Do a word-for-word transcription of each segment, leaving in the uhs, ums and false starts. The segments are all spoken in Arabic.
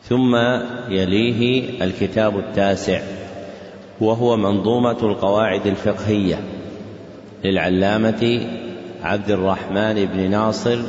ثم يليه الكتاب التاسع وهو منظومة القواعد الفقهية للعلامة عبد الرحمن بن ناصر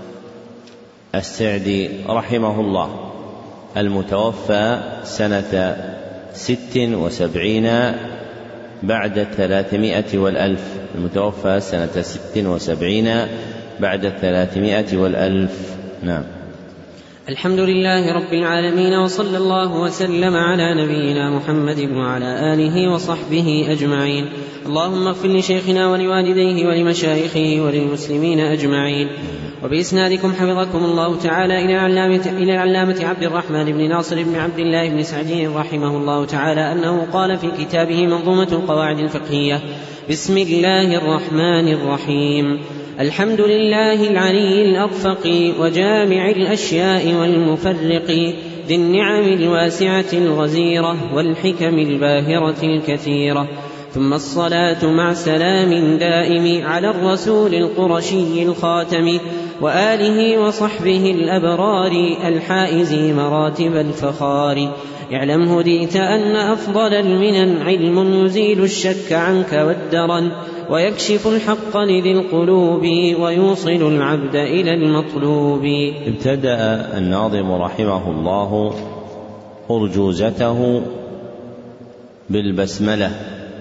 السعدي رحمه الله، المتوفى سنة ست وسبعين بعد الثلاثمائة والألف المتوفى سنة ست وسبعين بعد الثلاثمائة والألف. نعم. الحمد لله رب العالمين، وصلى الله وسلم على نبينا محمد وعلى آله وصحبه أجمعين. اللهم اغفر لشيخنا ولوالديه ولمشايخه وللمسلمين أجمعين. وبإسنادكم حفظكم الله تعالى إلى علامة, إلى علامة عبد الرحمن بن ناصر بن عبد الله بن سعدي رحمه الله تعالى أنه قال في كتابه منظومة القواعد الفقهية: بسم الله الرحمن الرحيم. الحمد لله العلي الأرفق وجامع الأشياء والمفرق، ذي النعم الواسعة الغزيرة والحكم الباهرة الكثيرة، ثم الصلاة مع سلام دائم على الرسول القرشي الخاتم وآله وصحبه الأبرار الحائز مراتب الفخار. اعلم هديت أن أفضل المنن علم يزيل الشك عنك والدرن، ويكشف الحق لذي القلوب ويوصل العبد إلى المطلوب. ابتدأ الناظم رحمه الله أرجوزته بالبسملة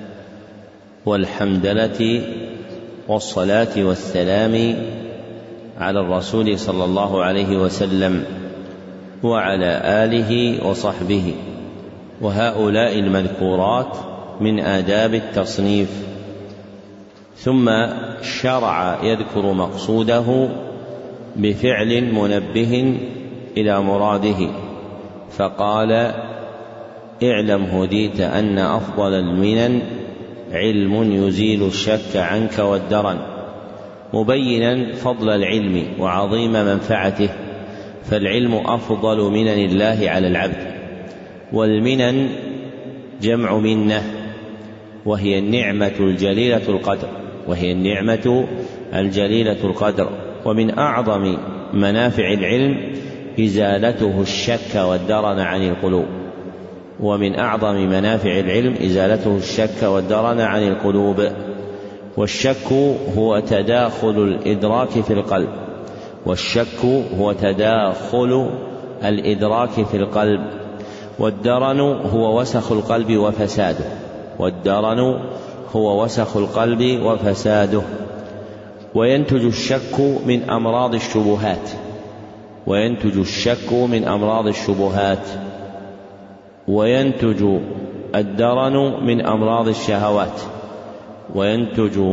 والحمدلة والصلاة والسلام على الرسول صلى الله عليه وسلم وعلى آله وصحبه، وهؤلاء المذكورات من آداب التصنيف. ثم شرع يذكر مقصوده بفعل منبه إلى مراده، فقال: اعلم هديت أن أفضل المنن علم يزيل الشك عنك والدرن، مبينا فضل العلم وعظيم منفعته، فالعلم أفضل منن الله على العبد. والمنن جمع منة، وهي النعمة الجليلة القدر وهي النعمة الجليلة القدر ومن أعظم منافع العلم إزالته الشك والدرن عن القلوب ومن أعظم منافع العلم إزالته الشك والدرن عن القلوب. والشك هو تداخل الإدراك في القلب والشك هو تداخل الإدراك في القلب والدرن هو وسخ القلب وفساده والدرن هو وسخ القلب وفساده. وينتج الشك من أمراض الشبهات وينتج الشك من أمراض الشبهات وينتج الدرن من أمراض الشهوات وينتج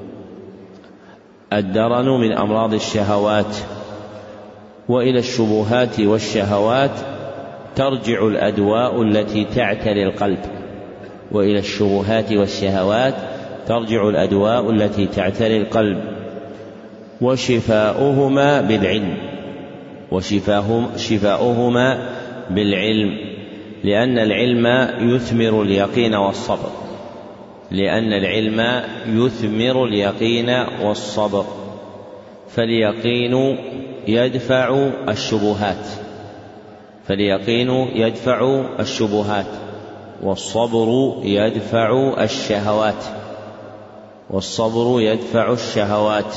الدرن من أمراض الشهوات وإلى الشبهات والشهوات ترجع الأدواء التي تعتري القلب وإلى الشبهات والشهوات ترجع الأدواء التي تعتري القلب وشفاؤهما بالعلم وشفاؤهما بالعلم لأن العلم يثمر اليقين والصبر لأن العلم يثمر اليقين والصبر فاليقين يدفع الشبهات فاليقين يدفع الشبهات والصبر يدفع الشهوات والصبر يدفع الشهوات.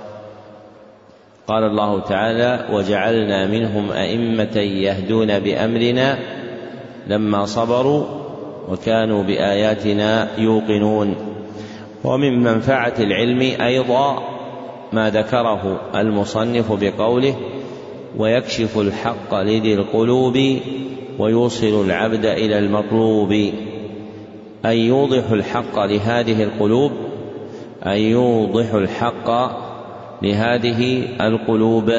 قال الله تعالى: وجعلنا منهم أئمة يهدون بأمرنا لما صبروا وكانوا بآياتنا يوقنون. ومن منفعة العلم أيضا ما ذكره المصنف بقوله: ويكشف الحق لذي القلوب ويوصل العبد إلى المطلوب، أن يوضح الحق لهذه القلوب أن يوضح الحق لهذه القلوب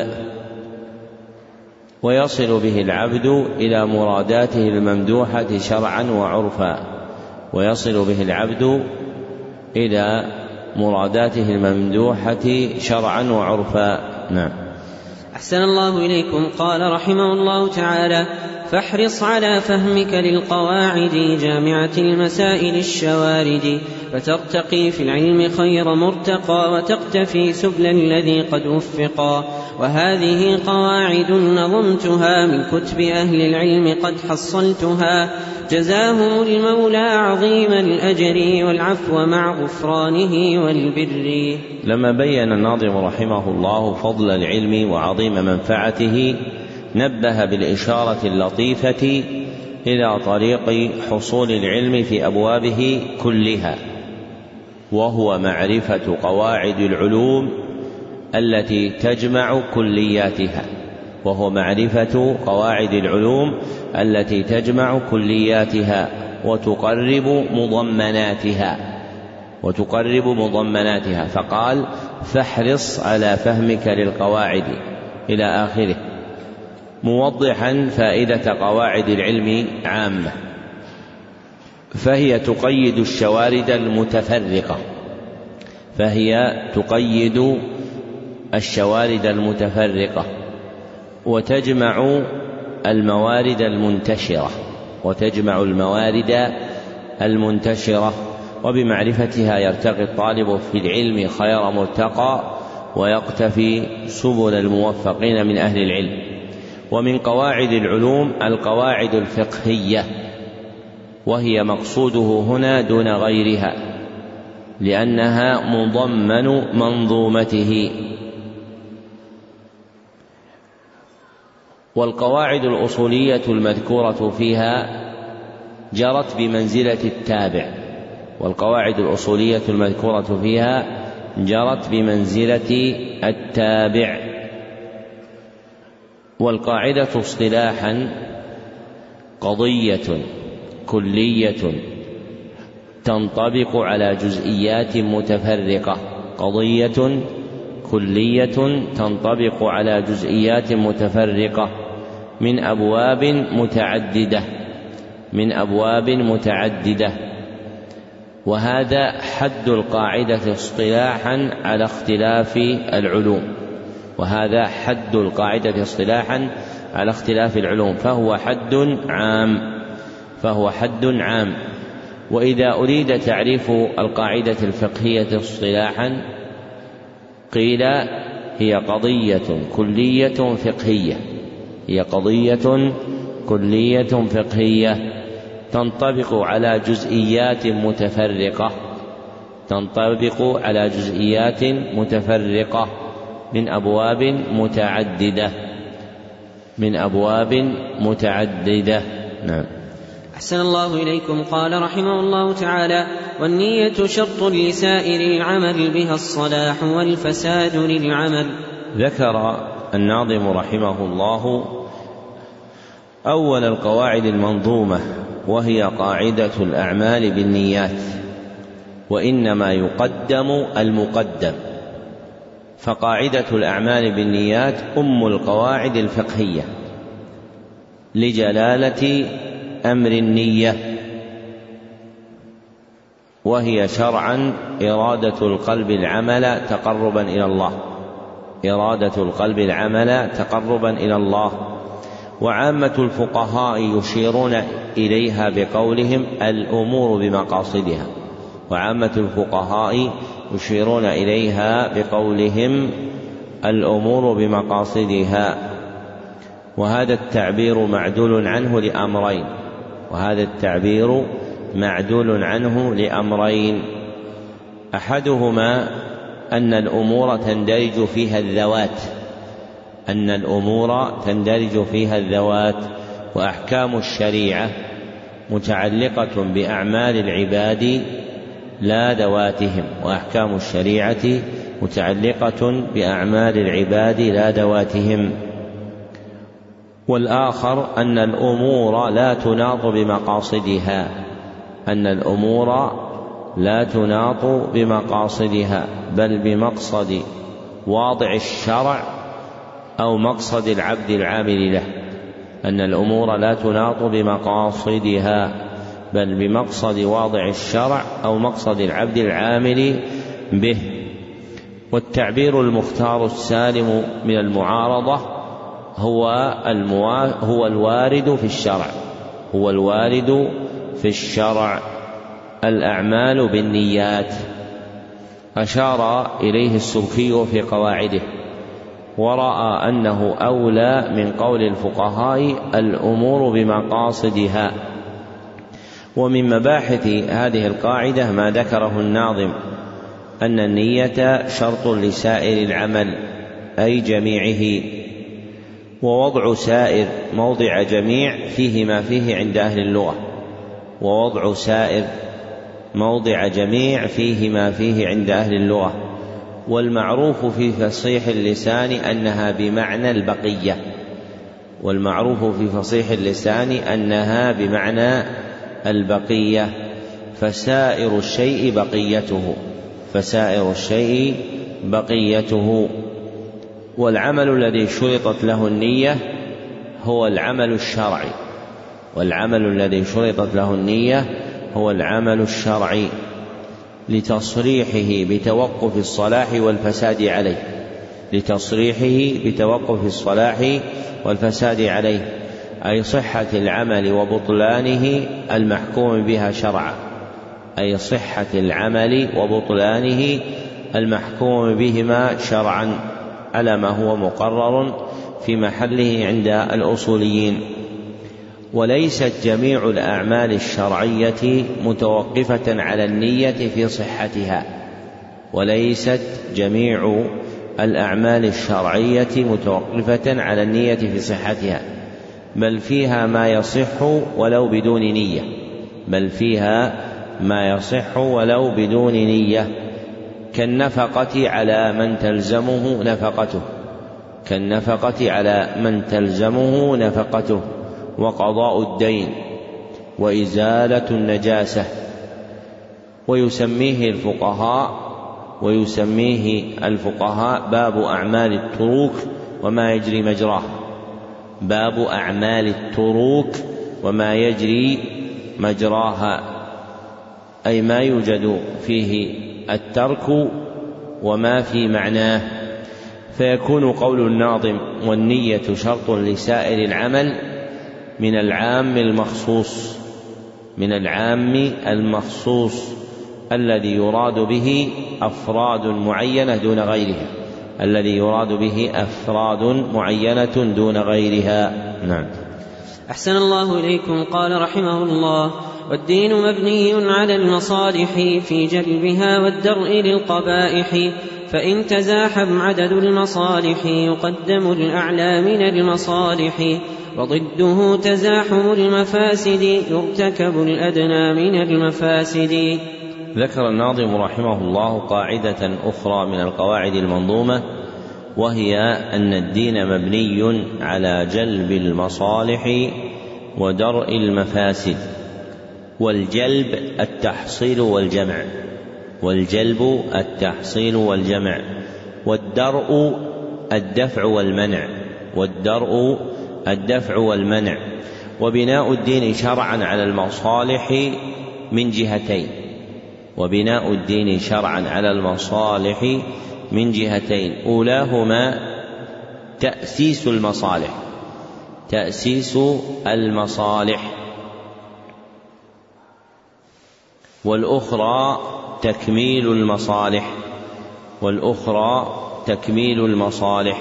ويصل به العبد إلى مراداته الممدوحة شرعا وعرفا ويصل به العبد إلى مراداته الممدوحة شرعا وعرفا. نعم. أحسن الله إليكم. قال رحمه الله تعالى: فاحرص على فهمك للقواعد جامعة المسائل الشوارد، فترتقي في العلم خير مرتقى وتقتفي سبل الذي قد وفقا. وهذه قواعد نظمتها من كتب أهل العلم قد حصلتها، جزاهم المولى عظيم الأجر والعفو مع غفرانه والبر. لما بين الناظم رحمه الله فضل العلم وعظيم منفعته، نبه بالإشارة اللطيفة إلى طريق حصول العلم في أبوابه كلها، وهو معرفة قواعد العلوم التي تجمع كلياتها وهو معرفة قواعد العلوم التي تجمع كلياتها وتقرب مضمناتها وتقرب مضمناتها فقال: فاحرص على فهمك للقواعد إلى آخره، موضحا فائدة قواعد العلم عامة، فهي تقيد الشوارد المتفرقة فهي تقيد الشوارد المتفرقة وتجمع الموارد المنتشرة وتجمع الموارد المنتشرة وبمعرفتها يرتقي الطالب في العلم خير مرتقى ويقتفي سبل الموفقين من أهل العلم. ومن قواعد العلوم القواعد الفقهية، وهي مقصوده هنا دون غيرها لأنها مضمن منظومته. والقواعد الأصولية المذكورة فيها جرت بمنزلة التابع والقواعد الأصولية المذكورة فيها جرت بمنزلة التابع. والقاعدة اصطلاحا قضية كلية تنطبق على جزئيات متفرقة قضية كلية تنطبق على جزئيات متفرقة من أبواب متعددة من أبواب متعددة وهذا حد القاعدة اصطلاحا على اختلاف العلوم وهذا حد القاعدة اصطلاحا على اختلاف العلوم فهو حد عام فهو حد عام. وإذا أريد تعريف القاعدة الفقهية اصطلاحا قيل هي قضية كلية فقهية هي قضية كلية فقهية تنطبق على جزئيات متفرقة تنطبق على جزئيات متفرقة من أبواب متعددة من أبواب متعددة. نعم. أحسن الله إليكم. قال رحمه الله تعالى: والنية شرط لسائر العمل بها الصلاح والفساد للعمل. ذكر الناظم رحمه الله أول القواعد المنظومة وهي قاعدة الأعمال بالنيات، وإنما يقدم المقدم، فقاعدة الأعمال بالنيات أم القواعد الفقهية لجلالة أمر النية، وهي شرعا إرادة القلب العمل تقربا إلى الله إرادة القلب العمل تقربا إلى الله. وعامة الفقهاء يشيرون إليها بقولهم الأمور بمقاصدها وعامة الفقهاء يشيرون إليها بقولهم الأمور بمقاصدها. وهذا التعبير معدول عنه لأمرين وهذا التعبير معدول عنه لأمرين أحدهما أن الأمور تندرج فيها الذوات أن الأمور تندرج فيها الذوات وأحكام الشريعة متعلقة بأعمال العباد لا ذواتهم وأحكام الشريعة متعلقة بأعمال العباد لا ذواتهم. والآخر أن الأمور لا تناط بمقاصدها أن الأمور لا تناط بمقاصدها بل بمقصد واضع الشرع أو مقصد العبد العامل له أن الأمور لا تناط بمقاصدها بل بمقصد واضع الشرع أو مقصد العبد العامل به. والتعبير المختار السالم من المعارضة هو, الموا... هو الوارد في الشرع هو الوارد في الشرع الأعمال بالنيات. أشار إليه السبكي في قواعده، ورأى أنه أولى من قول الفقهاء الأمور بمقاصدها. ومن مباحث هذه القاعدة ما ذكره الناظم أن النية شرط لسائر العمل أي جميعه، ووضع سائر موضع جميع فيه ما فيه عند أهل اللغة ووضع سائر موضع جميع فيه ما فيه عند أهل اللغة. والمعروف في فصيح اللسان أنها بمعنى البقية والمعروف في فصيح اللسان أنها بمعنى البقية فسائر الشيء بقيته فسائر الشيء بقيته. والعمل الذي شرطت له النية هو العمل الشرعي والعمل الذي شرطت له النية هو العمل الشرعي لتصريحه بتوقف الصلاح والفساد عليه لتصريحه بتوقف الصلاح والفساد عليه أي صحة العمل وبطلانه المحكوم بها شرعا أي صحة العمل وبطلانه المحكوم بهما شرعا على ما هو مقرر في محله عند الأصوليين. وليست جميع الأعمال الشرعية متوقفة على النية في صحتها وليست جميع الأعمال الشرعية متوقفة على النية في صحتها بل فيها ما يصح ولو بدون نية بل فيها ما يصح ولو بدون نية كالنفقة على من تلزمه نفقته كالنفقة على من تلزمه نفقته وقضاء الدين وإزالة النجاسة. ويسميه الفقهاء ويسميه الفقهاء باب أعمال التروك وما يجري مجراه باب أعمال التروك وما يجري مجراها أي ما يوجد فيه الترك وما في معناه. فيكون قول الناظم والنية شرط لسائر العمل من العام المخصوص من العام المخصوص الذي يراد به أفراد معينة دون غيرها الذي يراد به أفراد معينة دون غيرها. نعم. أحسن الله إليكم. قال رحمه الله: والدين مبني على المصالح في جلبها والدرء للقبائح، فإن تزاحم عدد المصالح يقدم الأعلى من المصالح، وضده تزاحم المفاسد يرتكب الأدنى من المفاسد. ذكر الناظم رحمه الله قاعدة أخرى من القواعد المنظومة، وهي أن الدين مبني على جلب المصالح ودرء المفاسد. والجلب التحصيل والجمع والجلب التحصيل والجمع والدرء الدفع والمنع والدرء الدفع والمنع. وبناء الدين شرعا على المصالح من جهتين وبناء الدين شرعا على المصالح من جهتين أولاهما تأسيس المصالح تأسيس المصالح والأخرى تكميل المصالح والأخرى تكميل المصالح.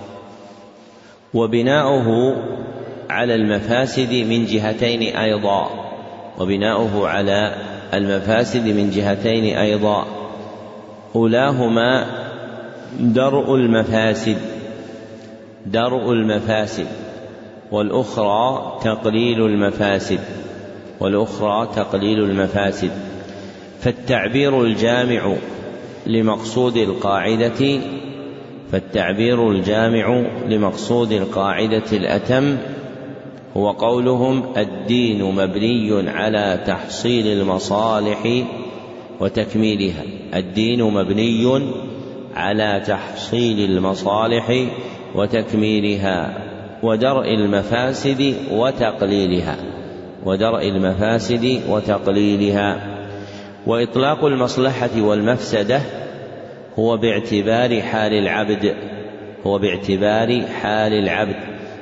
وبناؤه على المفاسد من جهتين أيضا وبناؤه على المفاسد من جهتين أيضا أولاهما درء المفاسد درء المفاسد والأخرى تقليل المفاسد والأخرى تقليل المفاسد. فالتعبير الجامع لمقصود القاعدة فالتعبير الجامع لمقصود القاعدة الأتم هو قولهم: الدين مبني على تحصيل المصالح وتكميلها الدين مبني على تحصيل المصالح وتكميلها ودرء المفاسد وتقليلها ودرء المفاسد وتقليلها. وإطلاق المصلحة والمفسدة هو باعتبار حال العبد هو باعتبار حال العبد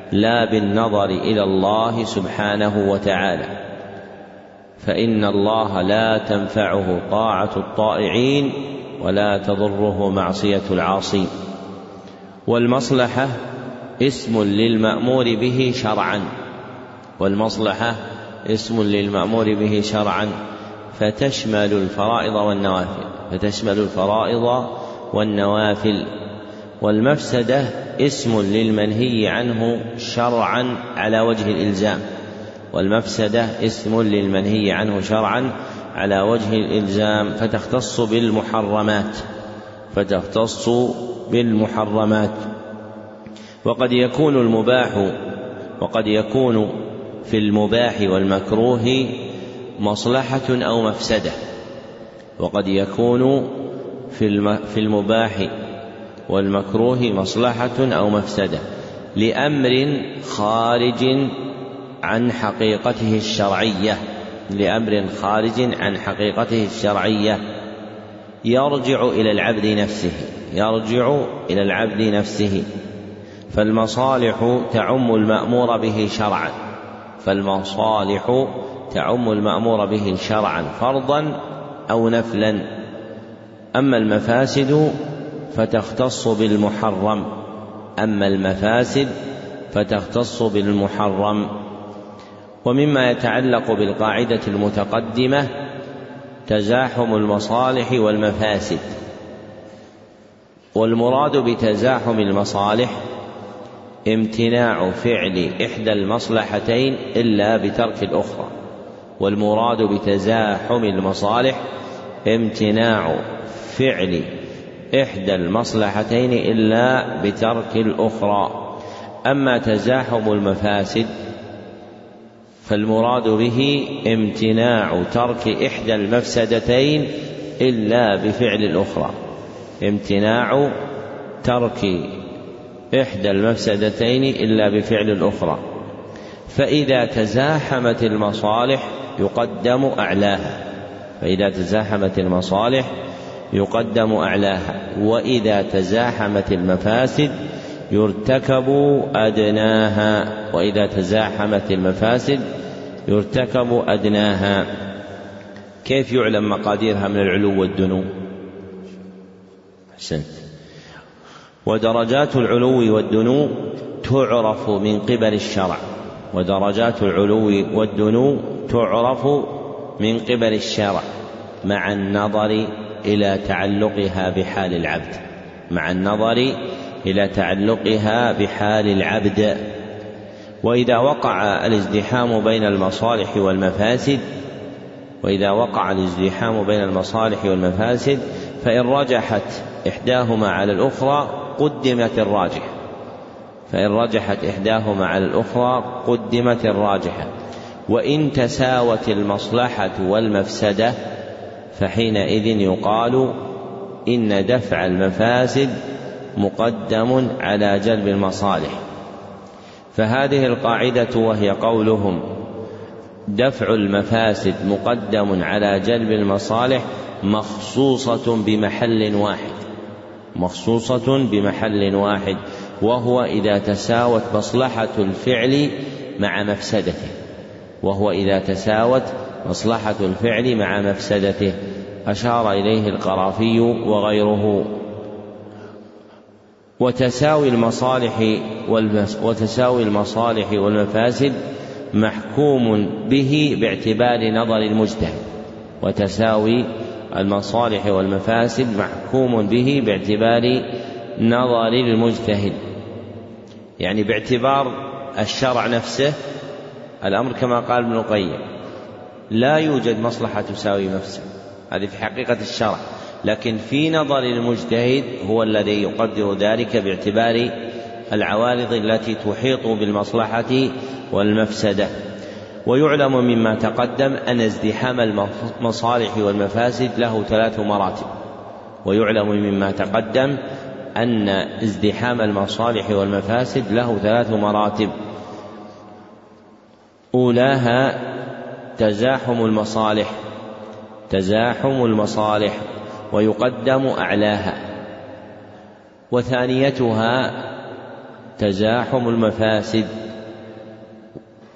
لا بالنظر إلى الله سبحانه وتعالى، فإن الله لا تنفعه طاعة الطائعين ولا تضره معصية العاصين. والمصلحة اسم للمأمور به شرعا، والمصلحة اسم للمأمور به شرعا فتشمل الفرائض والنوافل فتشمل الفرائض والنوافل والمفسدة اسم للمنهي عنه شرعا على وجه الإلزام والمفسدة اسم للمنهي عنه شرعا على وجه الإلزام فتختص بالمحرمات فتختص بالمحرمات وقد يكون المباح وقد يكون في المباح والمكروه مصلحة أو مفسدة وقد يكون في المباح والمكروه مصلحة أو مفسدة لأمر خارج عن حقيقته الشرعية لأمر خارج عن حقيقته الشرعية يرجع إلى العبد نفسه يرجع إلى العبد نفسه فالمصالح تعم المأمور به شرعا فالمصالح تعم المأمور به شرعا فرضا أو نفلا. أما المفاسد فتختص بالمحرم أما المفاسد فتختص بالمحرم. ومما يتعلق بالقاعدة المتقدمة تزاحم المصالح والمفاسد، والمراد بتزاحم المصالح امتناع فعل إحدى المصلحتين إلا بترك الأخرى والمراد بتزاحم المصالح امتناع فعل إحدى المصلحتين إلا بترك الأخرى. أما تزاحم المفاسد فالمراد به امتناع ترك إحدى المفسدتين إلا بفعل الأخرى امتناع ترك إحدى المفسدتين إلا بفعل الأخرى. فإذا تزاحمت المصالح يقدم أعلاها فإذا تزاحمت المصالح يقدم أعلاها وإذا تزاحمت المفاسد يرتكب أدناها وإذا تزاحمت المفاسد يرتكب أدناها. كيف يعلم مقاديرها من العلو والدنو؟ أحسنت. ودرجات العلو والدنو تعرف من قبل الشرع ودرجات العلو والدنو تعرف من قبل الشرع مع النظر إلى تعلقها بحال العبد مع النظر إلى تعلقها بحال العبد. وإذا وقع الازدحام بين المصالح والمفاسد وإذا وقع الازدحام بين المصالح والمفاسد فإن رجحت إحداهما على الأخرى قدمت الراجحة فإن رجحت إحداهما على الأخرى قدمت الراجحة وإن تساوت المصلحة والمفسدة فحينئذ يقال إن دفع المفاسد مقدم على جلب المصالح. فهذه القاعدة وهي قولهم دفع المفاسد مقدم على جلب المصالح مخصوصة بمحل واحد مخصوصة بمحل واحد وهو إذا تساوت مصلحة الفعل مع مفسدته وهو إذا تساوت مصلحة الفعل مع مفسدته أشار إليه القرافي وغيره. وتساوي المصالح وتساوي المصالح والمفاسد محكوم به باعتبار نظر المجتهد وتساوي المصالح والمفاسد محكوم به باعتبار نظر المجتهد يعني باعتبار الشرع نفسه. الأمر كما قال ابن القيم لا يوجد مصلحة تساوي مفسد هذه في حقيقة الشرع لكن في نظر المجتهد هو الذي يقدر ذلك باعتبار العوارض التي تحيط بالمصلحة والمفسدة. ويعلم مما تقدم أن ازدحام المصالح والمفاسد له ثلاث مراتب ويعلم مما تقدم أن ازدحام المصالح والمفاسد له ثلاث مراتب أولاها تزاحم المصالح تزاحم المصالح ويقدم أعلاها وثانيتها تزاحم المفاسد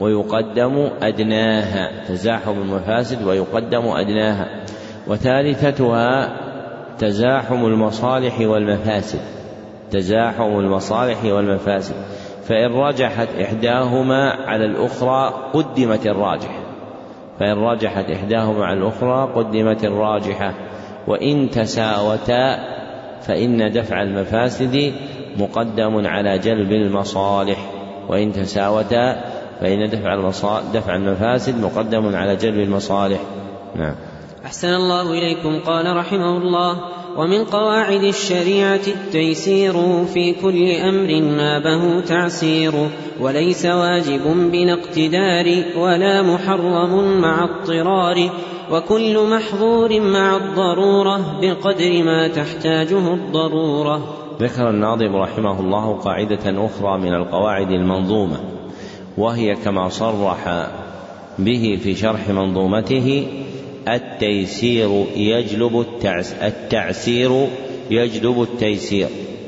ويقدم أدناها، تزاحم المفاسد ويقدم أدناها. وثالثتها تزاحم المصالح والمفاسد، تزاحم المصالح والمفاسد، فإن رجحت إحداهما على الأخرى قدمت الراجح، فإن رجحت إحداهما على الأخرى قدمت الراجحة. وإن تساوتا فإن دفع المفاسد مقدم على جلب المصالح، وإن تساوتا فإن دفع, دفع المفاسد مقدم على جلب المصالح. نعم. أحسن الله إليكم. قال رحمه الله: ومن قواعد الشريعة التيسير في كل أمر نابه تعسير، وليس واجب بلا اقتدار ولا محرم مع اضطرار، وكل محظور مع الضرورة بقدر ما تحتاجه الضرورة. ذكر الناظم رحمه الله قاعدة أخرى من القواعد المنظومة، وهي كما صرح به في شرح منظومته: التيسير يجلب التعس التعسير يجلب التيسير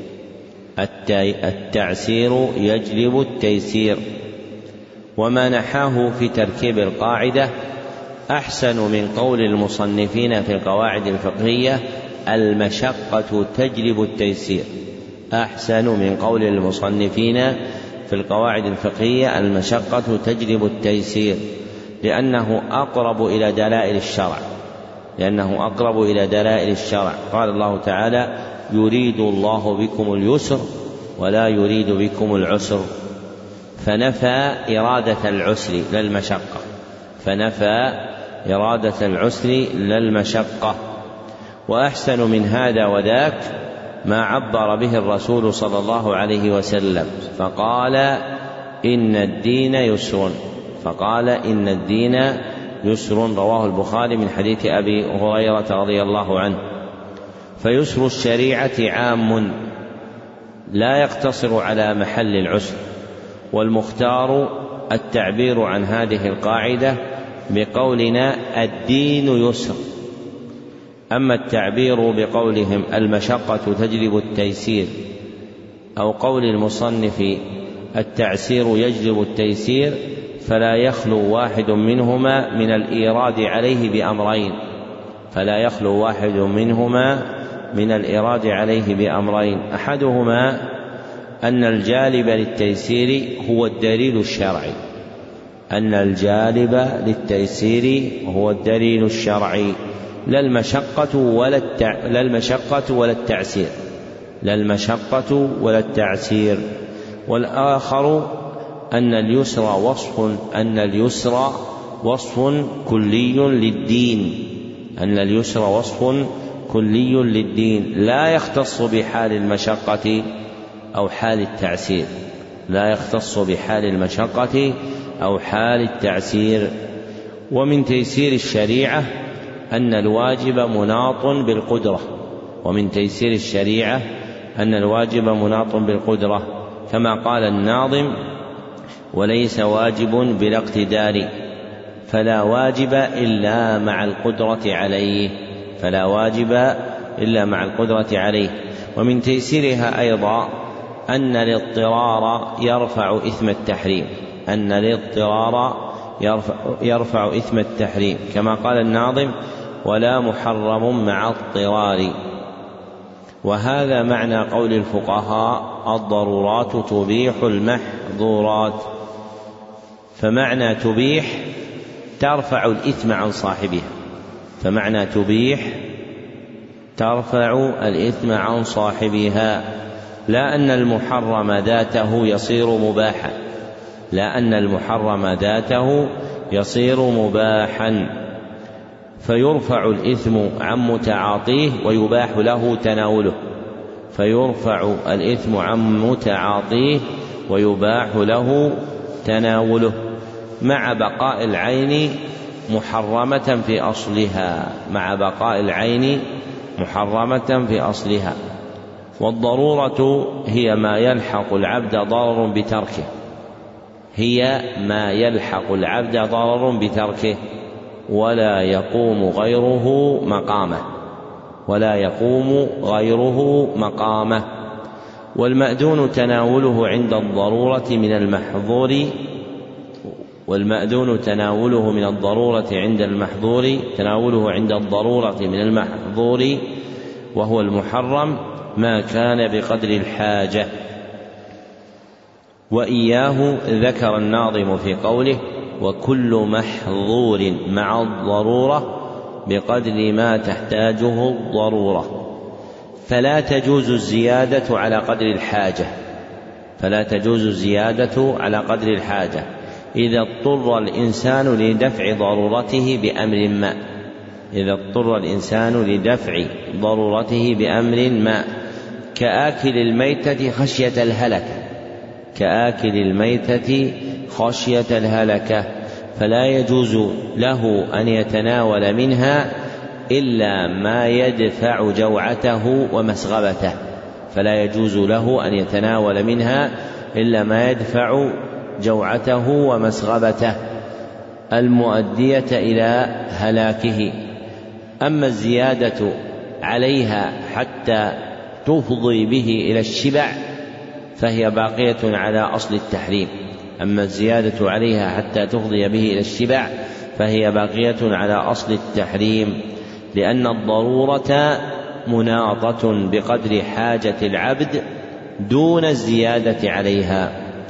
التعسير يجلب التيسير. وما نحاه في تركيب القاعدة أحسن من قول المصنفين في القواعد الفقهية: المشقة تجلب التيسير، أحسن من قول المصنفين في القواعد الفقهية: المشقة تجلب التيسير، لأنه أقرب إلى دلائل الشرع لأنه أقرب إلى دلائل الشرع. قال الله تعالى: يريد الله بكم اليسر ولا يريد بكم العسر، فنفى إرادة العسر لا المشقة فنفى إرادة العسر لا المشقة. وأحسن من هذا وذاك ما عبر به الرسول صلى الله عليه وسلم، فقال: إن الدين يسر فقال إن الدين يسر رواه البخاري من حديث أبي هريرة رضي الله عنه. فيسر الشريعة عام لا يقتصر على محل العسر، والمختار التعبير عن هذه القاعدة بقولنا الدين يسر. أما التعبير بقولهم المشقة تجلب التيسير، أو قول المصنف التعسير يجلب التيسير، فلا يخلو واحد منهما من الإيراد عليه بأمرين فلا يخلو واحد منهما من الإيراد عليه بأمرين أحدهما أن الجالب للتيسير هو الدليل الشرعي أن الجالب للتيسير هو الدليل الشرعي لا المشقة ولا التع... لا المشقة ولا التعسير لا المشقة ولا التعسير. والآخر أن اليسر وصف أن اليسر وصف كلي للدين أن اليسر وصف كلي للدين لا يختص بحال المشقة أو حال التعسير لا يختص بحال المشقة أو حال التعسير. ومن تيسير الشريعة أن الواجب مناط بالقدرة ومن تيسير الشريعة أن الواجب مناط بالقدرة كما قال الناظم: وليس واجب بلا اقتدار فلا واجب إلا مع القدرة عليه فلا واجب إلا مع القدرة عليه. ومن تيسيرها أيضا أن الاضطرار يرفع إثم التحريم أن الاضطرار يرفع, يرفع إثم التحريم كما قال الناظم: ولا محرم مع اضطرار. وهذا معنى قول الفقهاء: الضرورات تبيح المحظورات. فمعنى تبيح ترفع الإثم عن صاحبها فمعنى تبيح ترفع الإثم عن صاحبها لا أن المحرم ذاته يصير مباحا لا أن المحرم ذاته يصير مباحا فيرفع الإثم عن متعاطيه ويباح له تناوله فيرفع الإثم عن متعاطيه ويباح له تناوله مع بقاء العين محرمة في أصلها مع بقاء العين محرمة في أصلها. والضرورة هي ما يلحق العبد ضرر بتركه هي ما يلحق العبد ضرر بتركه ولا يقوم غيره مقامه ولا يقوم غيره مقامه. والمأذون تناوله عند الضرورة من المحظور والمأذون تناوله من الضرورة عند المحظور تناوله عند الضرورة من المحظور وهو المحرم ما كان بقدر الحاجة. وإياه ذكر الناظم في قوله وكل محظور مع الضرورة بقدر ما تحتاجه الضرورة، فلا تجوز الزيادة على قدر الحاجة فلا تجوز الزيادة على قدر الحاجة إذا اضطر الإنسان لدفع ضرورته بأمر ما إذا اضطر الإنسان لدفع ضرورته بأمر ما كآكل الميتة خشية الهلكة كآكل الميتة خشية الهلكة فلا يجوز له أن يتناول منها إلا ما يدفع جوعته ومسغبته فلا يجوز له أن يتناول منها إلا ما يدفع جوعته ومسغبته المؤدية إلى هلاكه. أما الزيادة عليها حتى تفضي به إلى الشبع فهي باقية على أصل التحريم أما الزيادة عليها حتى تفضي به إلى الشبع فهي باقية على أصل التحريم، لأن الضرورة مناطة بقدر حاجة العبد دون الزيادة عليها،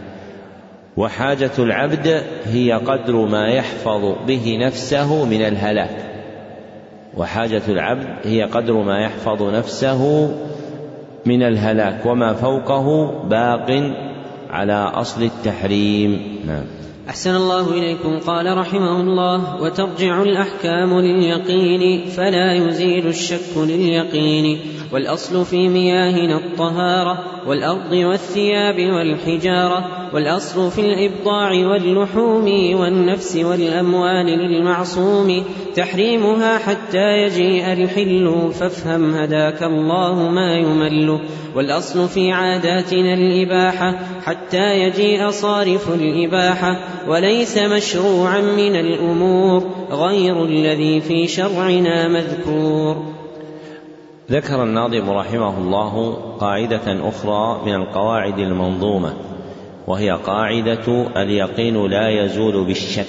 وحاجة العبد هي قدر ما يحفظ به نفسه من الهلاك وحاجة العبد هي قدر ما يحفظ نفسه من الهلاك وما فوقه باق على أصل التحريم. نعم. أحسن الله إليكم. قال رحمه الله وترجع الأحكام لليقين فلا يزيل الشك لليقين، والأصل في مياهنا الطهارة والأرض والثياب والحجارة، والأصل في الإبضاع واللحوم والنفس والأموال للمعصوم تحريمها حتى يجيء الحل فافهم هداك الله ما يمل، والأصل في عاداتنا الإباحة حتى يجيء صارف الإباحة، وليس مشروعا من الأمور غير الذي في شرعنا مذكور. ذكر الناظم رحمه الله قاعدة أخرى من القواعد المنظومة وهي قاعدة اليقين لا يزول بالشك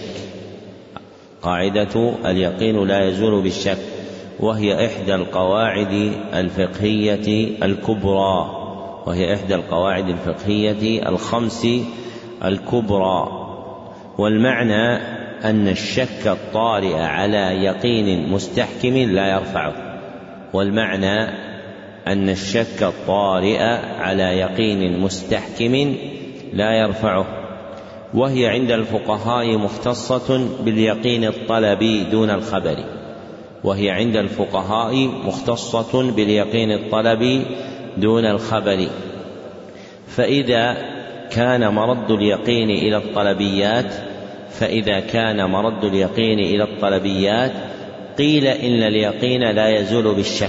قاعدة اليقين لا يزول بالشك وهي إحدى القواعد الفقهية الكبرى وهي إحدى القواعد الفقهية الخمس الكبرى. والمعنى أن الشك الطارئ على يقين مستحكم لا يرفعه والمعنى أن الشك الطارئ على يقين مستحكم لا يرفعه وهي عند الفقهاء مختصة باليقين الطلبي دون الخبر وهي عند الفقهاء مختصة باليقين الطلبي دون الخبر فإذا كان مرد اليقين إلى الطلبيات فإذا كان مرد اليقين إلى الطلبيات قيل إن اليقين لا يزول بالشك.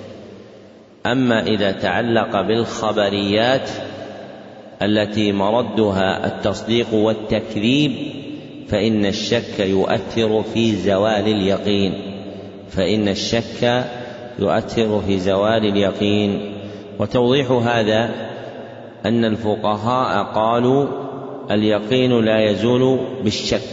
أما إذا تعلق بالخبريات التي مردها التصديق والتكذيب فإن الشك يؤثر في زوال اليقين فإن الشك يؤثر في زوال اليقين. وتوضيح هذا أن الفقهاء قالوا اليقين لا يزول بالشك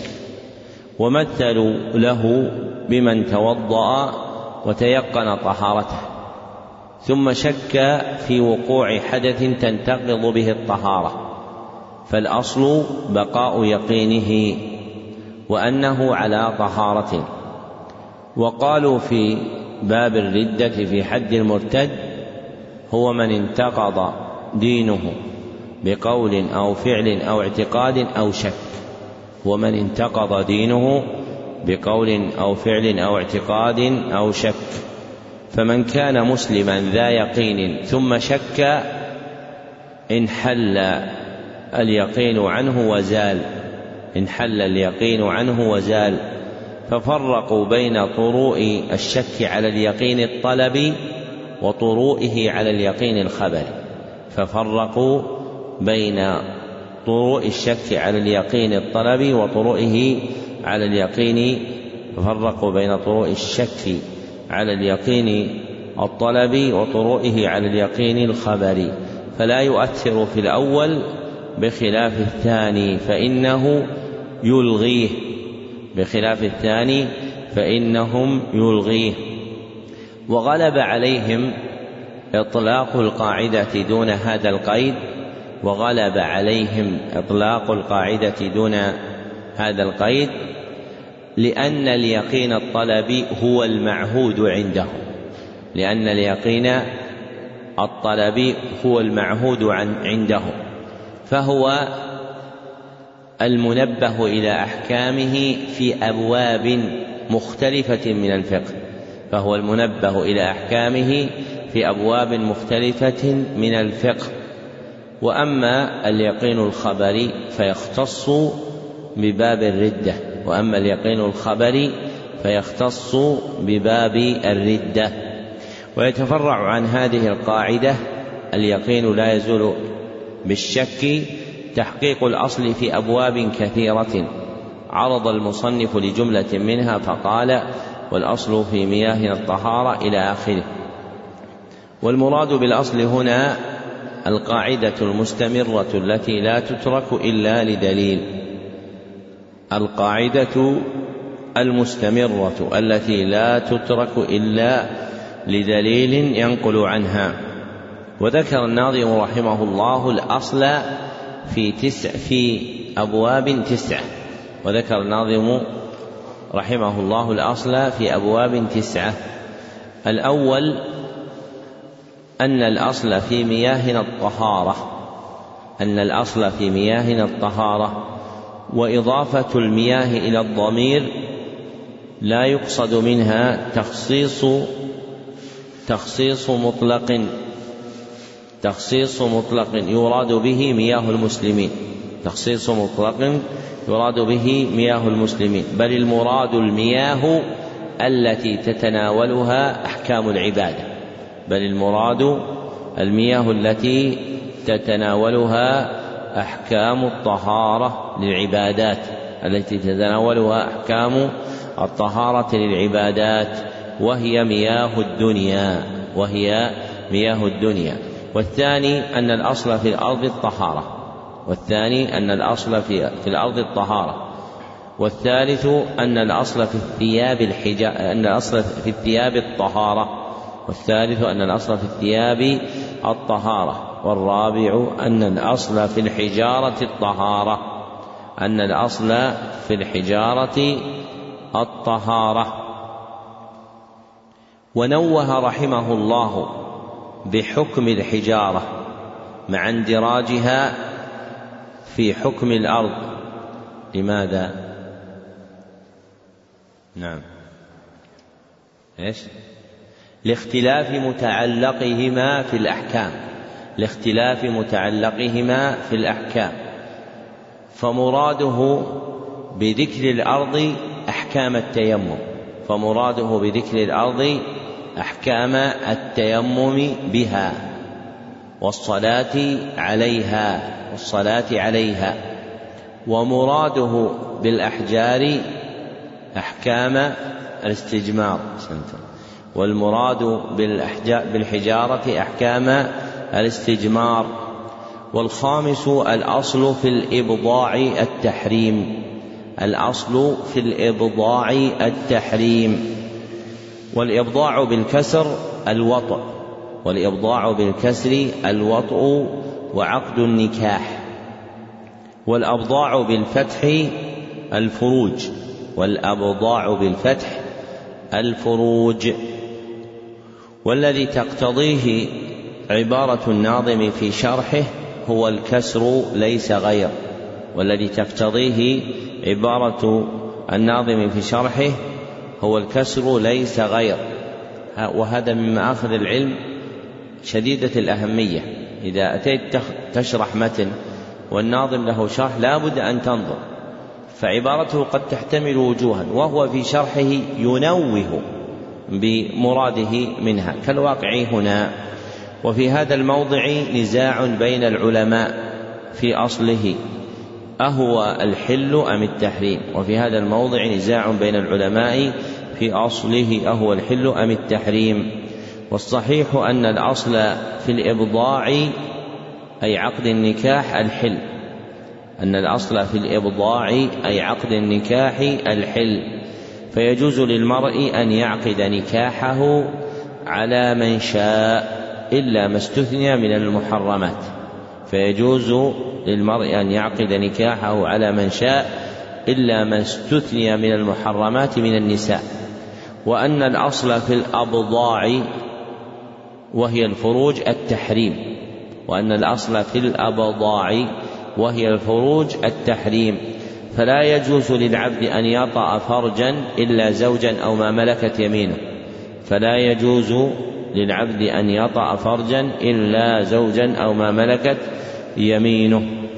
ومثلوا له بمن توضأ وتيقن طهارته ثم شك في وقوع حدث تنتقض به الطهارة فالأصل بقاء يقينه وأنه على طهارة. وقالوا في باب الردة في حد المرتد هو من انتقض دينه بقول أو فعل أو اعتقاد أو شك ومن انتقض دينه بقول أو فعل أو اعتقاد أو شك. فمن كان مسلما ذا يقين ثم شك انحل اليقين عنه وزال انحل اليقين عنه وزال ففرقوا بين طروء الشك على اليقين الطلبي وطروئه على اليقين الخبري ففرقوا بين طروء الشك على اليقين الطلبي وطروئه على اليقين ففرقوا بين طروء الشك على اليقين الطلبي وطروئه على اليقين الخبري فلا يؤثر في الأول بخلاف الثاني فإنه يلغيه، بخلاف الثاني فإنهم يلغيه. وغلب عليهم إطلاق القاعدة دون هذا القيد وغلب عليهم إطلاق القاعدة دون هذا القيد لأن اليقين الطلبي هو المعهود عندهم، لأن اليقين الطلبي هو المعهود عندهم، فهو المنبه إلى أحكامه في أبواب مختلفة من الفقه، فهو المنبه إلى أحكامه في أبواب مختلفة من الفقه. وأما اليقين الخبري فيختص بباب الردة، وأما اليقين الخبري فيختص بباب الردة. ويتفرع عن هذه القاعدة اليقين لا يزول بالشك تحقيق الأصل في أبواب كثيرة عرض المصنف لجملة منها فقال: والأصل في مياه الطهارة إلى آخره. والمراد بالأصل هنا القاعدة المستمرة التي لا تترك إلا لدليل، القاعدة المستمرة التي لا تترك إلا لدليل ينقل عنها. وذكر الناظم رحمه الله الأصل في تسع في أبواب تسعة وذكر الناظم رحمه الله الأصل في أبواب تسعة. الأول أن الأصل في مياهنا الطهارة أن الأصل في مياهنا الطهارة وإضافة المياه إلى الضمير لا يقصد منها تخصيص تخصيص مطلق تخصيص مطلق يراد به مياه المسلمين تخصيص مطلق يراد به مياه المسلمين بل المراد المياه التي تتناولها أحكام العبادة بل المراد المياه التي تتناولها أحكام الطهارة للعبادات التي تتناولها أحكام الطهارة للعبادات وهي مياه الدنيا وهي مياه الدنيا. والثاني أن الأصل في الأرض الطهارة والثاني أن الأصل في, في الأرض الطهارة والثالث أن الأصل في الثياب الحجا أن الأصل في الثياب الطهارة والثالث أن الأصل في الثياب الطهارة والرابع أن الأصل في الحجارة الطهارة أن الأصل في الحجارة الطهارة. ونوه رحمه الله بحكم الحجارة مع اندراجها في حكم الأرض. لماذا؟ نعم إيش؟ لاختلاف متعلقهما في الأحكام لاختلاف متعلقهما في الأحكام فمراده بذكر الأرض أحكام التيمم فمراده بذكر الأرض أحكام التيمم بها والصلاة عليها والصلاة عليها ومراده بالأحجار أحكام الاستجمار والمراد بالحجارة أحكام الاستجمار. والخامس الأصل في الإبضاع التحريم الأصل في الإبضاع التحريم والإبضاع بالكسر الوطء والإبضاع بالكسر الوطء وعقد النكاح والأبضاع بالفتح الفروج والأبضاع بالفتح الفروج. والذي تقتضيه عبارة الناظم في شرحه هو الكسر ليس غير والذي تقتضيه عبارة الناظم في شرحه هو الكسر ليس غير وهذا من مآخذ العلم شديدة الأهمية. إذا أتيت تشرح متن والناظم له شرح لا بد أن تنظر فعبارته قد تحتمل وجوها وهو في شرحه ينوه بمراده منها كالواقع هنا. وفي هذا الموضع نزاع بين العلماء في أصله أهو الحل أم التحريم وفي هذا الموضع نزاع بين العلماء في أصله أهو الحل أم التحريم. والصحيح أن الأصل في الإبضاع أي عقد النكاح الحل أن الأصل في الإبضاع أي عقد النكاح الحل، فيجوز للمرء أن يعقد نكاحه على من شاء إلا ما استثني من المحرمات، فيجوز للمرء أن يعقد نكاحه على من شاء إلا ما استثني من المحرمات من النساء. وأن الأصل في الأبضاع وهي الفروج التحريم وأن الأصل في الأبضاع وهي الفروج التحريم فلا يجوز للعبد أن يطأ فرجا إلا زوجا أو ما ملكت يمينه فلا يجوز للعبد أن يطأ فرجا إلا زوجا أو ما ملكت يمينه.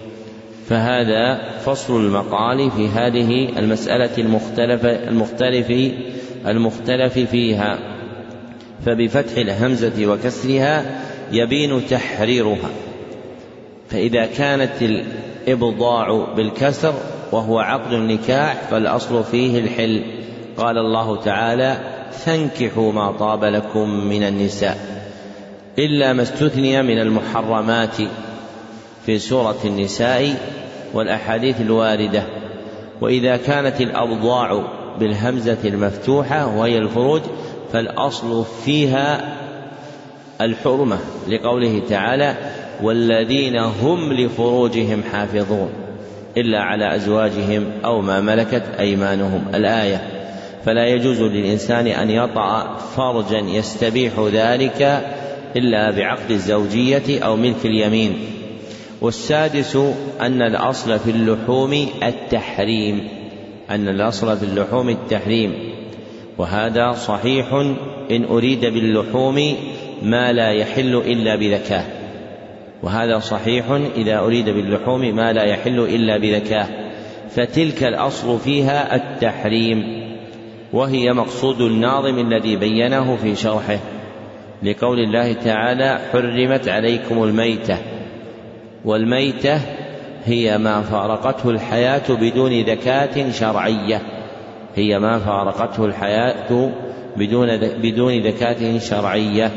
فهذا فصل المقال في هذه المسألة المختلف المختلف المختلف فيها. فبفتح الهمزة وكسرها يبين تحريرها. فإذا كانت الإبضاع بالكسر وهو عقد النكاح فالأصل فيه الحل. قال الله تعالى: فانكحوا ما طاب لكم من النساء، إلا ما استثني من المحرمات في سورة النساء والأحاديث الواردة. وإذا كانت الأبضاع بالهمزة المفتوحة وهي الفروج فالأصل فيها الحرمة، لقوله تعالى: والذين هم لفروجهم حافظون إلا على أزواجهم أو ما ملكت أيمانهم، الآية. فلا يجوز للإنسان أن يطأ فرجا يستبيح ذلك إلا بعقد الزوجية أو ملك اليمين. والسادس أن الأصل في اللحوم التحريم أن الأصل في اللحوم التحريم وهذا صحيح إن أريد باللحوم ما لا يحل إلا بذكاه وهذا صحيح إذا أريد باللحوم ما لا يحل إلا بذكاه فتلك الأصل فيها التحريم، وهي مقصود الناظم الذي بينه في شرحه، لقول الله تعالى: حرمت عليكم الميتة. والميتة هي ما فارقته الحياة بدون ذكاة شرعية هي ما فارقته الحياة بدون بدون ذكاة شرعية.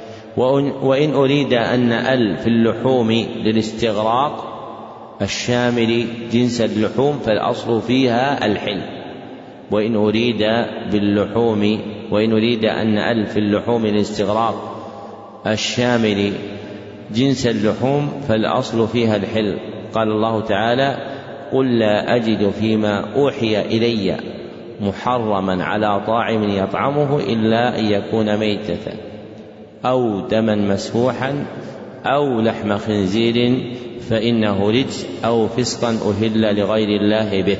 وإن أريد أن ال في اللحوم للاستغراق الشامل جنس اللحوم فالأصل فيها الحل. وإن أريد باللحوم وإن أريد أن ال في اللحوم للاستغراق الشامل جنس اللحوم فالأصل فيها الحل. قال الله تعالى: قل لا أجد فيما أوحي إلي محرما على طاعم يطعمه إلا أن يكون ميتة أو دما مسفوحا أو لحم خنزير فإنه رجس أو فسقا أهل لغير الله به.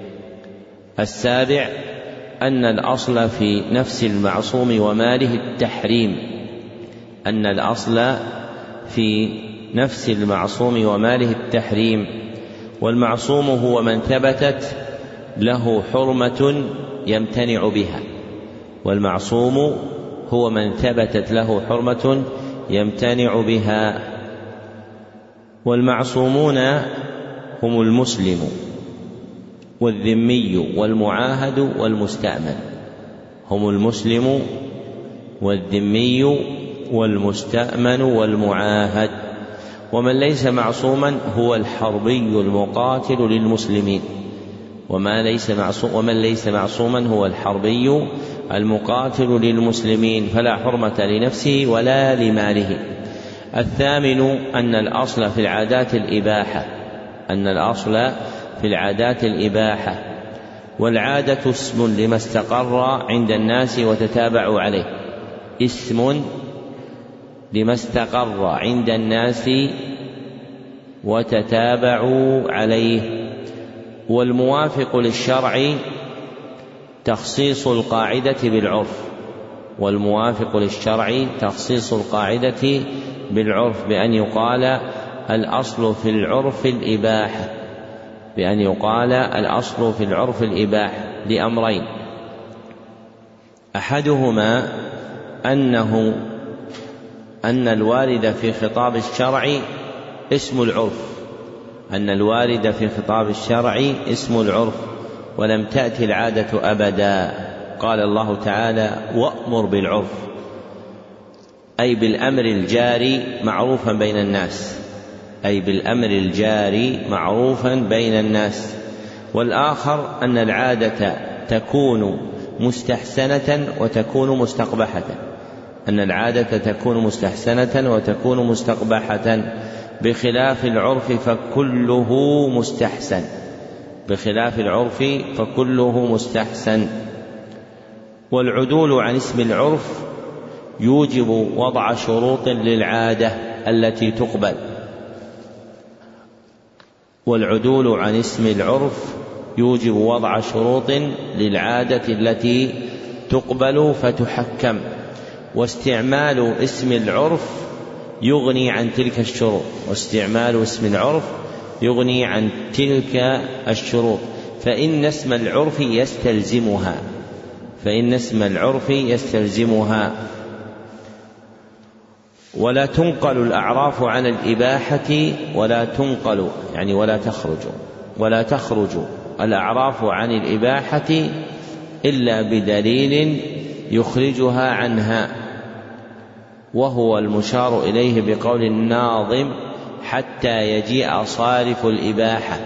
السابع أن الأصل في نفس المعصوم وماله التحريم أن الأصل في نفس المعصوم وماله التحريم والمعصوم هو من ثبتت له حرمة يمتنع بها والمعصوم هو من ثبتت له حرمة يمتنع بها. والمعصومون هم المسلم والذمي والمعاهد والمستأمن هم المسلم والذمي والمستأمن والمعاهد. ومن ليس معصوما هو الحربي المقاتل للمسلمين وما ليس معصوم ومن ليس معصوما هو الحربي المقاتل للمسلمين فلا حرمة لنفسه ولا لماله. الثامن أن الأصل في العادات الإباحة أن الأصل في العادات الإباحة والعادة اسم لما استقر عند الناس وتتابعوا عليه اسم لما استقر عند الناس وتتابعوا عليه. والموافق للشرع تخصيص القاعدة بالعرف والموافق للشرع تخصيص القاعدة بالعرف بأن يقال الأصل في العرف الإباحة بأن يقال الأصل في العرف الإباحة لأمرين: أحدهما أنه أن الوارد في خطاب الشرع اسم العرف أن الوارد في خطاب الشرع اسم العرف ولم تأتي العادة أبدا. قال الله تعالى: وأمر بالعرف أي بالأمر الجاري معروفا بين الناس أي بالأمر الجاري معروفا بين الناس. والآخر أن العادة تكون مستحسنة وتكون مستقبحة أن العادة تكون مستحسنة وتكون مستقبحة بخلاف العرف فكله مستحسن بخلاف العرف فكله مستحسن. والعدول عن اسم العرف يوجب وضع شروط للعادة التي تقبل والعدول عن اسم العرف يوجب وضع شروط للعادة التي تقبل فتحكم. واستعمال اسم العرف يغني عن تلك الشروط واستعمال اسم العرف يغني عن تلك الشروط فإن اسم العرف يستلزمها فإن اسم العرف يستلزمها. ولا تنقل الأعراف عن الإباحة ولا تنقل يعني ولا تخرج ولا تخرج الأعراف عن الإباحة إلا بدليل يخرجها عنها، وهو المشار إليه بقول الناظم حتى يجيء صارف الإباحة.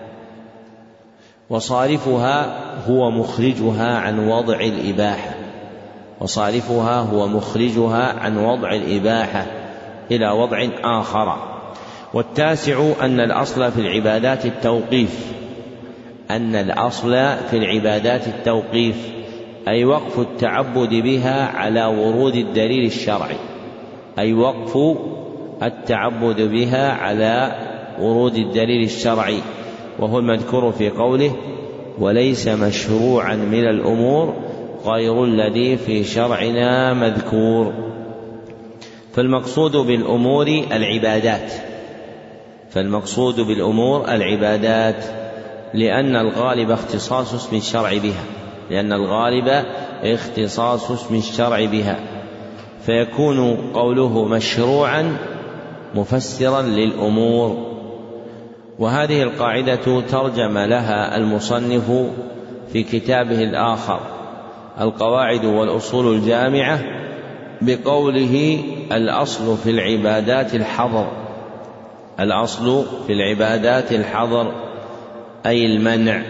وصارفها هو مخرجها عن وضع الإباحة وصارفها هو مخرجها عن وضع الإباحة إلى وضع آخر. والتاسع أن الأصل في العبادات التوقيف أن الأصل في العبادات التوقيف أي وقف التعبد بها على ورود الدليل الشرعي أي وقف التعبد بها على ورود الدليل الشرعي، وهو المذكور في قوله وليس مشروعا من الأمور غير الذي في شرعنا مذكور. فالمقصود بالأمور العبادات فالمقصود بالأمور العبادات لأن الغالب اختصاص اسم الشرع بها لأن الغالب اختصاص اسم الشرع بها فيكون قوله مشروعا مفسرا للأمور. وهذه القاعدة ترجم لها المصنف في كتابه الآخر القواعد والأصول الجامعة بقوله الأصل في العبادات الحظر الأصل في العبادات الحظر أي المنع.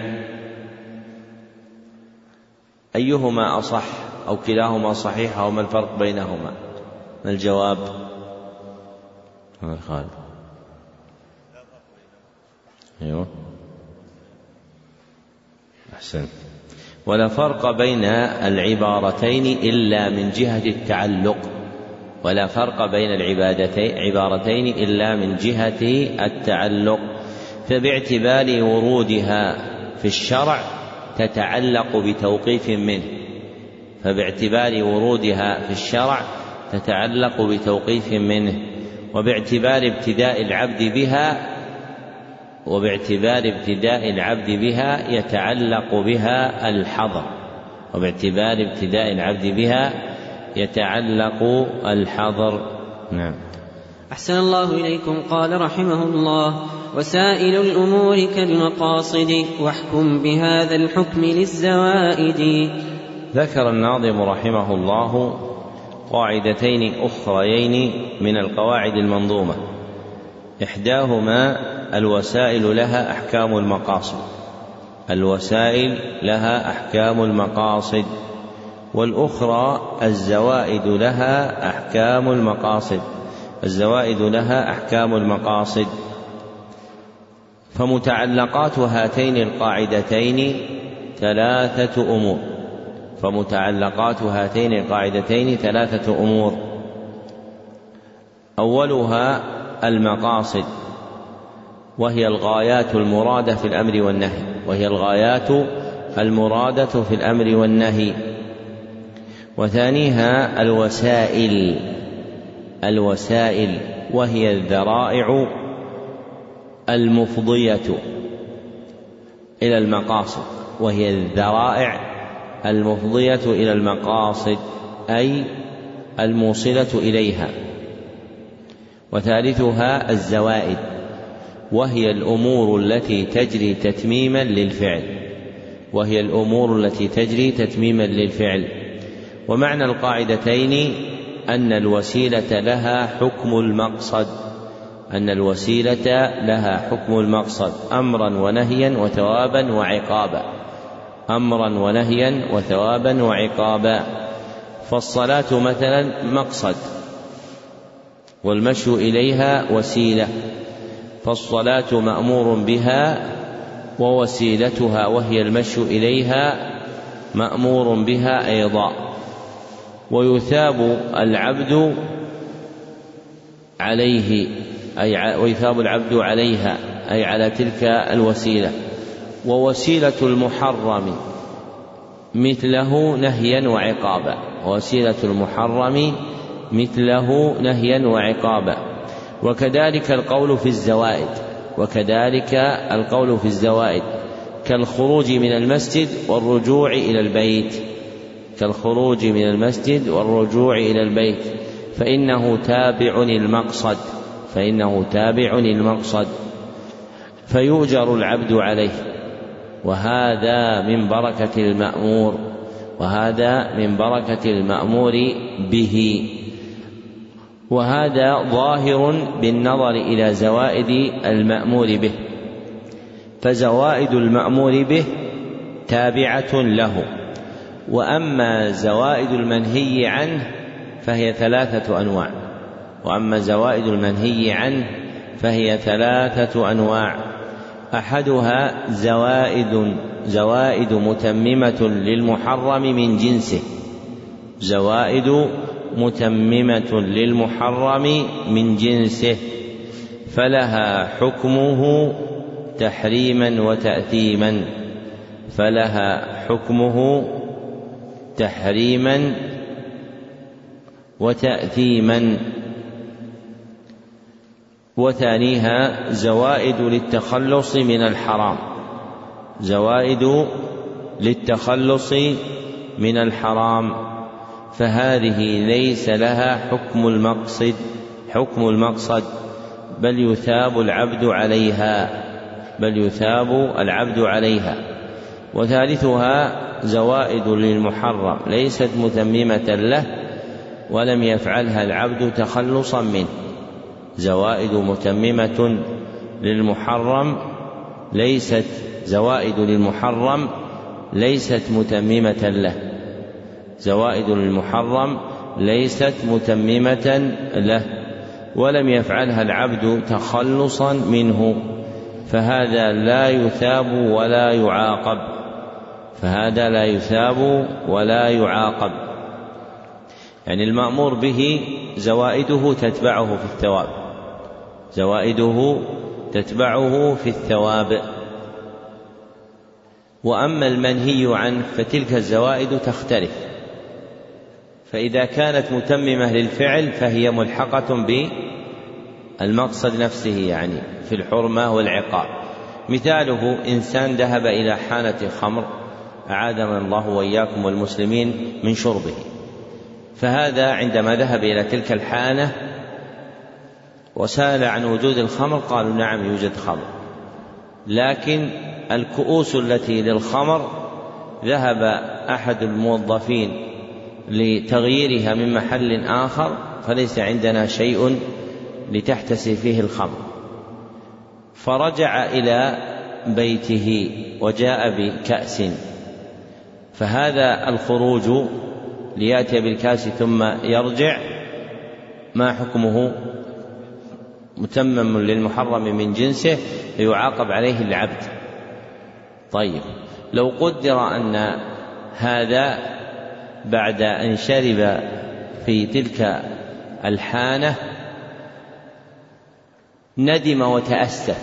أيهما أصح أو كلاهما صحيح أو ما الفرق بينهما؟ ما الجواب؟ خالد. أيوه أحسن. ولا فرق بين العبارتين إلا من جهة التعلق ولا فرق بين العبادتين عبارتين إلا من جهة التعلق فباعتبار ورودها في الشرع تتعلق بتوقيف منه فباعتبار ورودها في الشرع تتعلق بتوقيف منه وباعتبار ابتداء العبد بها وباعتبار ابتداء العبد بها يتعلق بها الحظر وباعتبار ابتداء العبد بها يتعلق الحظر. نعم. أحسن الله إليكم. قال رحمه الله وسائل الأمور كالمقاصد واحكم بهذا الحكم للزوائد. ذكر الناظم رحمه الله قاعدتين أخريين من القواعد المنظومة إحداهما الوسائل لها أحكام المقاصد الوسائل لها أحكام المقاصد والأخرى الزوائد لها أحكام المقاصد الزوائد لها أحكام المقاصد. فمتعلقات هاتين القاعدتين ثلاثة أمور فمتعلقات هاتين القاعدتين ثلاثة أمور أولها المقاصد وهي الغايات المرادة في الأمر والنهي وهي الغايات المرادة في الأمر والنهي. وثانيها الوسائل الوسائل وهي الذرائع المفضية إلى المقاصد وهي الذرائع المفضية إلى المقاصد أي الموصلة إليها. وثالثها الزوائد وهي الأمور التي تجري تتميما للفعل وهي الأمور التي تجري تتميما للفعل. ومعنى القاعدتين أن الوسيلة لها حكم المقصد أن الوسيلة لها حكم المقصد أمرا ونهيا وثوابا وعقابا، أمرا ونهيا وثوابا وعقابا. فالصلاة مثلا مقصد والمشي إليها وسيلة، فالصلاة مأمور بها ووسيلتها وهي المشي إليها مأمور بها أيضا. ويثاب العبد عليه أي ويثاب العبد عليها أي على تلك الوسيلة. ووسيلة المحرم مثله نهيا وعقابا، ووسيلة المحرم مثله نهيا وعقابا. وكذلك القول في الزوائد، وكذلك القول في الزوائد كالخروج من المسجد والرجوع إلى البيت، كالخروج من المسجد والرجوع إلى البيت، فإنه تابع المقصد، فإنه تابع المقصد فيؤجر العبد عليه، وهذا من بركة المأمور، وهذا من بركة المأمور به. وهذا ظاهر بالنظر إلى زوائد المأمور به، فزوائد المأمور به تابعة له. وأما زوائد المنهي عنه فهي ثلاثة أنواع، وأما زوائد المنهي عنه فهي ثلاثة أنواع. أحدها زوائد زوائد متممة للمحرم من جنسه، زوائد متممة للمحرم من جنسه، فلها حكمه تحريما وتأثيما، فلها حكمه تحريما وتأثيما. وثانيها زوائد للتخلص من الحرام، زوائد للتخلص من الحرام، فهذه ليس لها حكم المقصد حكم المقصد بل يثاب العبد عليها بل يثاب العبد عليها. وثالثها زوائد للمحرم ليست متممة له ولم يفعلها العبد تخلصا منه، زوائد متممة للمحرم ليست زوائد للمحرم ليست متممة له، زوائد للمحرم ليست متممة له ولم يفعلها العبد تخلصا منه، فهذا لا يثاب ولا يعاقب، فهذا لا يثاب ولا يعاقب. يعني المأمور به زوائده تتبعه في الثواب، زوائده تتبعه في الثواب. وأما المنهي عنه فتلك الزوائد تختلف، فإذا كانت متممة للفعل فهي ملحقة بالمقصد نفسه، يعني في الحرمة والعقاب. مثاله إنسان ذهب إلى حانة خمر أعاذنا الله وإياكم والمسلمين من شربه، فهذا عندما ذهب إلى تلك الحانة وسأل عن وجود الخمر قالوا نعم يوجد خمر، لكن الكؤوس التي للخمر ذهب أحد الموظفين لتغييرها من محل آخر فليس عندنا شيء لتحتسي فيه الخمر، فرجع إلى بيته وجاء بكأس، فهذا الخروج ليأتي بالكأس ثم يرجع ما حكمه؟ متمم للمحرم من جنسه فيعاقب عليه العبد. طيب لو قدر أن هذا بعد أن شرب في تلك الحانة ندم وتأسف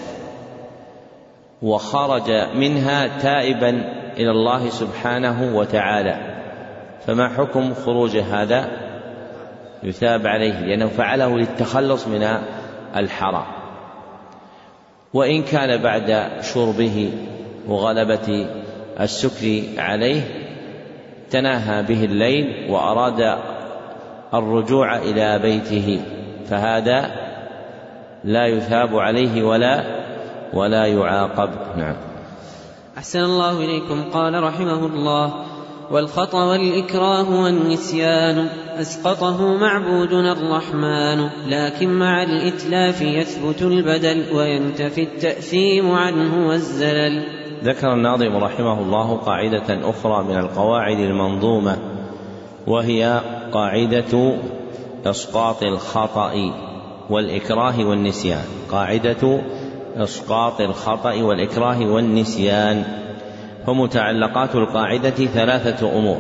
وخرج منها تائبا إلى الله سبحانه وتعالى، فما حكم خروج هذا؟ يثاب عليه لأنه فعله للتخلص من الحرام. وإن كان بعد شربه وغلبة السكر عليه تناهى به الليل وأراد الرجوع إلى بيته فهذا لا يثاب عليه ولا ولا يعاقب. نعم. أحسن الله إليكم. قال رحمه الله: والخطأ والإكراه والنسيان أسقطه معبودنا الرحمن، لكن مع الإتلاف يثبت البدل وينتفي التأثيم عنه والزلل. ذكر الناظم رحمه الله قاعدة أخرى من القواعد المنظومة، وهي قاعدة إسقاط الخطأ والإكراه والنسيان. قاعدة إسقاط الخطأ والإكراه والنسيان. فمتعلقات القاعدة ثلاثة أمور: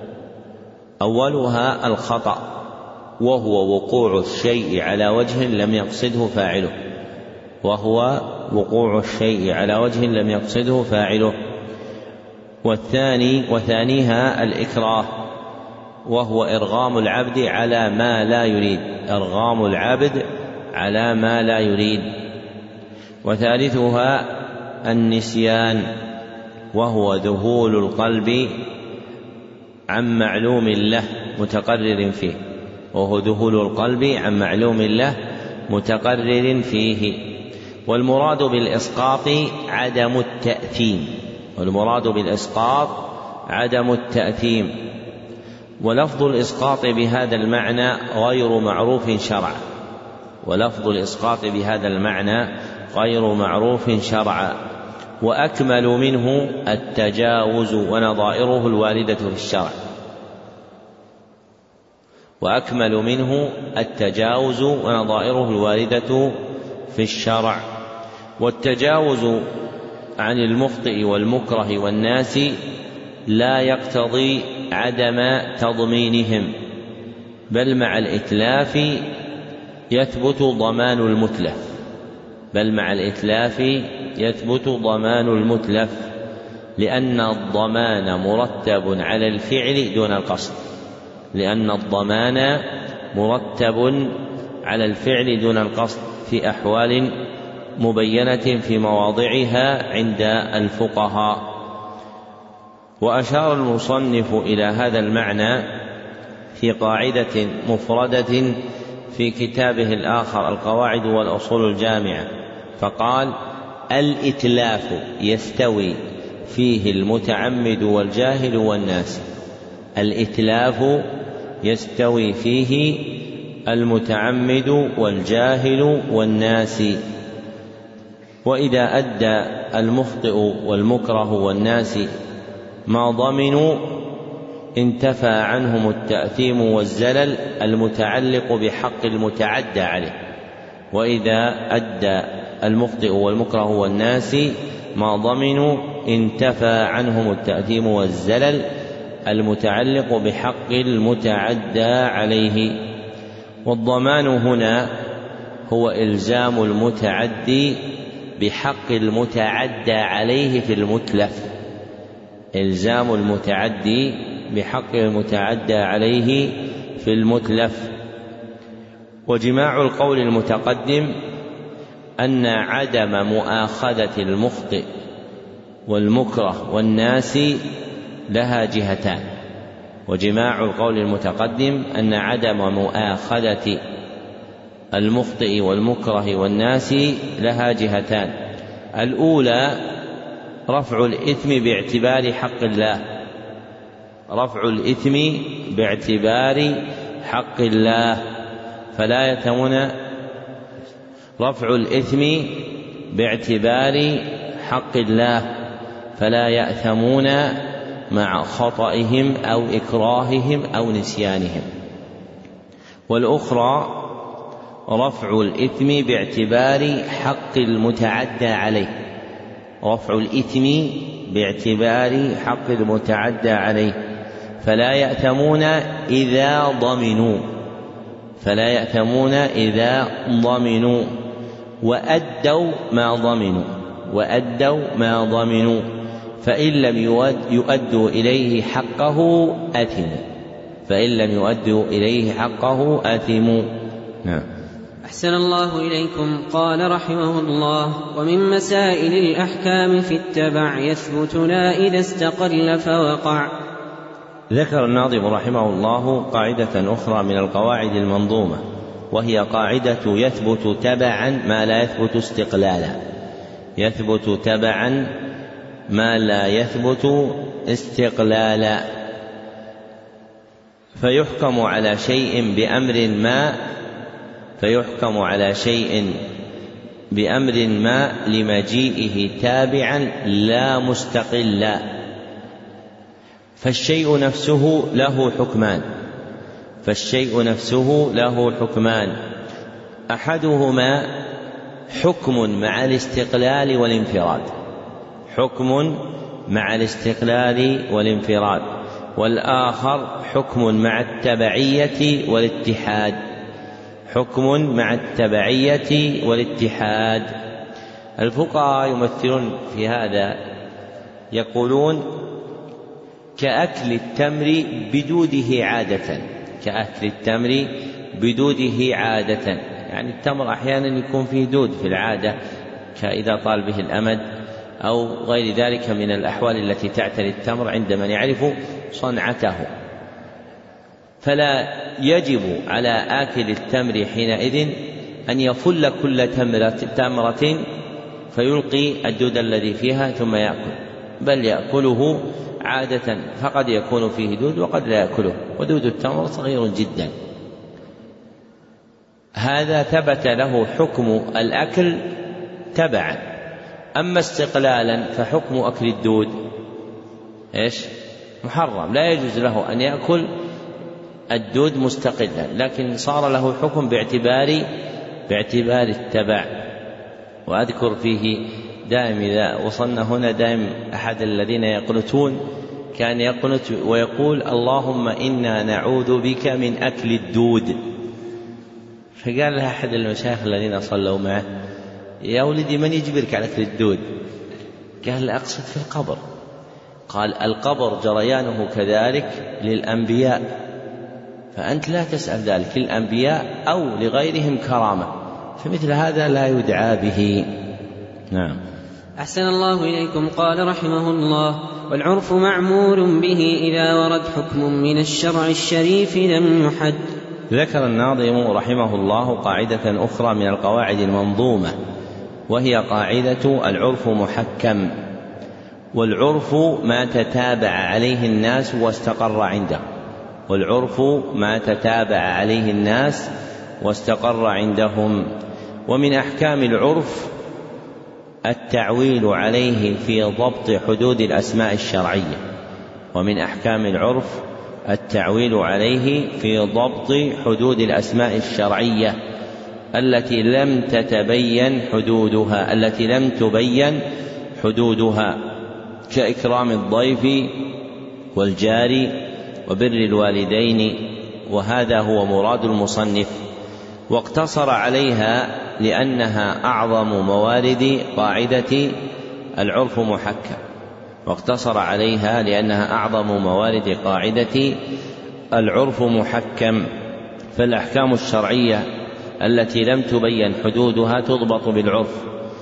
أولها الخطأ، وهو وقوع الشيء على وجه لم يقصده فاعله وهو وقوع الشيء على وجه لم يقصده فاعله والثاني وثانيها الإكراه، وهو إرغام العبد على ما لا يريد إرغام العبد على ما لا يريد وثالثها النسيان، وهو ذهول القلب عن معلوم له متقرر فيه وهو ذهول القلب عن معلوم له متقرر فيه. والمراد بالإسقاط عدم التأثيم والمراد بالإسقاط عدم التأثيم ولفظ الإسقاط بهذا المعنى غير معروف شرعا ولفظ الإسقاط بهذا المعنى غير معروف شرعا وأكمل منه التجاوز ونظائره الواردة في الشرع وأكمل منه التجاوز ونظائره الواردة في الشرع. والتجاوز عن المخطئ والمكره والناس لا يقتضي عدم تضمينهم، بل مع الإتلاف يثبت ضمان المتلف بل مع الإتلاف يثبت ضمان المتلف لأن الضمان مرتب على الفعل دون القصد لأن الضمان مرتب على الفعل دون القصد في أحوال مبينة في مواضعها عند الفقهاء. وأشار المصنف إلى هذا المعنى في قاعدة مفردة في كتابه الآخر القواعد والأصول الجامعة، فقال: الإتلاف يستوي فيه المتعمد والجاهل والناس الإتلاف يستوي فيه المتعمد والجاهل والناس. وإذا أدى المخطئ والمكره والناس ما ضمنوا انتفى عنهم التأثيم والزلل المتعلق بحق المتعدى عليه وإذا أدى المخطئ والمكره والناس ما ضمنوا انتفى عنهم التأثيم والزلل المتعلق بحق المتعدى عليه. والضمان هنا هو إلزام المتعدي بحق المتعدى عليه في المتلف إلزام المتعدي بحق المتعدى عليه في المتلف. وجماع القول المتقدم أن عدم مؤاخذة المخطئ والمكره والناس لها جهتان وجماع القول المتقدم أن عدم مؤاخذة المخطئ والمكره والناس لها جهتان: الأولى رفع الإثم باعتبار حق الله رفع الإثم باعتبار حق الله فلا يتمون رفع الإثم باعتبار حق الله فلا يأثمون مع خطئهم أو إكراههم أو نسيانهم. والأخرى رفع الإثم باعتبار حق المتعدى عليه رفع الإثم باعتبار حق المتعدى عليه فلا يأثمون إذا ضمنوا فلا يأثمون إذا ضمنوا وأدوا ما ضمنوا وأدوا ما ضمنوا فإن لم يؤدوا إليه حقه أثموا فإن لم يؤدوا إليه حقه أثموا. نعم. أحسن الله إليكم. قال رحمه الله: ومن مسائل الأحكام في التبع يثبت لا إذا استقل فوقع. ذكر الناظم رحمه الله قاعدة أخرى من القواعد المنظومة، وهي قاعدة يثبت تبعا ما لا يثبت استقلالا يثبت تبعا ما لا يثبت استقلالا فيحكم على شيء بأمر ما فيحكم على شيء بأمر ما لمجيئه تابعا لا مستقلا، فالشيء نفسه له حكمان فالشيء نفسه له حكمان أحدهما حكم مع الاستقلال والانفراد حكم مع الاستقلال والانفراد والآخر حكم مع التبعية والاتحاد حكم مع التبعية والاتحاد. الفقهاء يمثلون في هذا يقولون كأكل التمر بدوده عادة كأكل التمر بدوده عادة يعني التمر أحيانا يكون فيه دود في العادة كإذا طال به الأمد أو غير ذلك من الأحوال التي تعتري التمر عند من يعرف صنعته، فلا يجب على آكل التمر حينئذ أن يفل كل تمرة فيلقي الدود الذي فيها ثم يأكل، بل يأكله عادة، فقد يكون فيه دود وقد لا يأكله، ودود التمر صغير جدا. هذا ثبت له حكم الأكل تبعا. أما استقلالا فحكم أكل الدود إيش؟ محرم، لا يجوز له أن يأكل الدود مستقلا، لكن صار له حكم باعتبار باعتبار التبع. وأذكر فيه دائم إذا وصلنا هنا دائم أحد الذين يقنتون كان يقنت ويقول اللهم إنا نعوذ بك من أكل الدود، فقال له أحد المشايخ الذين صلوا معه يا ولدي من يجبرك على أكل الدود؟ قال أقصد في القبر. قال القبر جريانه كذلك للأنبياء، فأنت لا تسأل ذلك للأنبياء أو لغيرهم كرامة، فمثل هذا لا يدعى به. نعم. أحسن الله إليكم. قال رحمه الله: والعرف معمول به إذا ورد حكم من الشرع الشريف لم يحد. ذكر الناظم رحمه الله قاعدة أخرى من القواعد المنظومة، وهي قاعدة العرف محكم. والعرف ما تتابع عليه الناس واستقر عنده والعرف ما تتابع عليه الناس واستقر عندهم. ومن أحكام العرف التعويل عليه في ضبط حدود الأسماء الشرعية ومن أحكام العرف التعويل عليه في ضبط حدود الأسماء الشرعية التي لم تتبين حدودها التي لم تبين حدودها كإكرام الضيف والجار وبر الوالدين، وهذا هو مراد المصنف. واقتصر عليها لأنها أعظم موارد قاعدة العرف محكم واقتصر عليها لأنها أعظم موارد قاعدة العرف محكم. فالأحكام الشرعية التي لم تبين حدودها تضبط بالعرف.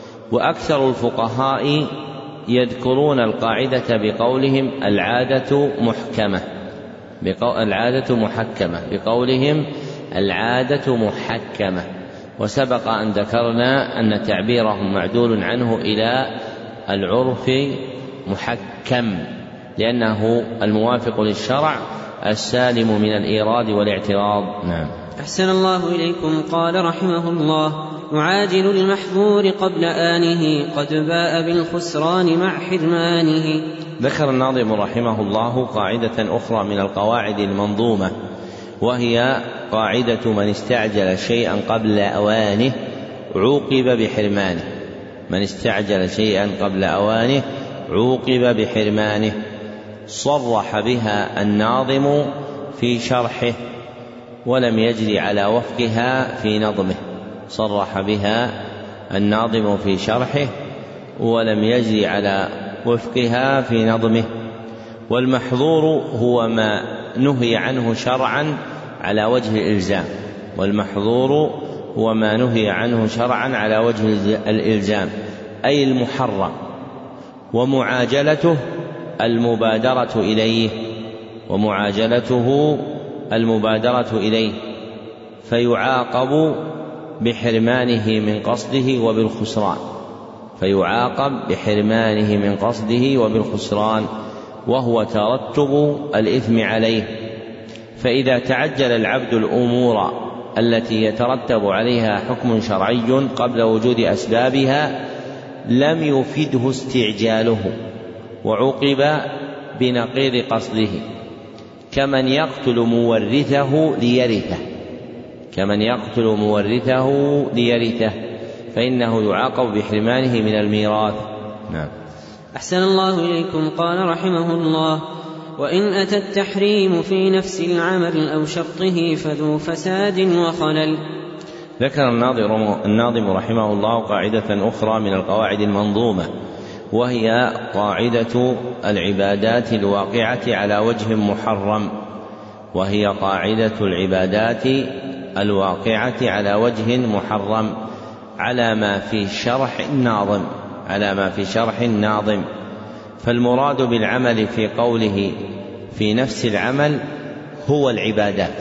وأكثر الفقهاء يذكرون القاعدة بقولهم العادة محكمة العادة محكمة بقولهم العادة محكمة. وسبق أن ذكرنا أن تعبيرهم معدول عنه إلى العرف محكم لأنه الموافق للشرع السالم من الإيراد والاعتراض. نعم. أحسن الله إليكم. قال رحمه الله: معاجل المحظور قبل آنه قد باء بالخسران مع حرمانه. ذكر الناظم رحمه الله قاعدة أخرى من القواعد المنظومة، وهي قاعدة من استعجل شيئا قبل أوانه عوقب بحرمانه من استعجل شيئا قبل أوانه عوقب بحرمانه. صرح بها الناظم في شرحه ولم يجري على وفقها في نظمه صرح بها الناظم في شرحه ولم يجري على وفقها في نظمه. والمحظور هو ما نهي عنه شرعا على وجه الإلزام والمحظور هو ما نهي عنه شرعا على وجه الإلزام أي المحرم. ومعاجلته المبادرة إليه ومعاجلته المبادرة إليه فيعاقب بحرمانه من قصده وبالخسران فيعاقب بحرمانه من قصده وبالخسران وهو ترتب الإثم عليه. فإذا تعجل العبد الأمور التي يترتب عليها حكم شرعي قبل وجود أسبابها لم يفده استعجاله وعوقب بنقيض قصده، كمن يقتل مورثه ليرثه كمن يقتل مورثه ليرثه فإنه يعاقب بحرمانه من الميراث. نعم. أحسن الله إليكم. قال رحمه الله: وإن أتى التحريم في نفس العمل أو شرطه فذو فساد وخلل. ذكر الناظم رحمه الله قاعدة أخرى من القواعد المنظومة، وهي قاعدة العبادات الواقعة على وجه محرم وهي قاعدة العبادات الواقعة على وجه محرم على ما في شرح الناظم على ما في شرح الناظم فالمراد بالعمل في قوله في نفس العمل هو العبادات،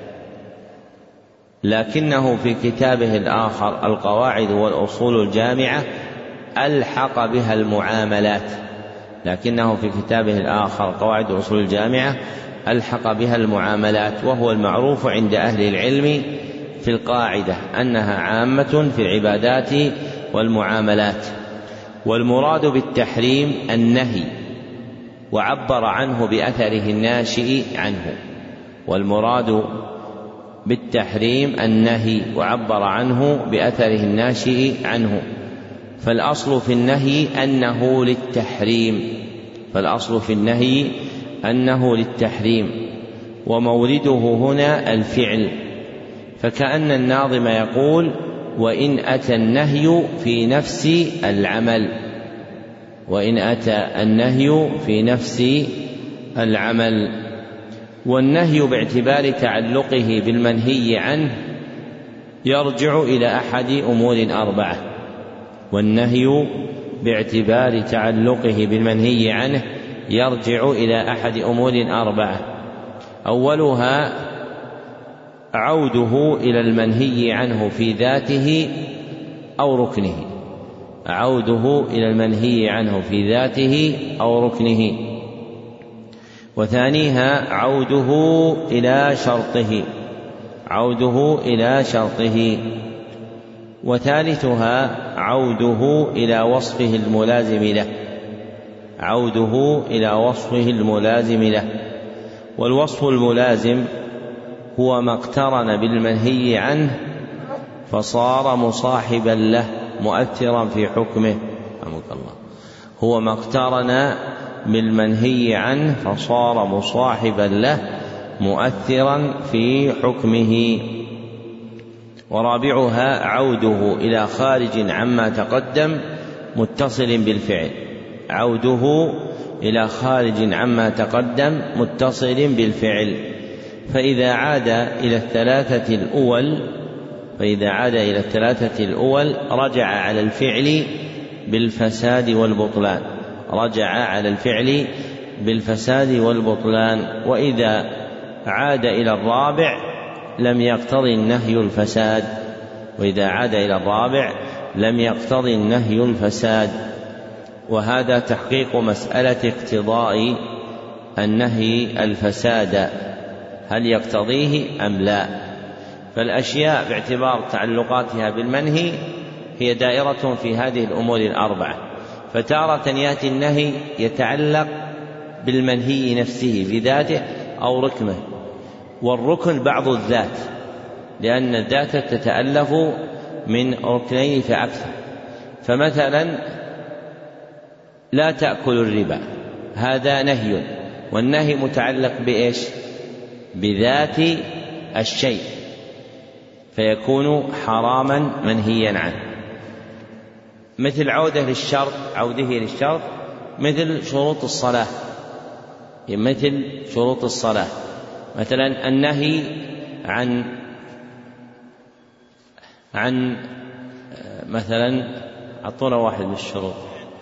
لكنه في كتابه الآخر القواعد والأصول الجامعة ألحق بها المعاملات لكنه في كتابه الآخر القواعد والأصول الجامعة ألحق بها المعاملات وهو المعروف عند أهل العلم في القاعدة أنها عامة في العبادات والمعاملات. والمراد بالتحريم النهي وعبر عنه بأثره الناشئ عنه والمراد بالتحريم النهي وعبر عنه بأثره الناشئ عنه فالأصل في النهي أنه للتحريم فالأصل في النهي أنه للتحريم ومورده هنا الفعل، فكأن الناظم يقول: وإن أتى النهي في نفس العمل وإن أتى النهي في نفس العمل والنهي باعتبار تعلقه بالمنهي عنه يرجع إلى أحد أمور أربعة والنهي باعتبار تعلقه بالمنهي عنه يرجع إلى أحد أمور أربعة أولها عوده إلى المنهي عنه في ذاته أو ركنه عوده إلى المنهي عنه في ذاته أو ركنه وثانيها عوده إلى شرطه عوده إلى شرطه وثالثها عوده إلى وصفه الملازم له عوده إلى وصفه الملازم له والوصف الملازم هو ما اقترن بالمنهي عنه فصار مصاحبا له مؤثرا في حكمه رحمك الله هو ما اقترن بالمنهي عنه فصار مصاحبا له مؤثرا في حكمه. ورابعها عوده إلى خارج عما تقدم متصل بالفعل عوده إلى خارج عما تقدم متصل بالفعل فإذا عاد إلى الثلاثة الأول فإذا عاد إلى الثلاثة الأول رجع على الفعل بالفساد والبطلان رجع على الفعل بالفساد والبطلان وإذا عاد إلى الرابع لم يقتضي النهي الفساد وإذا عاد إلى الرابع لم يقتضي النهي الفساد وهذا تحقيق مسألة اقتضاء النهي الفساد هل يقتضيه أم لا. فالأشياء باعتبار تعلقاتها بالمنهي هي دائرة في هذه الأمور الأربعة فتارة يأتي النهي يتعلق بالمنهي نفسه بذاته أو ركنه والركن بعض الذات لأن الذات تتألف من ركنين فأكثر فمثلا لا تأكل الربا هذا نهي والنهي متعلق بإيش بذات الشيء فيكون حراما منهيا عنه مثل عودة للشرط عوده للشرط مثل شروط الصلاة مثل شروط الصلاة مثلا النهي عن عن مثلا أعطونا واحد من الشروط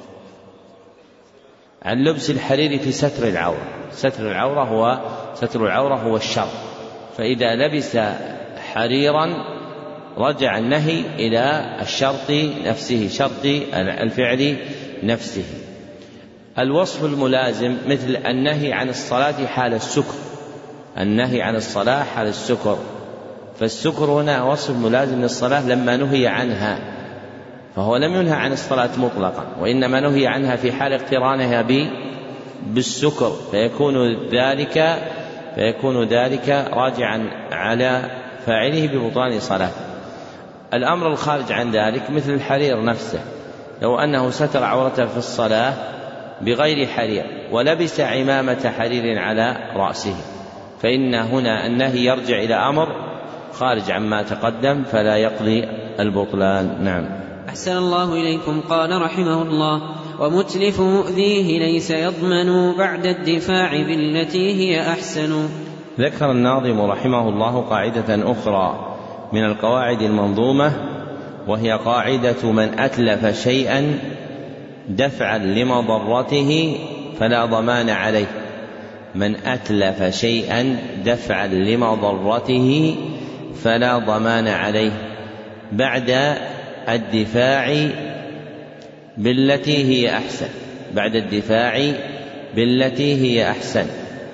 عن لبس الحرير في ستر العورة ستر العورة هو ستر العورة هو الشرط فإذا لبس حريرا رجع النهي إلى الشرط نفسه شرط الفعل نفسه. الوصف الملازم مثل النهي عن الصلاة حال السكر النهي عن الصلاة على السكر، فالسكر هنا وصف ملازم للصلاة لما نهي عنها، فهو لم ينهى عن الصلاة مطلقا، وإنما نهي عنها في حال اقترانها بالسكر، فيكون ذلك فيكون ذلك راجعا على فاعله ببطلان صلاته. الأمر الخارج عن ذلك مثل الحرير نفسه، لو أنه ستر عورته في الصلاة بغير حرير ولبس عمامة حرير على رأسه، فإن هنا النهي يرجع إلى أمر خارج عما تقدم فلا يقضي البطلان. نعم. أحسن الله إليكم. قال رحمه الله: ومتلف مؤذيه ليس يضمن بعد الدفاع بالتي هي أحسن. ذكر الناظم رحمه الله قاعدة أخرى من القواعد المنظومة، وهي قاعدة من أتلف شيئا دفعا لمضرته فلا ضمان عليه. من أتلف شيئا دفعا لمضرته فلا ضمان عليه بعد الدفاع بالتي هي أحسن. بعد الدفاع بالتي هي أحسن.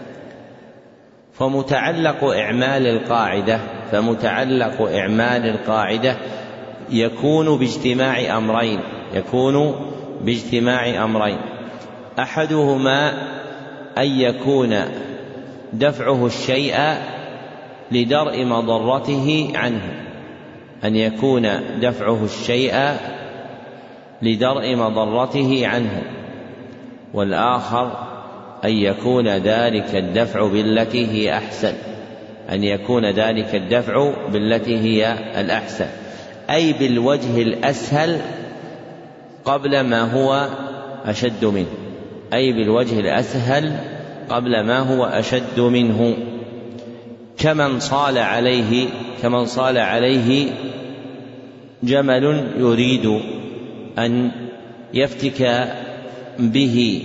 فمتعلق إعمال القاعدة فمتعلق إعمال القاعدة يكون باجتماع أمرين يكون باجتماع أمرين أحدهما أن يكون دفعه الشيء لدرء مضرته عنه أن يكون دفعه الشيء لدرء مضرته عنه والآخر أن يكون ذلك الدفع بالتي هي أحسن أن يكون ذلك الدفع بالتي هي الأحسن، أي بالوجه الأسهل قبل ما هو أشد منه أي بالوجه الأسهل قبل ما هو أشد منه. كمن صال عليه كمن صال عليه جمل يريد أن يفتك به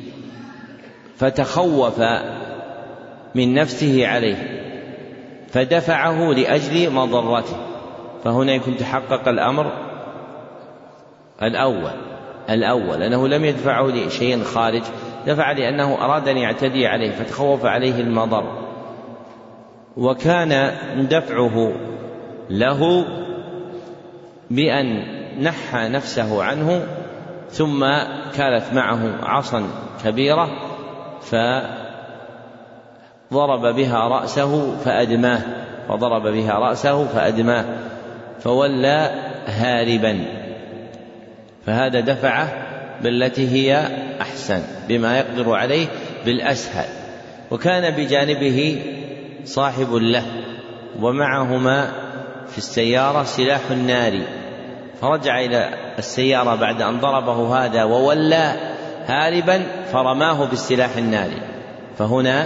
فتخوف من نفسه عليه فدفعه لأجل مضرته، فهنا يكون تحقق الأمر الأول الأول أنه لم يدفعه لشيء خارج، دفع لأنه أراد أن يعتدي عليه فتخوف عليه المضر، وكان دفعه له بأن نحى نفسه عنه ثم كانت معه عصا كبيرة فضرب بها رأسه فأدماه فضرب بها رأسه فأدماه فولى هاربا، فهذا دفعه بالتي هي أحسن بما يقدر عليه بالأسهل. وكان بجانبه صاحب له ومعهما في السيارة سلاح النار، فرجع إلى السيارة بعد أن ضربه هذا وولى هاربا فرماه بالسلاح الناري، فهنا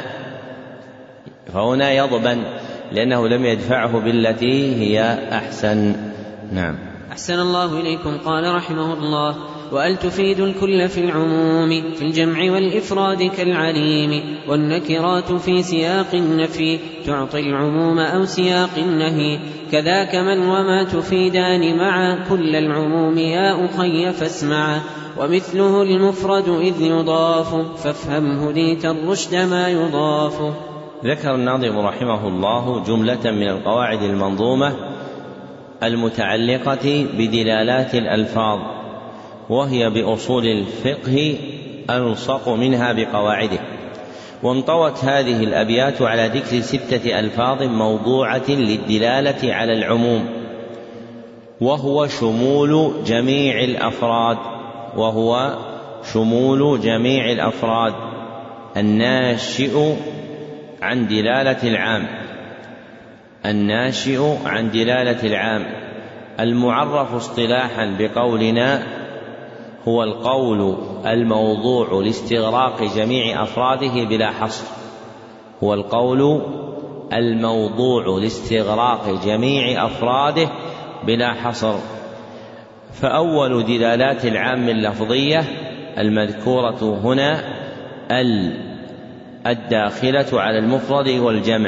فهنا يضمن لأنه لم يدفعه بالتي هي أحسن. نعم. أحسن الله إليكم. قال رحمه الله: وأل تفيد الكل في العموم في الجمع والإفراد كالعليم، والنكرات في سياق النفي تعطي العموم أو سياق النهي، كذاك من وما تفيدان مع كل العموم يا أخي فاسمع، ومثله المفرد إذ يضاف فافهم هديت الرشد ما يضاف. ذكر الناظم رحمه الله جملة من القواعد المنظومة المتعلقة بدلالات الألفاظ، وهي بأصول الفقه ألصق منها بقواعده. وانطوت هذه الأبيات على ذكر ستة ألفاظ موضوعة للدلالة على العموم، وهو شمول جميع الأفراد وهو شمول جميع الأفراد الناشئ عن دلالة العام الناشئ عن دلالة العام المعرف اصطلاحا بقولنا هو القول الموضوع لاستغراق جميع أفراده بلا حصر هو القول الموضوع لاستغراق جميع أفراده بلا حصر. فأول دلالات العام اللفظية المذكورة هنا ال الداخلة على المفرد والجمع،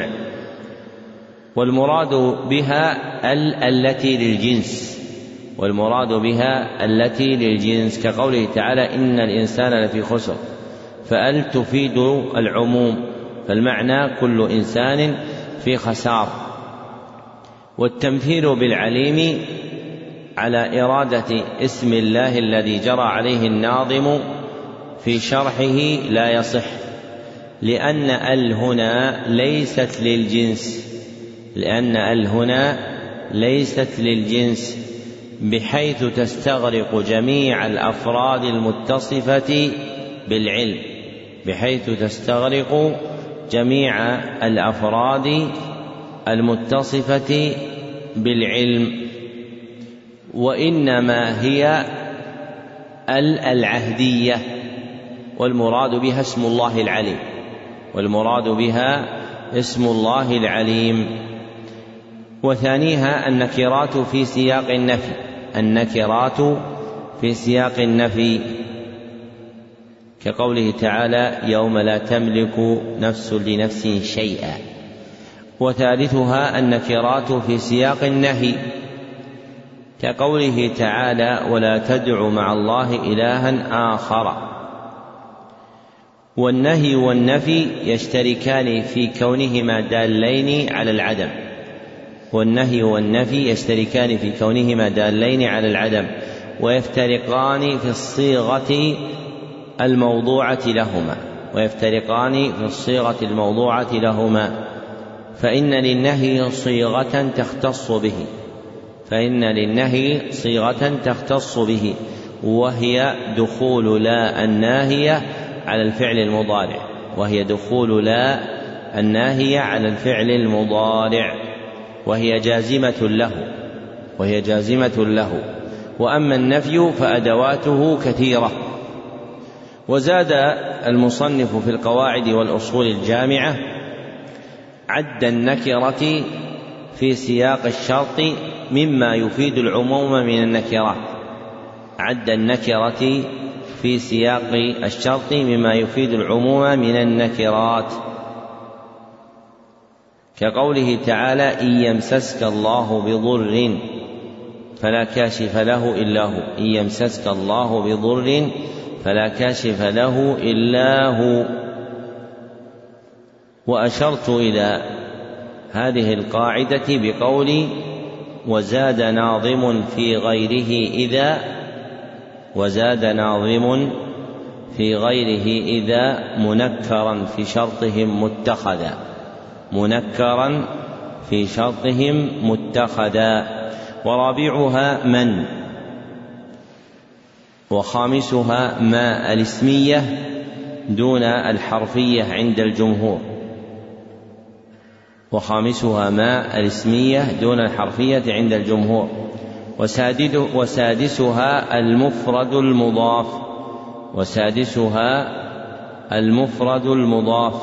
والمراد بها ال التي للجنس والمراد بها التي للجنس كقوله تعالى إن الإنسان لفي خسر، فأل تفيد العموم فالمعنى كل إنسان في خسار. والتمثيل بالعليم على إرادة اسم الله الذي جرى عليه الناظم في شرحه لا يصح، لأن ال هنا ليست للجنس لأن ال هنا ليست للجنس بحيث تستغرق جميع الأفراد المتصفة بالعلم بحيث تستغرق جميع الأفراد المتصفة بالعلم وإنما هي ال العهدية، والمراد بها اسم الله العليم والمراد بها اسم الله العليم. وثانيها النكرات في سياق النفي النكرات في سياق النفي كقوله تعالى يوم لا تملك نفس لنفس شيئا. وثالثها النكرات في سياق النهي كقوله تعالى ولا تدع مع الله إلها آخر. والنهي والنفي يشتركان في كونهما دالين على العدم والنهي والنفي يشتركان في كونهما دالين على العدم ويفترقان في الصيغة الموضوعة لهما ويفترقان في الصيغة الموضوعة لهما فإن للنهي صيغة تختص به فإن للنهي صيغة تختص به وهي دخول لا الناهية على الفعل المضارع وهي دخول لا الناهية على الفعل المضارع وهي جازمة له وهي جازمة له وأما النفي فأدواته كثيرة. وزاد المصنف في القواعد والأصول الجامعة عد النكرة في سياق الشرط مما يفيد العموم من النكرات عد النكرة في سياق الشرط مما يفيد العموم من النكرات كقوله تعالى إن يمسسك الله بضر فلا كاشف له إلا هو إن يمسسك الله بضر فلا كاشف له إلا هو. وأشرت إلى هذه القاعدة بقولي وزاد ناظم في غيره إذا وزاد ناظم في غيره إذا منكرا في شرطهم متخذا منكرا في شرطهم متخذا. ورابعها من وخامسها ما الاسمية دون الحرفية عند الجمهور وخامسها ما الاسمية دون الحرفية عند الجمهور. وسادسها المفرد المضاف وسادسها المفرد المضاف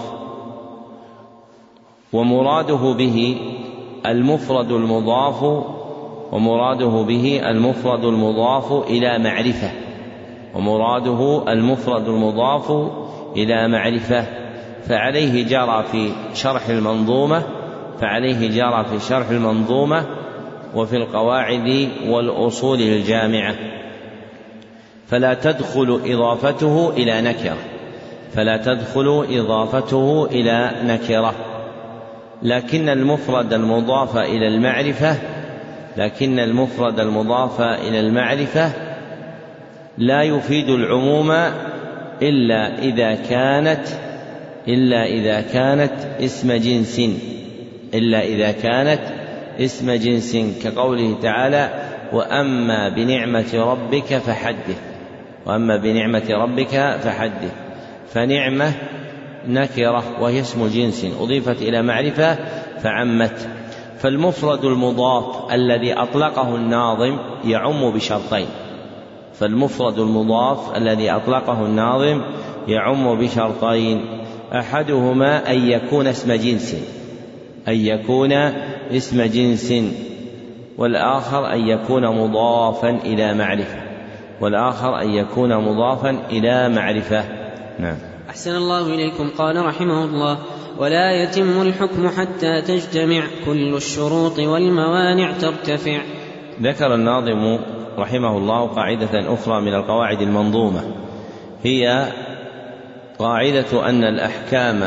ومراده به المفرد المضاف ومراده به المفرد المضاف إلى معرفة ومراده المفرد المضاف إلى معرفة فعليه جرى في شرح المنظومة فعليه جرى في شرح المنظومة وفي القواعد والأصول الجامعة. فلا تدخل إضافته إلى نكرة فلا تدخل إضافته إلى نكرة لكن المفرد المضاف إلى المعرفة لكن المفرد المضاف إلى المعرفة لا يفيد العموم إلا إذا كانت إلا إذا كانت اسم جنس إلا إذا كانت اسم جنس كقوله تعالى وأما بنعمة ربك فحدث وأما بنعمة ربك فحدث فنعمة نكرة وهي اسم جنس أضيفت إلى معرفة فعمت. فالمفرد المضاف الذي أطلقه الناظم يعم بشرطين فالمفرد المضاف الذي أطلقه الناظم يعم بشرطين أحدهما أن يكون اسم جنس أن يكون اسم جنس والآخر أن يكون مضافا إلى معرفة والآخر أن يكون مضافا إلى معرفة. نعم. أحسن الله إليكم. قال رحمه الله ولا يتم الحكم حتى تجتمع كل الشروط والموانع ترتفع. ذكر الناظم رحمه الله قاعدة أخرى من القواعد المنظومة هي قاعدة أن الأحكام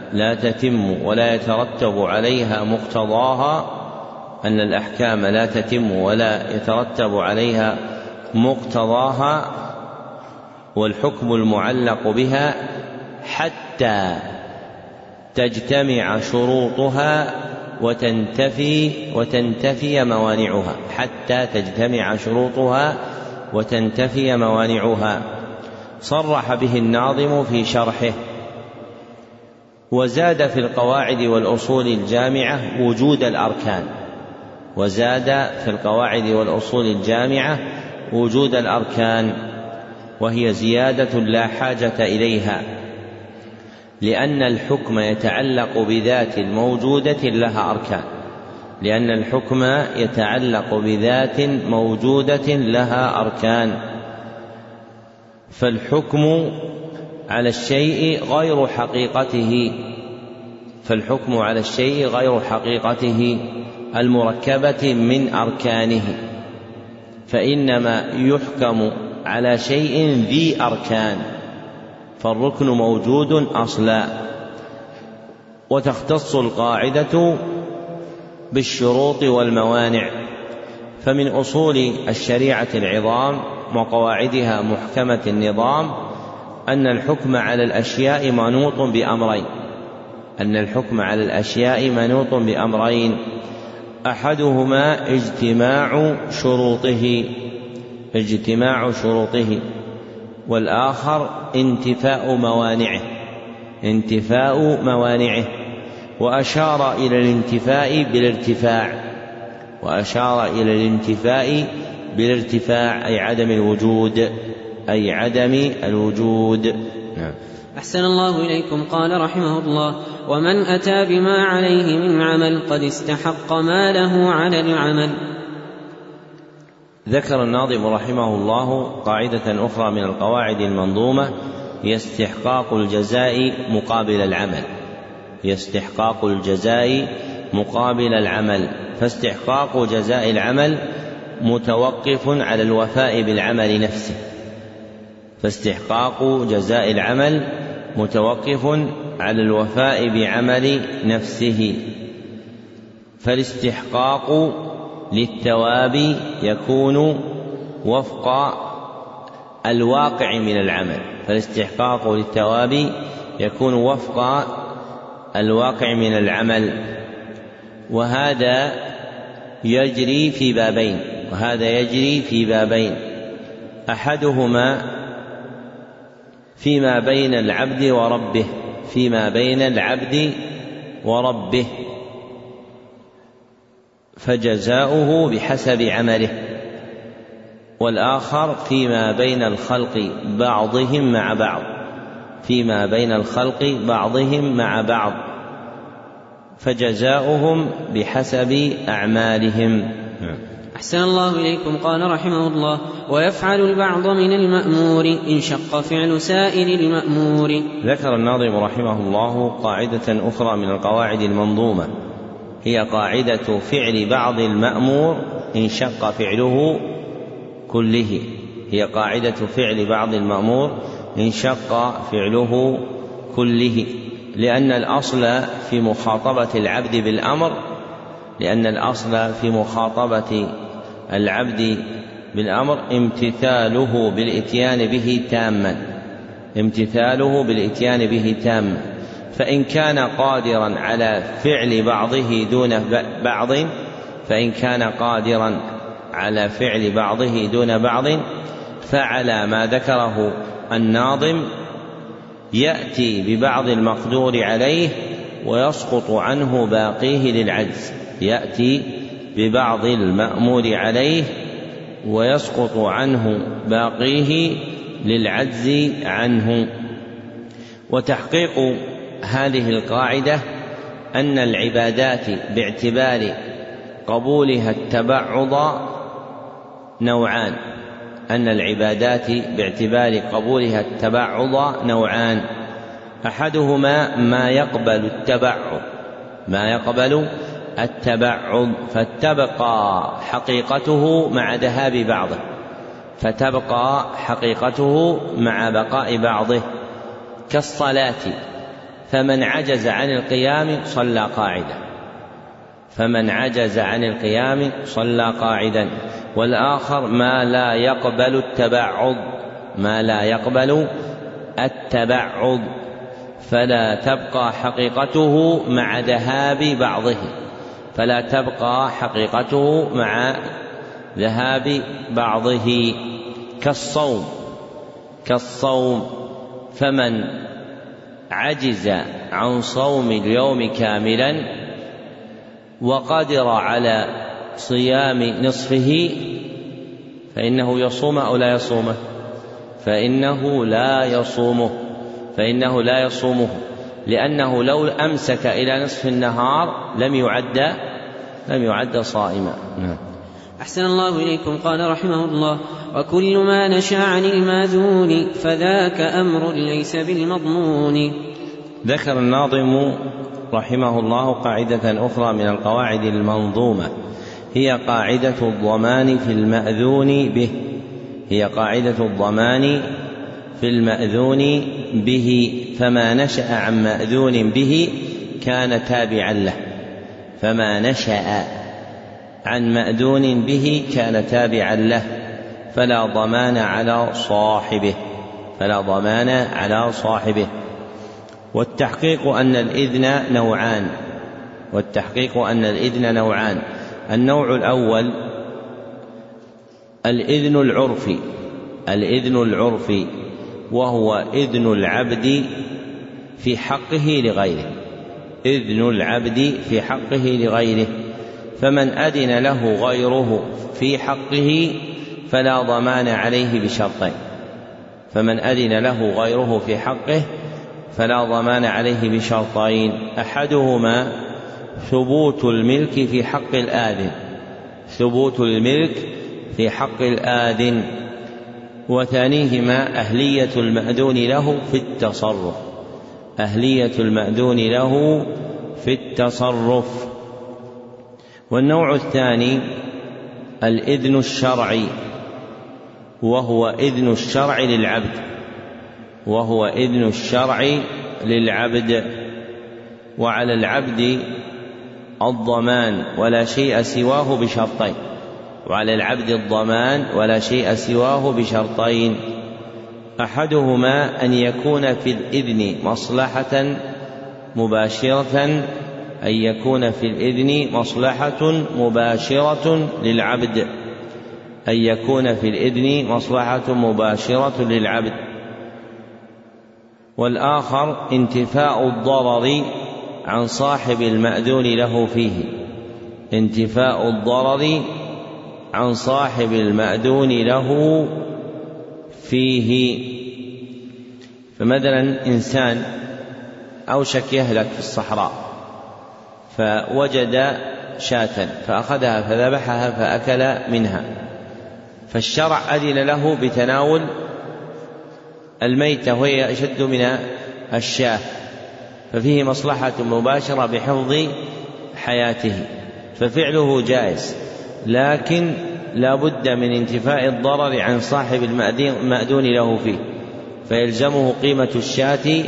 لا تتم ولا يترتب عليها مقتضاها أن الأحكام لا تتم ولا يترتب عليها مقتضاها والحكم المعلق بها حتى تجتمع شروطها وتنتفي وتنتفي موانعها حتى تجتمع شروطها وتنتفي موانعها. صرح به الناظم في شرحه. وزاد في القواعد والأصول الجامعة وجود الأركان وزاد في القواعد والأصول الجامعة وجود الأركان وهي زيادة لا حاجة إليها، لأن الحكم يتعلق بذات موجودة لها أركان لأن الحكم يتعلق بذات موجودة لها أركان فالحكم على الشيء غير حقيقته فالحكم على الشيء غير حقيقته المركبة من أركانه، فإنما يحكم على شيء ذي أركان، فالركن موجود أصلا. وتختص القاعدة بالشروط والموانع، فمن أصول الشريعة العظام وقواعدها محكمة النظام أن الحكم على الأشياء منوط بأمرين أن الحكم على الأشياء منوط بأمرين أحدهما اجتماع شروطه اجتماع شروطه والآخر انتفاء موانعه انتفاء موانعه وأشار إلى الانتفاء بالارتفاع وأشار إلى الانتفاء بالارتفاع أي عدم الوجود أي عدم الوجود. نعم. أحسن الله إليكم. قال رحمه الله: ومن أتى بما عليه من عمل قد استحق ما له على العمل. ذكر الناظم رحمه الله قاعدة أخرى من القواعد المنظومة هي استحقاق الجزاء مقابل العمل هي استحقاق الجزاء مقابل العمل فاستحقاق جزاء العمل متوقف على الوفاء بالعمل نفسه فاستحقاق جزاء العمل متوقف على الوفاء بعمل نفسه فالاستحقاق للثواب يكون وفق الواقع من العمل فالاستحقاق للثواب يكون وفق الواقع من العمل وهذا يجري في بابين وهذا يجري في بابين أحدهما فيما بين العبد وربه فيما بين العبد وربه فجزاؤه بحسب عمله والآخر فيما بين الخلق بعضهم مع بعض فيما بين الخلق بعضهم مع بعض فجزاؤهم بحسب أعمالهم. أحسن الله إليكم. قال رحمه الله: ويفعل البعض من المأمور إن شق فعل سائر المأمور. ذكر الناظم رحمه الله قاعدة أخرى من القواعد المنظومة هي قاعدة فعل بعض المأمور إن شق فعله كله هي قاعدة فعل بعض المأمور إن شق فعله كله لأن الأصل في مخاطبة العبد بالأمر لأن الأصل في مخاطبة العبد بالأمر امتثاله بالإتيان به تاما امتثاله بالإتيان به تاما فإن كان قادرا على فعل بعضه دون بعض فإن كان قادرا على فعل بعضه دون بعض فعلى ما ذكره الناظم يأتي ببعض المقدور عليه ويسقط عنه باقيه للعجز يأتي ببعض المأمور عليه ويسقط عنه باقيه للعجز عنه. وتحقيق هذه القاعدة أن العبادات باعتبار قبولها التبعض نوعان أن العبادات باعتبار قبولها التبعض نوعان أحدهما ما يقبل التبعض ما يقبل التبعض فتبقى حقيقته مع ذهاب بعضه فتبقى حقيقته مع بقاء بعضه كالصلاة فمن عجز عن القيام صلى قاعدا فمن عجز عن القيام صلى قاعدا والآخر ما لا يقبل التبعض ما لا يقبل التبعض فلا تبقى حقيقته مع ذهاب بعضه فلا تبقى حقيقته مع ذهاب بعضه كالصوم كالصوم فمن عجز عن صوم اليوم كاملا وقدر على صيام نصفه فإنه يصوم أو لا يصومه فإنه لا يصومه فإنه لا يصومه لأنه لو أمسك إلى نصف النهار لم يعد لم يعد صائما. أحسن الله إليكم. قال رحمه الله: وكل ما نشأ عن الماذون فذاك أمر ليس بالمضمون. ذكر الناظم رحمه الله قاعدة أخرى من القواعد المنظومة هي قاعدة الضمان في المأذون به هي قاعدة الضمان في المأذون به فما نشأ عن مأذون به كان تابعا له فما نشأ عن مأذون به كان تابعا له فلا ضمان على صاحبه فلا ضمان على صاحبه والتحقيق أن الإذن نوعان والتحقيق أن الإذن نوعان النوع الأول الإذن العرفي الإذن العرفي وهو إذن العبد في حقه لغيره إذن العبد في حقه لغيره فمن أذن له غيره في حقه فلا ضمان عليه بشرطين فمن أذن له غيره في حقه فلا ضمان عليه بشرطين أحدهما ثبوت الملك في حق الآذن ثبوت الملك في حق الآذن وثانيهما أهلية المأذون له في التصرف أهلية المأذون له في التصرف والنوع الثاني الإذن الشرعي وهو إذن الشرع للعبد وهو إذن الشرع للعبد وعلى العبد الضمان ولا شيء سواه بشرطين وعلى العبد الضمان ولا شيء سواه بشرطين أحدهما أن يكون في الإذن مصلحة مباشرة أن يكون في الإذن مصلحة مباشرة للعبد أن يكون في الإذن مصلحة مباشرة للعبد والآخر انتفاء الضرر عن صاحب المأذون له فيه انتفاء الضرر عن صاحب المأذون له فيه فمثلا إنسان أوشك يهلك في الصحراء فوجد شاة فأخذها فذبحها فأكل منها فالشرع أذن له بتناول الميتة وهي أشد من الشاة ففيه مصلحة مباشرة بحفظ حياته ففعله جائز لكن لا بد من انتفاء الضرر عن صاحب المأذون له فيه فيلزمه قيمة الشاة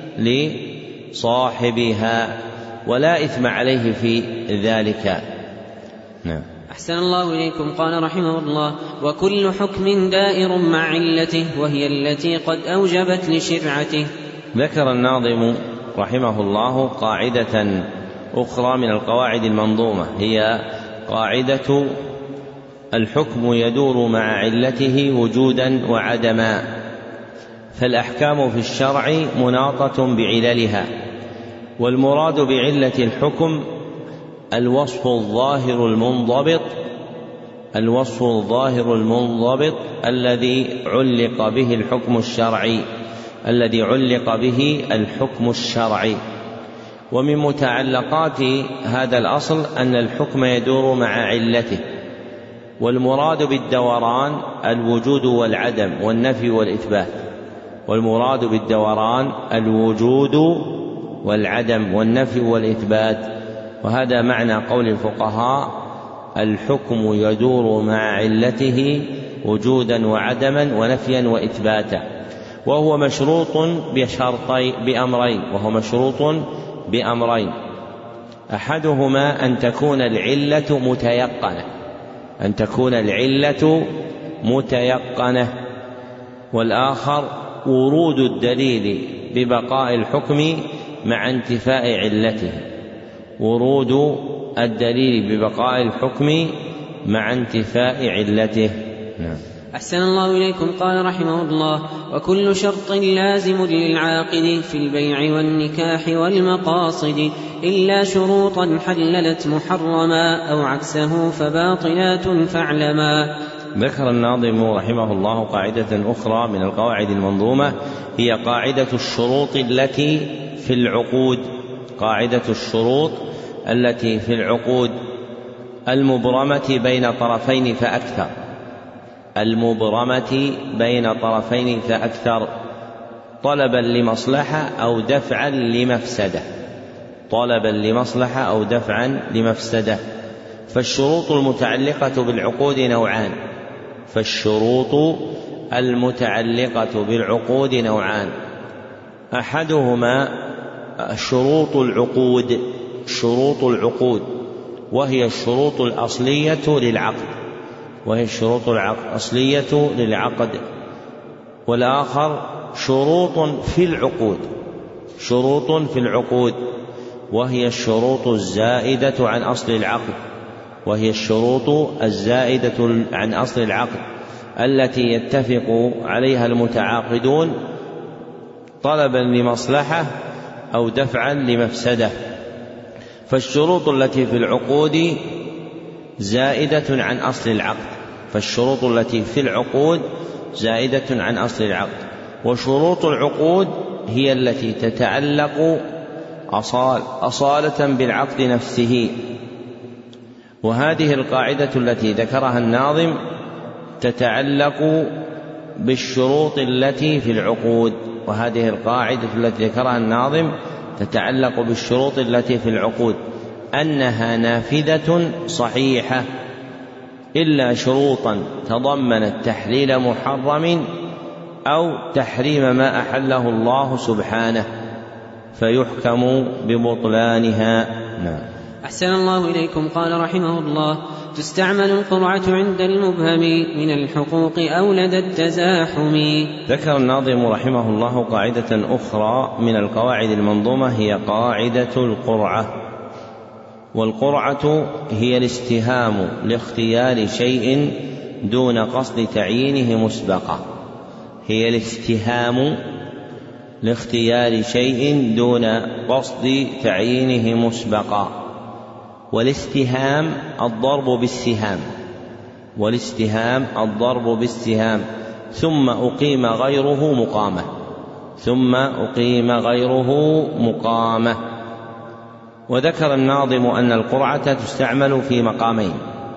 لصاحبها ولا إثم عليه في ذلك. نعم. أحسن الله إليكم. قال رحمه الله: وكل حكم دائر مع علته وهي التي قد أوجبت لشرعته. ذكر الناظم رحمه الله قاعدة أخرى من القواعد المنظومة هي قاعدة الحكم يدور مع علته وجودا وعدما فالأحكام في الشرع مناطة بعللها والمراد بعلة الحكم الوصف الظاهر المنضبط الوصف الظاهر المنضبط الذي علق به الحكم الشرعي الذي علق به الحكم الشرعي ومن متعلقات هذا الأصل أن الحكم يدور مع علته والمراد بالدوران الوجود والعدم والنفي والإثبات والمراد بالدوران الوجود والعدم والنفي والإثبات وهذا معنى قول الفقهاء الحكم يدور مع علته وجودا وعدما ونفيا وإثباتا وهو مشروط بشرطي بأمرين وهو مشروط بأمرين أحدهما أن تكون العلة متيقنة أن تكون العلة متيقنة والآخر ورود الدليل ببقاء الحكم مع انتفاء علته ورود الدليل ببقاء الحكم مع انتفاء علته. نعم. أحسن الله إليكم. قال رحمه الله: وكل شرط لازم للعاقد في البيع والنكاح والمقاصد إلا شروطا حللت محرما أو عكسه فباطلات فاعلما. ذكر الناظم رحمه الله قاعدة أخرى من القواعد المنظومة هي قاعدة الشروط التي في العقود قاعدة الشروط التي في العقود المبرمة بين طرفين فأكثر المبرمة بين طرفين فأكثر طلبا لمصلحة أو دفعا لمفسدة طلبا لمصلحة أو دفعا لمفسدة فالشروط المتعلقة بالعقود نوعان فالشروط المتعلقة بالعقود نوعان أحدهما شروط العقود شروط العقود وهي الشروط الأصلية للعقد وهي الشروط الأصلية للعقد والآخر شروط في العقود شروط في العقود وهي الشروط الزائدة عن أصل العقد وهي الشروط الزائدة عن أصل العقد التي يتفق عليها المتعاقدون طلبا لمصلحة أو دفعا لمفسدة. فالشروط التي في العقود زائدة عن أصل العقد فالشروط التي في العقود زائدة عن أصل العقد وشروط العقود هي التي تتعلق أصال أصالة بالعقد نفسه. وهذه القاعدة التي ذكرها الناظم تتعلق بالشروط التي في العقود وهذه القاعدة التي ذكرها الناظم تتعلق بالشروط التي في العقود أنها نافذة صحيحة إلا شروطا تضمنت تحليل محرم أو تحريم ما أحله الله سبحانه فيحكم ببطلانها. نعم. أحسن الله إليكم. قال رحمه الله: تستعمل القرعة عند المبهم من الحقوق أو لدى التزاحم. ذكر الناظم رحمه الله قاعدة أخرى من القواعد المنظومة هي قاعدة القرعة والقرعة هي الاستهام لاختيار شيء دون قصد تعيينه مسبقا هي الاستهام لاختيار شيء دون قصد تعيينه مسبقا والاستهام الضرب بالسهام والاستهام الضرب بالسهام ثم أقيم غيره مقامة ثم أقيم غيره مقامة. وذكر الناظم أن القرعة تستعمل في مقامين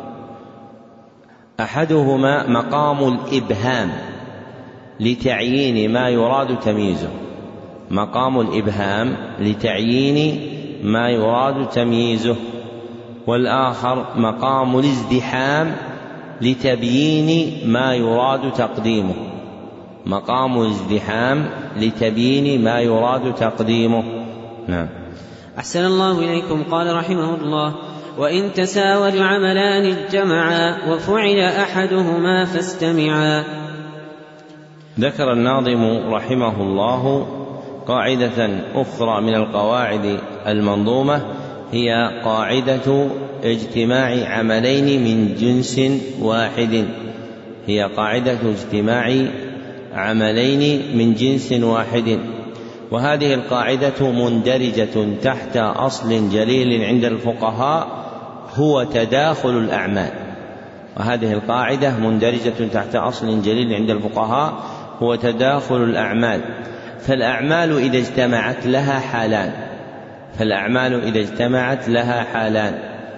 أحدهما مقام الإبهام لتعيين ما يراد تمييزه مقام الإبهام لتعيين ما يراد تمييزه والآخر مقام الازدحام لتبيين ما يراد تقديمه مقام الازدحام لتبيين ما يراد تقديمه. نعم. أحسن الله إليكم. قال رحمه الله: وإن تساوى العملان اجتمعا وفعل أحدهما فاستمعا. ذكر الناظم رحمه الله قاعدة أخرى من القواعد المنظومة هي قاعدة اجتماع عملين من جنس واحد هي قاعدة اجتماع عملين من جنس واحد وهذه القاعدة مندرجة تحت أصل جليل عند الفقهاء هو تداخل الأعمال وهذه القاعدة مندرجة تحت أصل جليل عند الفقهاء هو تداخل الأعمال. فالأعمال إذا اجتمعت لها حالان فالأعمال إذا اجتمعت لها حالان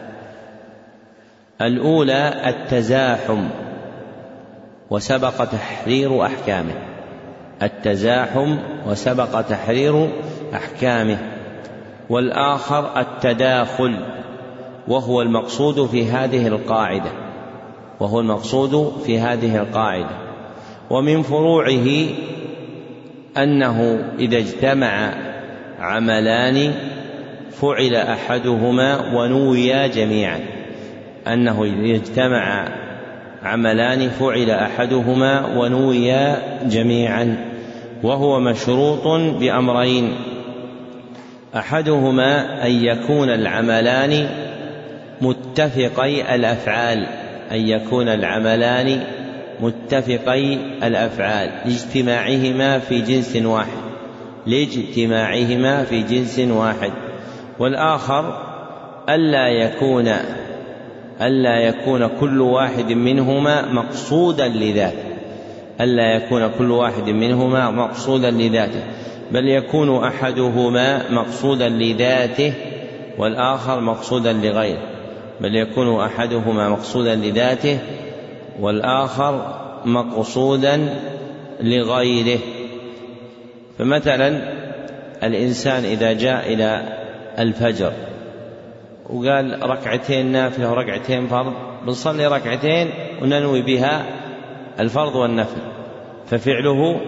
الأولى التزاحم وسبق تحرير أحكامه التزاحم وسبق تحرير أحكامه والآخر التداخل وهو المقصود في هذه القاعدة وهو المقصود في هذه القاعدة ومن فروعه أنه إذا اجتمع عملان فعل أحدهما ونويا جميعا أنه إذا اجتمع عملان فعل أحدهما ونويا جميعا، وهو مشروط بأمرين: أحدهما أن يكون العملان متفقي الأفعال أن يكون العملان متفقي الأفعال لاجتماعهما في جنس واحد لاجتماعهما في جنس واحد والآخر ألا يكون ألا يكون كل واحد منهما مقصودا لذاته ألا يكون كل واحد منهما مقصودا لذاته بل يكون أحدهما مقصودا لذاته والآخر مقصودا لغيره بل يكون أحدهما مقصودا لذاته والآخر مقصودا لغيره. فمثلا الإنسان إذا جاء إلى الفجر وقال ركعتين نافلة وركعتين فرض، بنصلي ركعتين وننوي بها الفرض والنفل، ففعله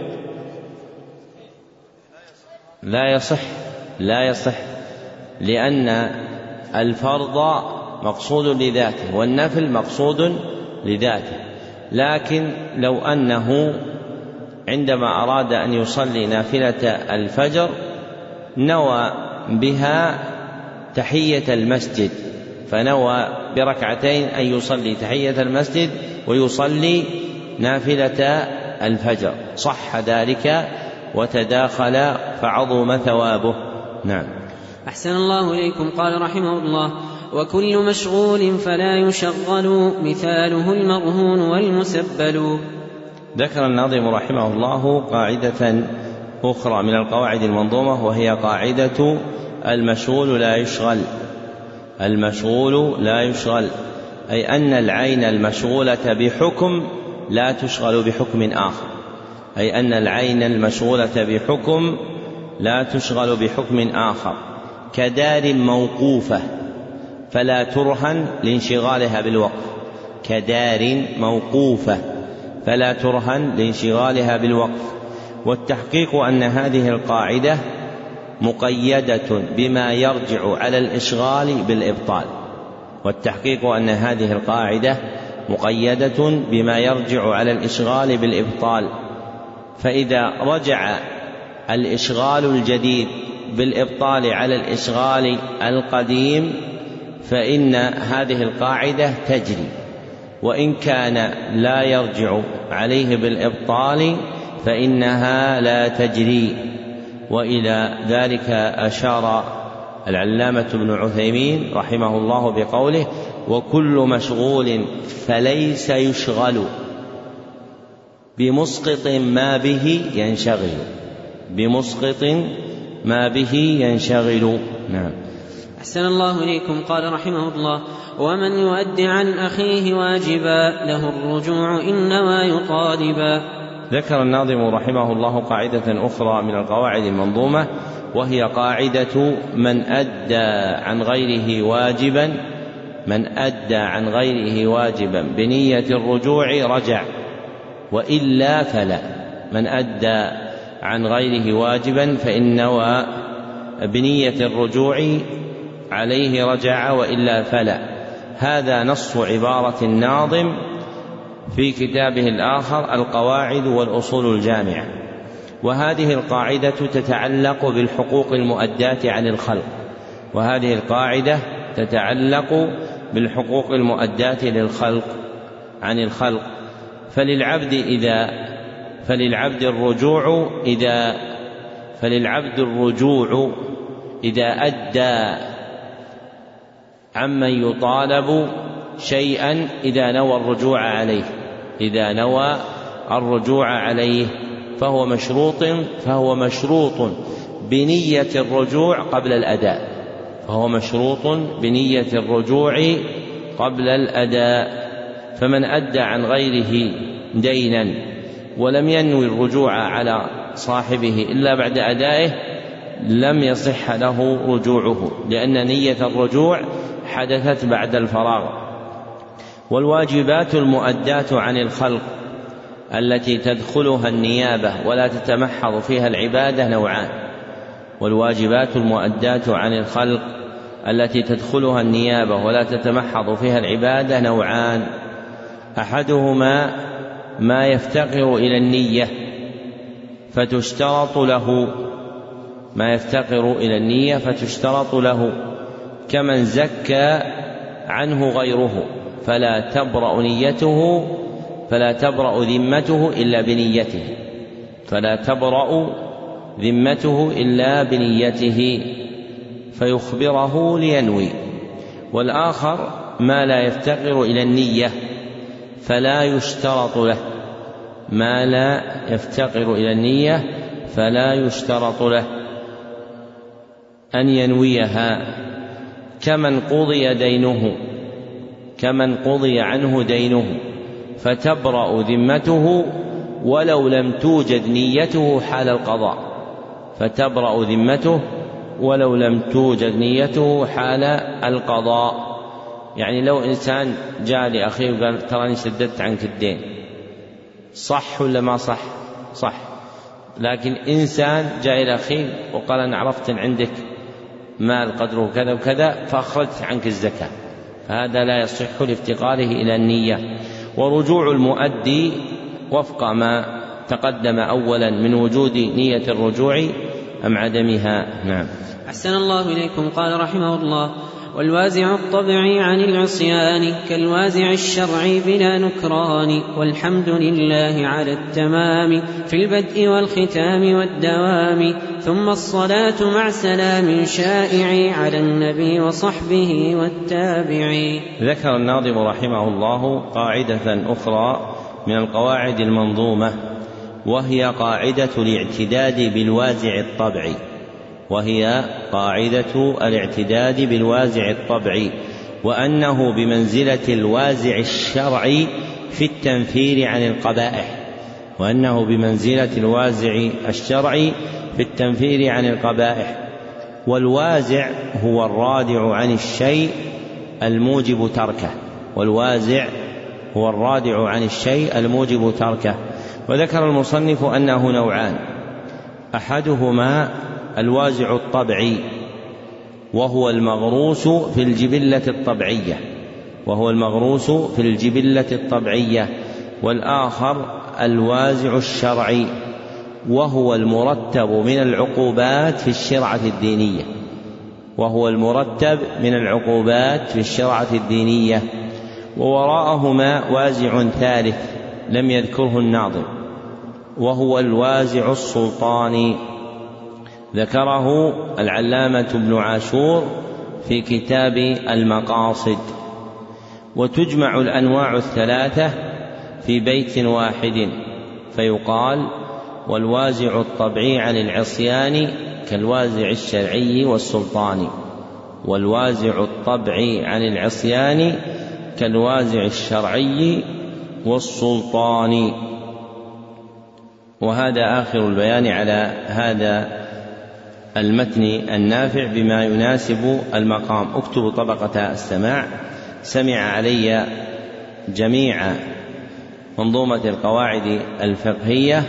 لا يصح لا يصح لأن الفرض مقصود لذاته والنفل مقصود لذاته. لكن لو أنه عندما أراد أن يصلي نافلة الفجر نوى بها تحية المسجد، فنوى بركعتين أن يصلي تحية المسجد ويصلي نافلة الفجر، صح ذلك وتداخل فعظم ثوابه. نعم. أحسن الله إليكم. قال رحمه الله: وكل مشغول فلا يشغل مثاله المرهون والمسبل. ذكر الناظم رحمه الله قاعدة أخرى من القواعد المنظومة، وهي قاعدة المشغول لا يشغل. المشغول لا يشغل أي أن العين المشغولة بحكم لا تشغل بحكم آخر أي أن العين المشغولة بحكم لا تشغل بحكم آخر، كدار موقوفة فلا ترهن لانشغالها بالوقف كدار موقوفة فلا ترهن لانشغالها بالوقف. والتحقيق أن هذه القاعدة مقيدة بما يرجع على الإشغال بالإبطال والتحقيق أن هذه القاعدة مقيدة بما يرجع على الإشغال بالإبطال. فإذا رجع الإشغال الجديد بالإبطال على الإشغال القديم فإن هذه القاعدة تجري، وإن كان لا يرجع عليه بالإبطال فإنها لا تجري. وإلى ذلك أشار العلامة ابن عثيمين رحمه الله بقوله: وكل مشغول فليس يشغل بمسقط ما به ينشغل بمسقط ما به ينشغل. نعم. أحسن الله إليكم. قال رحمه الله: ومن يؤد عن أخيه واجبا له الرجوع إن نوى يطالبا. ذكر الناظم رحمه الله قاعدة أخرى من القواعد المنظومة، وهي قاعدة من أدى عن غيره واجبا من أدى عن غيره واجبا بنية الرجوع رجع وإلا فلا. من أدى عن غيره واجبا فإن نوى بنية الرجوع عليه رجع وإلا فلا. هذا نص عبارة الناظم في كتابه الآخر القواعد والأصول الجامعة. وهذه القاعدة تتعلق بالحقوق المؤداة عن الخلق وهذه القاعدة تتعلق بالحقوق المؤداة للخلق عن الخلق. فللعبد إذا فللعبد الرجوع إذا فللعبد الرجوع إذا أدى عمن يطالب شيئا إذا نوى الرجوع عليه إذا نوى الرجوع عليه فهو مشروط فهو مشروط بنية الرجوع قبل الأداء فهو مشروط بنية الرجوع قبل الأداء. فمن أدى عن غيره دينا ولم ينوي الرجوع على صاحبه إلا بعد أدائه لم يصح له رجوعه، لأن نية الرجوع حدثت بعد الفراغ. والواجبات المؤداة عن الخلق التي تدخلها النيابة ولا تتمحض فيها العبادة نوعان، والواجبات المؤداة عن الخلق التي تدخلها النيابة ولا تتمحض فيها العبادة نوعان: أحدهما ما يفتقر إلى النية فتشترط له ما يفتقر إلى النية فتشترط له كمن زكى عنه غيره فلا تبرأ نيته فلا تبرأ ذمته إلا بنيته فلا تبرأ ذمته إلا بنيته فيخبره لينوي. والآخر ما لا يفتقر إلى النية فلا يشترط له ما لا يفتقر إلى النية فلا يشترط له أن ينويها كمن قضي دينه كمن قضي عنه دينه فتبرأ ذمته ولو لم توجد نيته حال القضاء فتبرأ ذمته ولو لم توجد نيته حال القضاء. يعني لو إنسان جاء لأخيه وقال تراني سددت عنك الدين، صح ولا ما صح؟ صح. لكن إنسان جاء إلى أخيه وقال أنا عرفت أن عندك مال قدره كذا وكذا فأخرجت عنك الزكاة، فهذا لا يصح لافتقاره إلى النية. ورجوع المؤدي وفق ما تقدم أولا من وجود نية الرجوع أم عدمها. نعم. أحسن الله إليكم. قال رحمه الله: والوازع الطبعي عن العصيان كالوازع الشرعي بلا نكران، والحمد لله على التمام في البدء والختام والدوام، ثم الصلاة مع سلام شائع على النبي وصحبه والتابعين. ذكر الناظم رحمه الله قاعدة أخرى من القواعد المنظومة، وهي قاعدة الاعتداد بالوازع الطبعي وهي قاعدة الاعتداد بالوازع الطبعي وأنه بمنزلة الوازع الشرعي في التنفير عن القبائح وأنه بمنزلة الوازع الشرعي في التنفير عن القبائح. والوازع هو الرادع عن الشيء الموجب تركه والوازع هو الرادع عن الشيء الموجب تركه. وذكر المصنف أنه نوعان: أحدهما الوازع الطبعي وهو المغروس في الجبلة الطبيعية وهو المغروس في الجبلة الطبيعية والآخر الوازع الشرعي وهو المرتب من العقوبات في الشرعة الدينية وهو المرتب من العقوبات في الشرعة الدينية. ووراءهما وازع ثالث لم يذكره الناظم وهو الوازع السلطاني، ذكره العلامة ابن عاشور في كتاب المقاصد. وتجمع الأنواع الثلاثة في بيت واحد فيقال: والوازع الطبعي عن العصيان كالوازع الشرعي والسلطاني والوازع الطبعي عن العصيان كالوازع الشرعي والسلطاني. وهذا آخر البيان على هذا المتن النافع بما يناسب المقام. اكتبوا طبقة السماع. سمع علي جميع منظومة القواعد الفقهية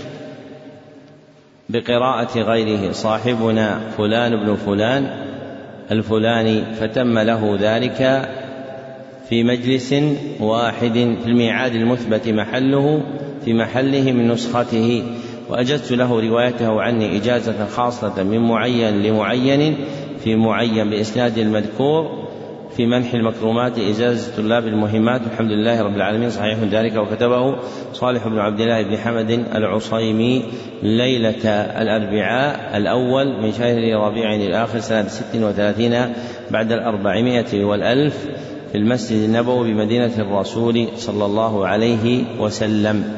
بقراءة غيره صاحبنا فلان بن فلان الفلاني، فتم له ذلك في مجلس واحد في الميعاد المثبت محله في محله من نسخته، وأجزت له روايته عني إجازة خاصة من معين لمعين في معين بإسناد المذكور في منح المكرمات إجازة طلاب المهمات. الحمد لله رب العالمين. صحيح ذلك. وكتبه صالح بن عبد الله بن حمد العصيمي ليلة الأربعاء الأول من شهر ربيع الآخر سنة ست وثلاثين بعد الأربعمائة والألف في المسجد النبوي بمدينة الرسول صلى الله عليه وسلم.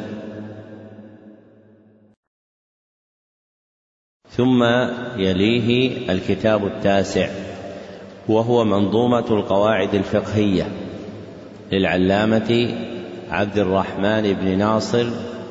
ثم يليه الكتاب التاسع وهو منظومة القواعد الفقهية للعلامة عبد الرحمن بن ناصر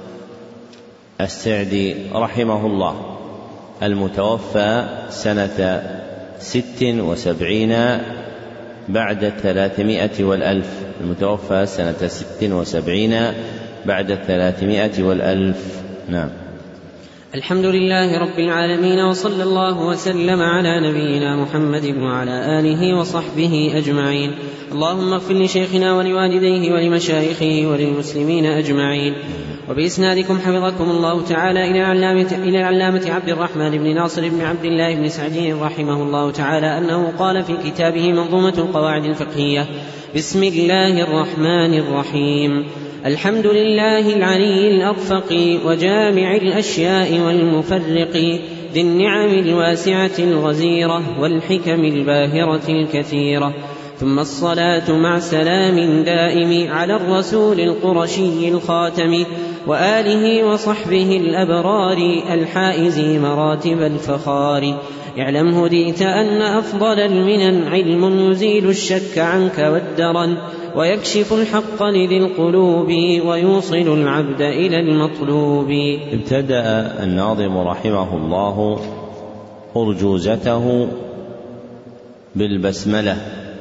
السعدي رحمه الله، المتوفى سنة ست وسبعين بعد الثلاثمائة والألف المتوفى سنة ست وسبعين بعد الثلاثمائة والألف. نعم. الحمد لله رب العالمين، وصلى الله وسلم على نبينا محمد وعلى آله وصحبه أجمعين. اللهم اغفر لشيخنا ولوالديه ولمشايخه وللمسلمين أجمعين. وبإسنادكم حفظكم الله تعالى إلى علامة, إلى علامة عبد الرحمن بن ناصر بن عبد الله بن سعدي رحمه الله تعالى أنه قال في كتابه منظومة القواعد الفقهية: بسم الله الرحمن الرحيم. الحمد لله العلي الأرفق وجامع الأشياء والمفرق، ذي النعم الواسعة الغزيرة والحكم الباهرة الكثيرة، ثم الصلاة مع سلام دائم على الرسول القرشي الخاتم وآله وصحبه الأبرار الحائز مراتب الفخار. اعلم هديت أن أفضل المنن علم يزيل الشك عنك والدرن، ويكشف الحق لذي القلوب ويوصل العبد إلى المطلوب. ابتدأ الناظم رحمه الله أرجوزته بالبسملة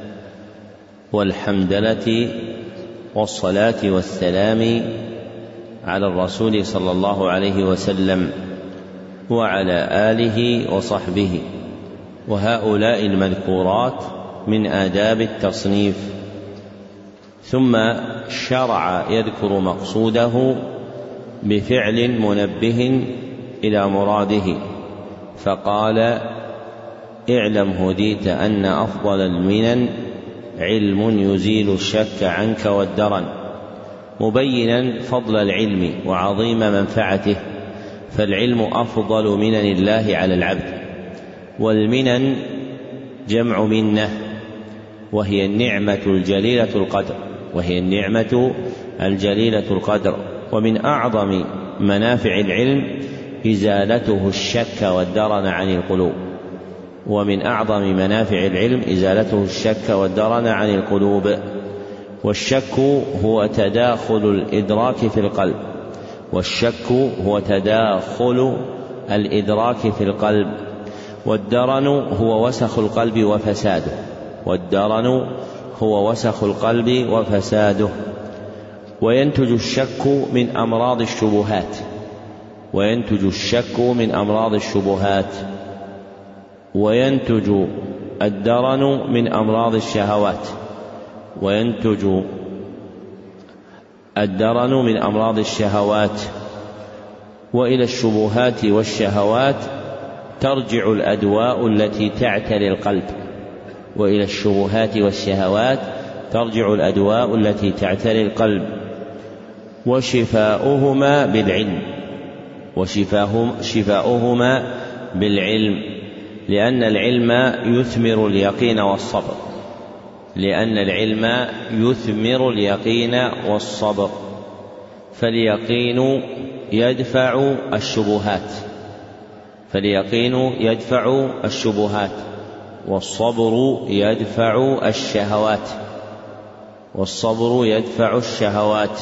والحمدلة والصلاة والسلام على الرسول صلى الله عليه وسلم وعلى آله وصحبه، وهؤلاء المذكورات من آداب التصنيف. ثم شرع يذكر مقصوده بفعل منبه إلى مراده، فقال: اعلم هديت أن أفضل المنن علم يزيل الشك عنك والدرن، مبينا فضل العلم وعظيم منفعته، فالعلم أفضل منن الله على العبد. والمنن جمع منة، وهي النعمة الجليلة القدر وهي النعمة الجليلة القدر ومن أعظم منافع العلم إزالته الشك والدرن عن القلوب ومن أعظم منافع العلم إزالته الشك والدرن عن القلوب. والشك هو تداخل الإدراك في القلب والشك هو تداخل الإدراك في القلب والدرن هو وسخ القلب وفساده والدرن هو وسخ القلب وفساده. وينتج الشك من أمراض الشبهات وينتج الشك من أمراض الشبهات وينتج الدرن من أمراض الشهوات وينتج الدرن من أمراض الشهوات وإلى الشبهات والشهوات ترجع الأدواء التي تعتري القلب وإلى الشبهات والشهوات ترجع الأدواء التي تعتري القلب وشفاؤهما بالعلم وشفاؤهما بالعلم لأن العلم يثمر اليقين والصبر لأن العلم يثمر اليقين والصبر فاليقين يدفع الشبهات فاليقين يدفع الشبهات والصبر يدفع الشهوات والصبر يدفع الشهوات.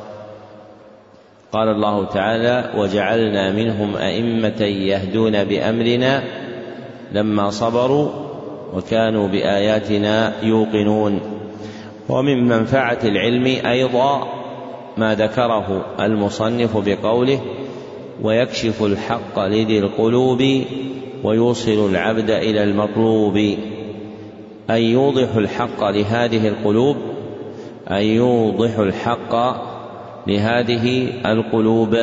قال الله تعالى: وجعلنا منهم أئمة يهدون بأمرنا لما صبروا وكانوا بآياتنا يوقنون. ومن منفعة العلم أيضا ما ذكره المصنف بقوله: ويكشف الحق لذي القلوب ويوصل العبد إلى المطلوب، أن يوضح الحق لهذه القلوب أن يوضح الحق لهذه القلوب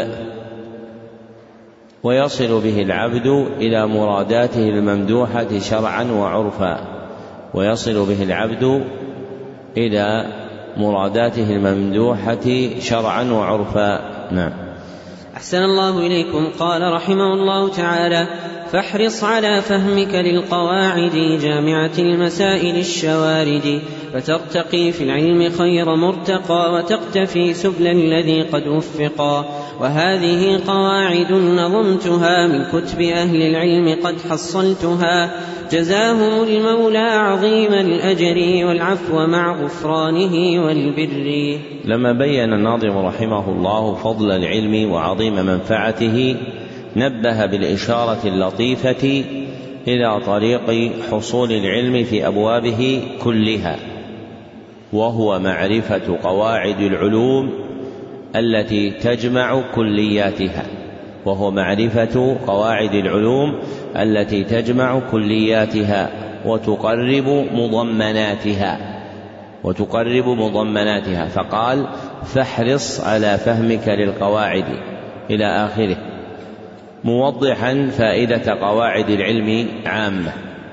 ويصل به العبد إلى مراداته الممدوحة شرعا وعرفا ويصل به العبد إلى مراداته الممدوحة شرعا وعرفا. نعم. أحسن الله إليكم. قال رحمه الله تعالى: فاحرص على فهمك للقواعد جامعة المسائل الشوارد، فترتقي في العلم خير مرتقى وتقتفي سبل الذي قد وفقا. وهذه قواعد نظمتها من كتب أهل العلم قد حصلتها، جزاهم المولى عظيم الأجر والعفو مع غفرانه والبر. لما بين الناظم رحمه الله فضل العلم وعظيم منفعته نبه بالإشارة اللطيفة إلى طريق حصول العلم في أبوابه كلها، وهو معرفة قواعد العلوم التي تجمع كلياتها، وهو معرفة قواعد العلوم التي تجمع كلياتها وتقرب مضمناتها وتقرب مضمناتها فقال: فاحرص على فهمك للقواعد إلى آخره، موضحا فائدة قواعد العلم عامة،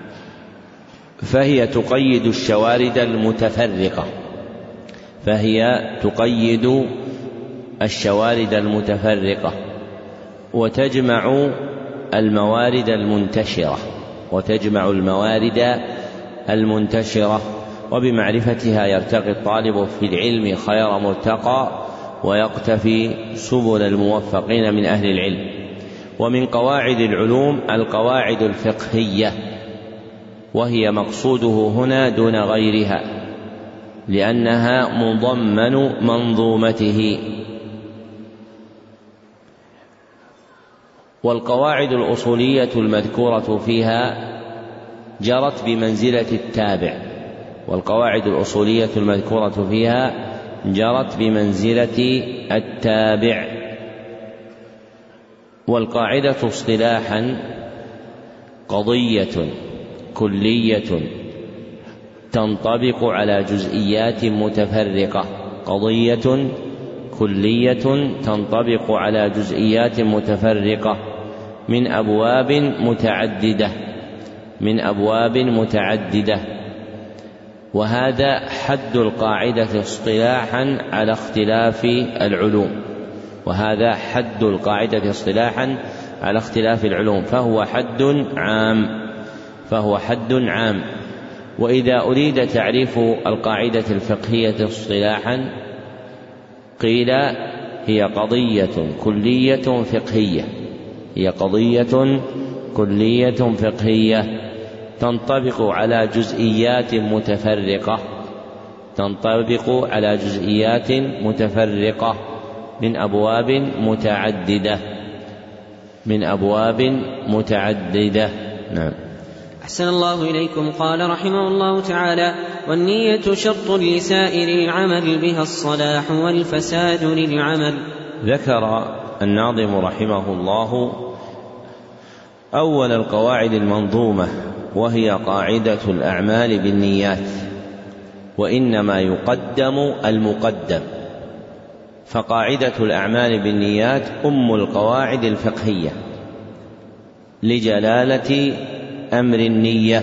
فهي تقيد الشوارد المتفرقة فهي تقيد الشوارد المتفرقة وتجمع الموارد المنتشرة وتجمع الموارد المنتشرة وبمعرفتها يرتقي الطالب في العلم خير مرتقى ويقتفي سبل الموفقين من أهل العلم. ومن قواعد العلوم القواعد الفقهية، وهي مقصوده هنا دون غيرها لأنها مضمن منظومته. والقواعد الأصولية المذكورة فيها جرت بمنزلة التابع والقواعد الأصولية المذكورة فيها جرت بمنزلة التابع. والقاعدة اصطلاحا قضية كلية تنطبق على جزئيات متفرقة قضية كلية تنطبق على جزئيات متفرقة من أبواب متعددة من أبواب متعددة وهذا حد القاعدة اصطلاحا على اختلاف العلوم وهذا حد القاعدة اصطلاحا على اختلاف العلوم فهو حد عام فهو حد عام. وإذا أريد تعريف القاعدة الفقهية اصطلاحا قيل هي قضية كلية فقهية هي قضية كلية فقهية تنطبق على جزئيات متفرقة تنطبق على جزئيات متفرقة من أبواب متعددة من أبواب متعددة. نعم. أحسن الله إليكم. قال رحمه الله تعالى: والنية شرط لسائر العمل بها الصلاح والفساد للعمل. ذكر الناظم رحمه الله أول القواعد المنظومة وهي قاعدة الأعمال بالنيات، وإنما يقدم المقدم، فقاعدة الأعمال بالنيات أم القواعد الفقهية لجلالة أمر النية،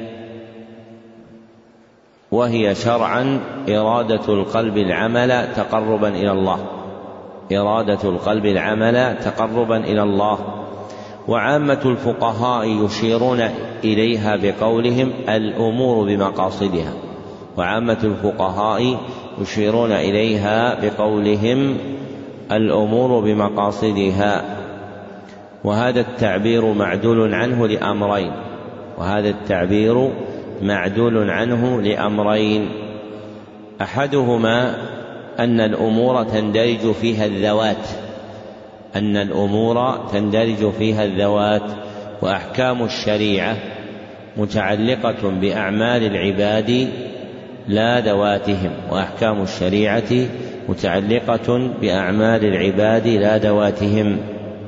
وهي شرعا إرادة القلب العمل تقربا إلى الله إرادة القلب العمل تقربا إلى الله. وعامة الفقهاء يشيرون إليها بقولهم الأمور بمقاصدها وعامة الفقهاء يشيرون إليها بقولهم الأمور بمقاصدها وهذا التعبير معدول عنه لأمرين وهذا التعبير معدول عنه لأمرين أحدهما أن الأمور تندرج فيها الذوات أن الأمور تندرج فيها الذوات وأحكام الشريعة متعلقة بأعمال العباد لا ذواتهم وأحكام الشريعة متعلقة بأعمال العباد لا ذواتهم.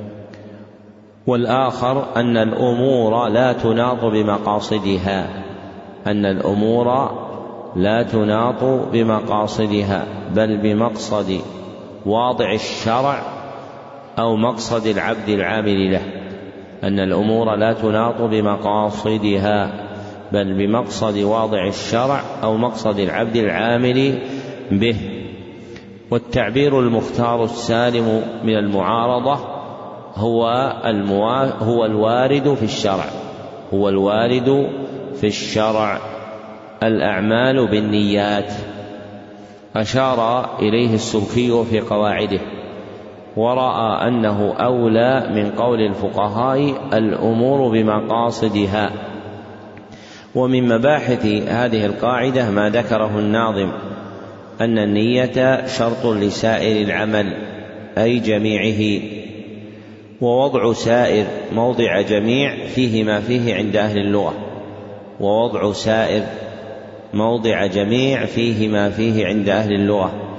والآخر أن الأمور لا تناط بمقاصدها أن الأمور لا تناط بمقاصدها بل بمقصد واضع الشرع أو مقصد العبد العامل له أن الأمور لا تناط بمقاصدها بل بمقصد واضع الشرع أو مقصد العبد العامل به. والتعبير المختار السالم من المعارضة هو الموا... هو الوارد في الشرع هو الوارد في الشرع الأعمال بالنيات. أشار إليه السبكي في قواعده ورأى أنه أولى من قول الفقهاء الأمور بمقاصدها. ومن مباحث هذه القاعدة ما ذكره الناظم أن النية شرط لسائر العمل أي جميعه، ووضع سائر موضع جميع فيه ما فيه عند أهل اللغة ووضع سائر موضع جميع فيه ما فيه عند أهل اللغة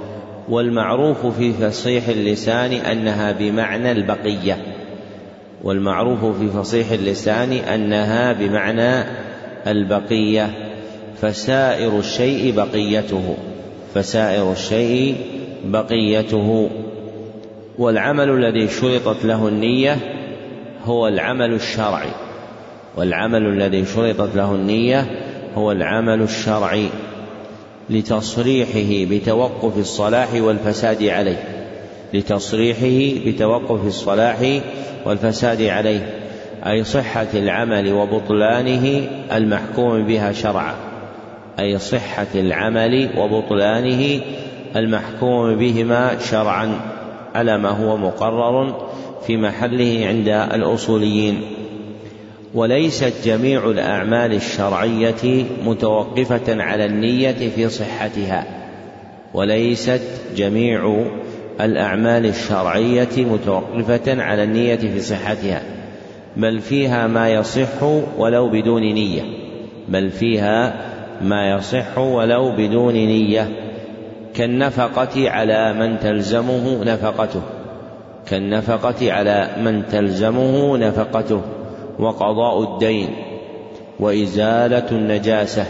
والمعروف في فصيح اللسان أنها بمعنى البقية والمعروف في فصيح اللسان أنها بمعنى البقية فسائر الشيء بقيته فسائر الشيء بقيته والعمل الذي شرطت له النية هو العمل الشرعي والعمل الذي شرطت له النية هو العمل الشرعي لتصريحه بتوقف الصلاح والفساد عليه لتصريحه بتوقف الصلاح والفساد عليه أي صحة العمل وبطلانه المحكوم بها شرعا أي صحة العمل وبطلانه المحكوم بهما شرعا على ما هو مقرر في محله عند الأصوليين. وليست جميع الأعمال الشرعية متوقفة على النية في صحتها وليست جميع الأعمال الشرعية متوقفة على النية في صحتها بل فيها ما يصح ولو بدون نية بل فيها ما يصح ولو بدون نية كالنفقة على من تلزمه نفقته كالنفقة على من تلزمه نفقته وقضاء الدين وإزالة النجاسة.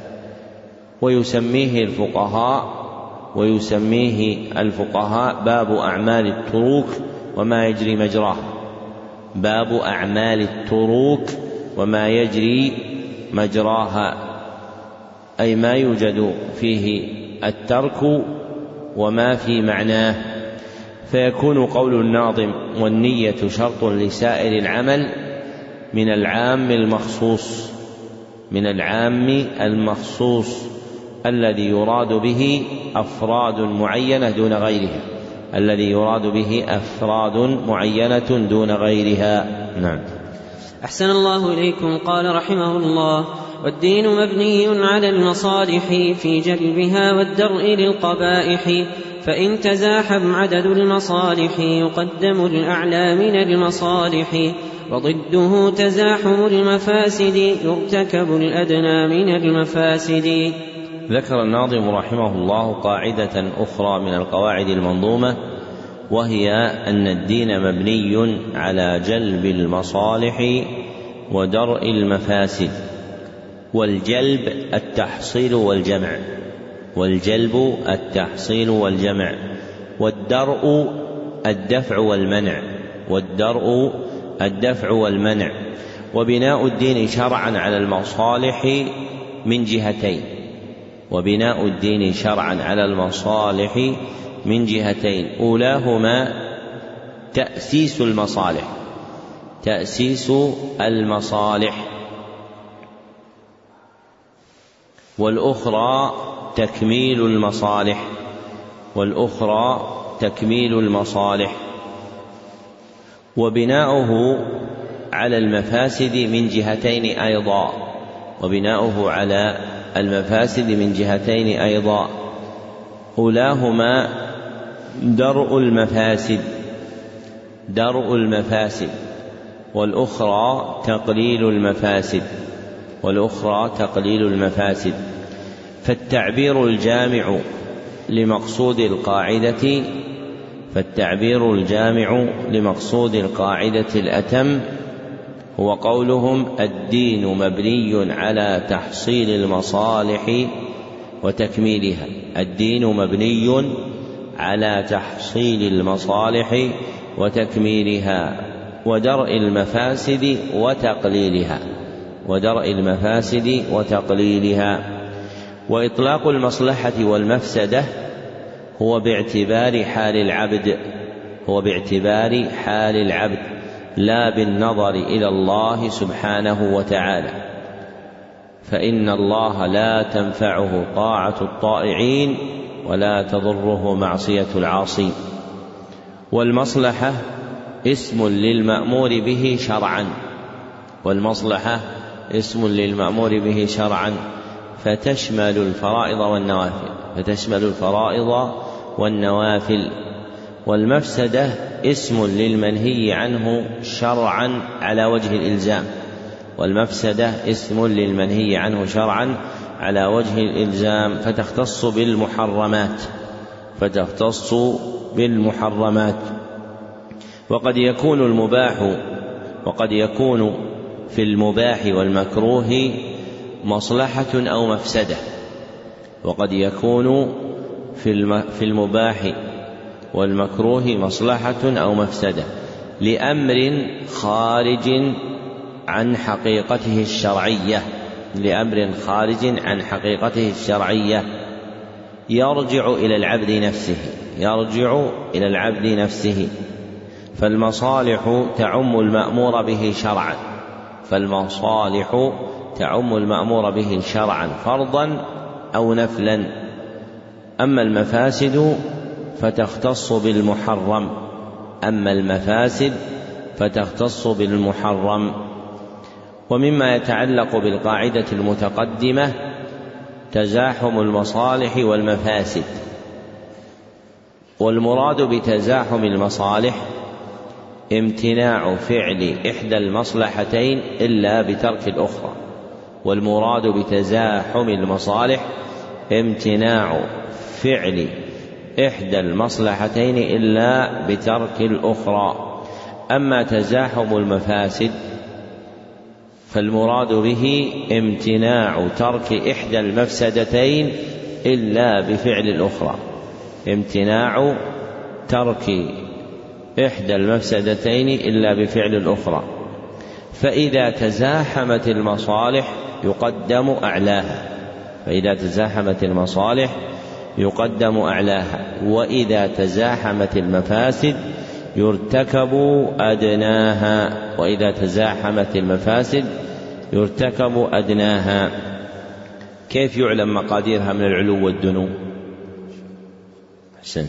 ويسميه الفقهاء ويسميه الفقهاء باب أعمال التروك وما يجري مجراه باب أعمال التروك وما يجري مجراها أي ما يوجد فيه الترك وما في معناه. فيكون قول الناظم والنية شرط لسائر العمل من العام المخصوص من العام المخصوص الذي يراد به أفراد معينة دون غيرها الذي يراد به أفراد معينة دون غيرها. نعم. أحسن الله إليكم. قال رحمه الله: والدين مبني على المصالح في جلبها والدرء للقبائح فإن تزاحم عدد المصالح يقدم الأعلى من المصالح وضده تزاحم المفاسد يرتكب الأدنى من المفاسد. ذكر الناظم رحمه الله قاعدة أخرى من القواعد المنظومة وهي أن الدين مبني على جلب المصالح ودرء المفاسد. والجلب التحصيل والجمع والجلب التحصيل والجمع والدرء الدفع والمنع والدرء الدفع والمنع. وبناء الدين شرعا على المصالح من جهتين وبناء الدين شرعا على المصالح من جهتين أولاهما تأسيس المصالح تأسيس المصالح والأخرى تكميل المصالح والأخرى تكميل المصالح. وبناؤه على المفاسد من جهتين أيضا وبناؤه على المفاسد من جهتين أيضا أولاهما درء المفاسد درء المفاسد والأخرى تقليل المفاسد والأخرى تقليل المفاسد. فالتعبير الجامع لمقصود القاعدة فالتعبير الجامع لمقصود القاعدة الأتم هو قولهم الدين مبني على تحصيل المصالح وتكميلها الدين مبني على تحصيل المصالح وتكميلها ودرء المفاسد وتقليلها ودرء المفاسد وتقليلها. وإطلاق المصلحة والمفسدة هو باعتبار حال العبد هو باعتبار حال العبد لا بالنظر إلى الله سبحانه وتعالى فإن الله لا تنفعه طاعة الطائعين ولا تضره معصية العاصين. والمصلحة اسم للمأمور به شرعا والمصلحة اسم للمأمور به شرعا فتشمل الفرائض والنوافل فتشمل الفرائض والنوافل. والمفسدة اسم للمنهي عنه شرعا على وجه الإلزام والمفسدة اسم للمنهي عنه شرعا على وجه الإلزام فتختص بالمحرمات فتختص بالمحرمات. وقد يكون المباح وقد يكون في المباح والمكروه مصلحة أو مفسدة وقد يكون في المباح والمكروه مصلحة أو مفسدة لأمر خارج عن حقيقته الشرعية لأمر خارج عن حقيقته الشرعية يرجع إلى العبد نفسه يرجع إلى العبد نفسه فالمصالح تعم المأمور به شرعا فالمصالح تعم المأمور به شرعا فرضا أو نفلا. أما المفاسد فتختص بالمحرم أما المفاسد فتختص بالمحرم. ومما يتعلق بالقاعدة المتقدمة تزاحم المصالح والمفاسد. والمراد بتزاحم المصالح امتناع فعل إحدى المصلحتين إلا بترك الأخرى والمراد بتزاحم المصالح امتناع فعل إحدى المصلحتين إلا بترك الأخرى. أما تزاحم المفاسد فالمراد به امتناع ترك إحدى المفسدتين إلا بفعل الأخرى امتناع ترك إحدى المفسدتين إلا بفعل الأخرى. فإذا تزاحمت المصالح يقدم أعلاها فإذا تزاحمت المصالح يقدم أعلاها وإذا تزاحمت المفاسد يرتكب أدناها وإذا تزاحمت المفاسد يرتكب أدناها. كيف يعلم مقاديرها من العلو والدنو؟ أحسنت.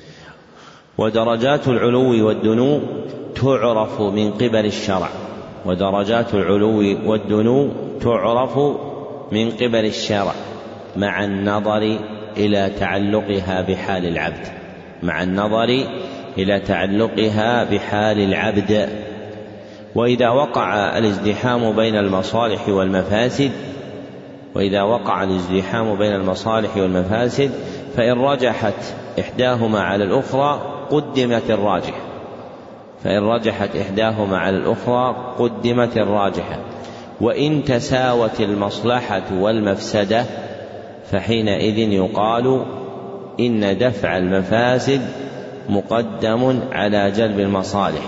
ودرجات العلو والدنو تعرف من قبل الشرع ودرجات العلو والدنو تعرف من قبل الشرع مع النظر إلى تعلقها بحال العبد مع النظر إلى تعلقها بحال العبد. وإذا وقع الازدحام بين المصالح والمفاسد وإذا وقع الازدحام بين المصالح والمفاسد فإن رجحت إحداهما على الأخرى قدمت الراجحة فإن رجحت إحداهما على الأخرى قدمت الراجحة. وإن تساوت المصلحة والمفسدة فحينئذ يقال إن دفع المفاسد مقدم على جلب المصالح.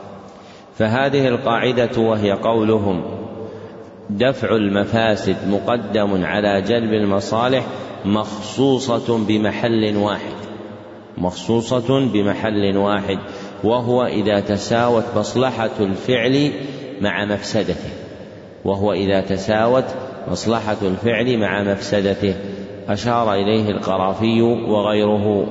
فهذه القاعدة وهي قولهم دفع المفاسد مقدم على جلب المصالح مخصوصة بمحل واحد مخصوصة بمحل واحد وهو إذا تساوت مصلحة الفعل مع مفسدته وهو إذا تساوت مصلحة الفعل مع مفسدته أشار إليه القرافي وغيره.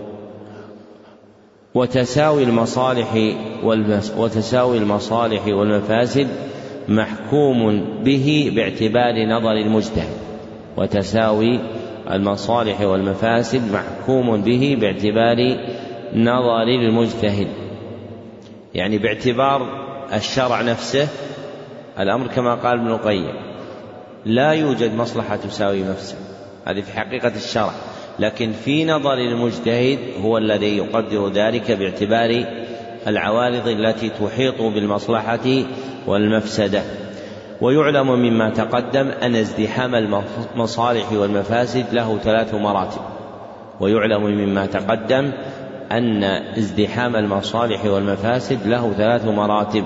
وتساوي المصالح وتساوي المصالح والمفاسد محكوم به باعتبار نظر المجتهد وتساوي المصالح والمفاسد محكوم به باعتبار نظر المجتهد يعني باعتبار الشرع نفسه. الأمر كما قال ابن القيم لا يوجد مصلحة تساوي مفسد هذه في حقيقة الشرع لكن في نظر المجتهد هو الذي يقدر ذلك باعتبار العوارض التي تحيط بالمصلحة والمفسدة. ويعلم مما تقدم أن ازدحام المصالح والمفاسد له ثلاث مراتب ويعلم مما تقدم أن ازدحام المصالح والمفاسد له ثلاث مراتب.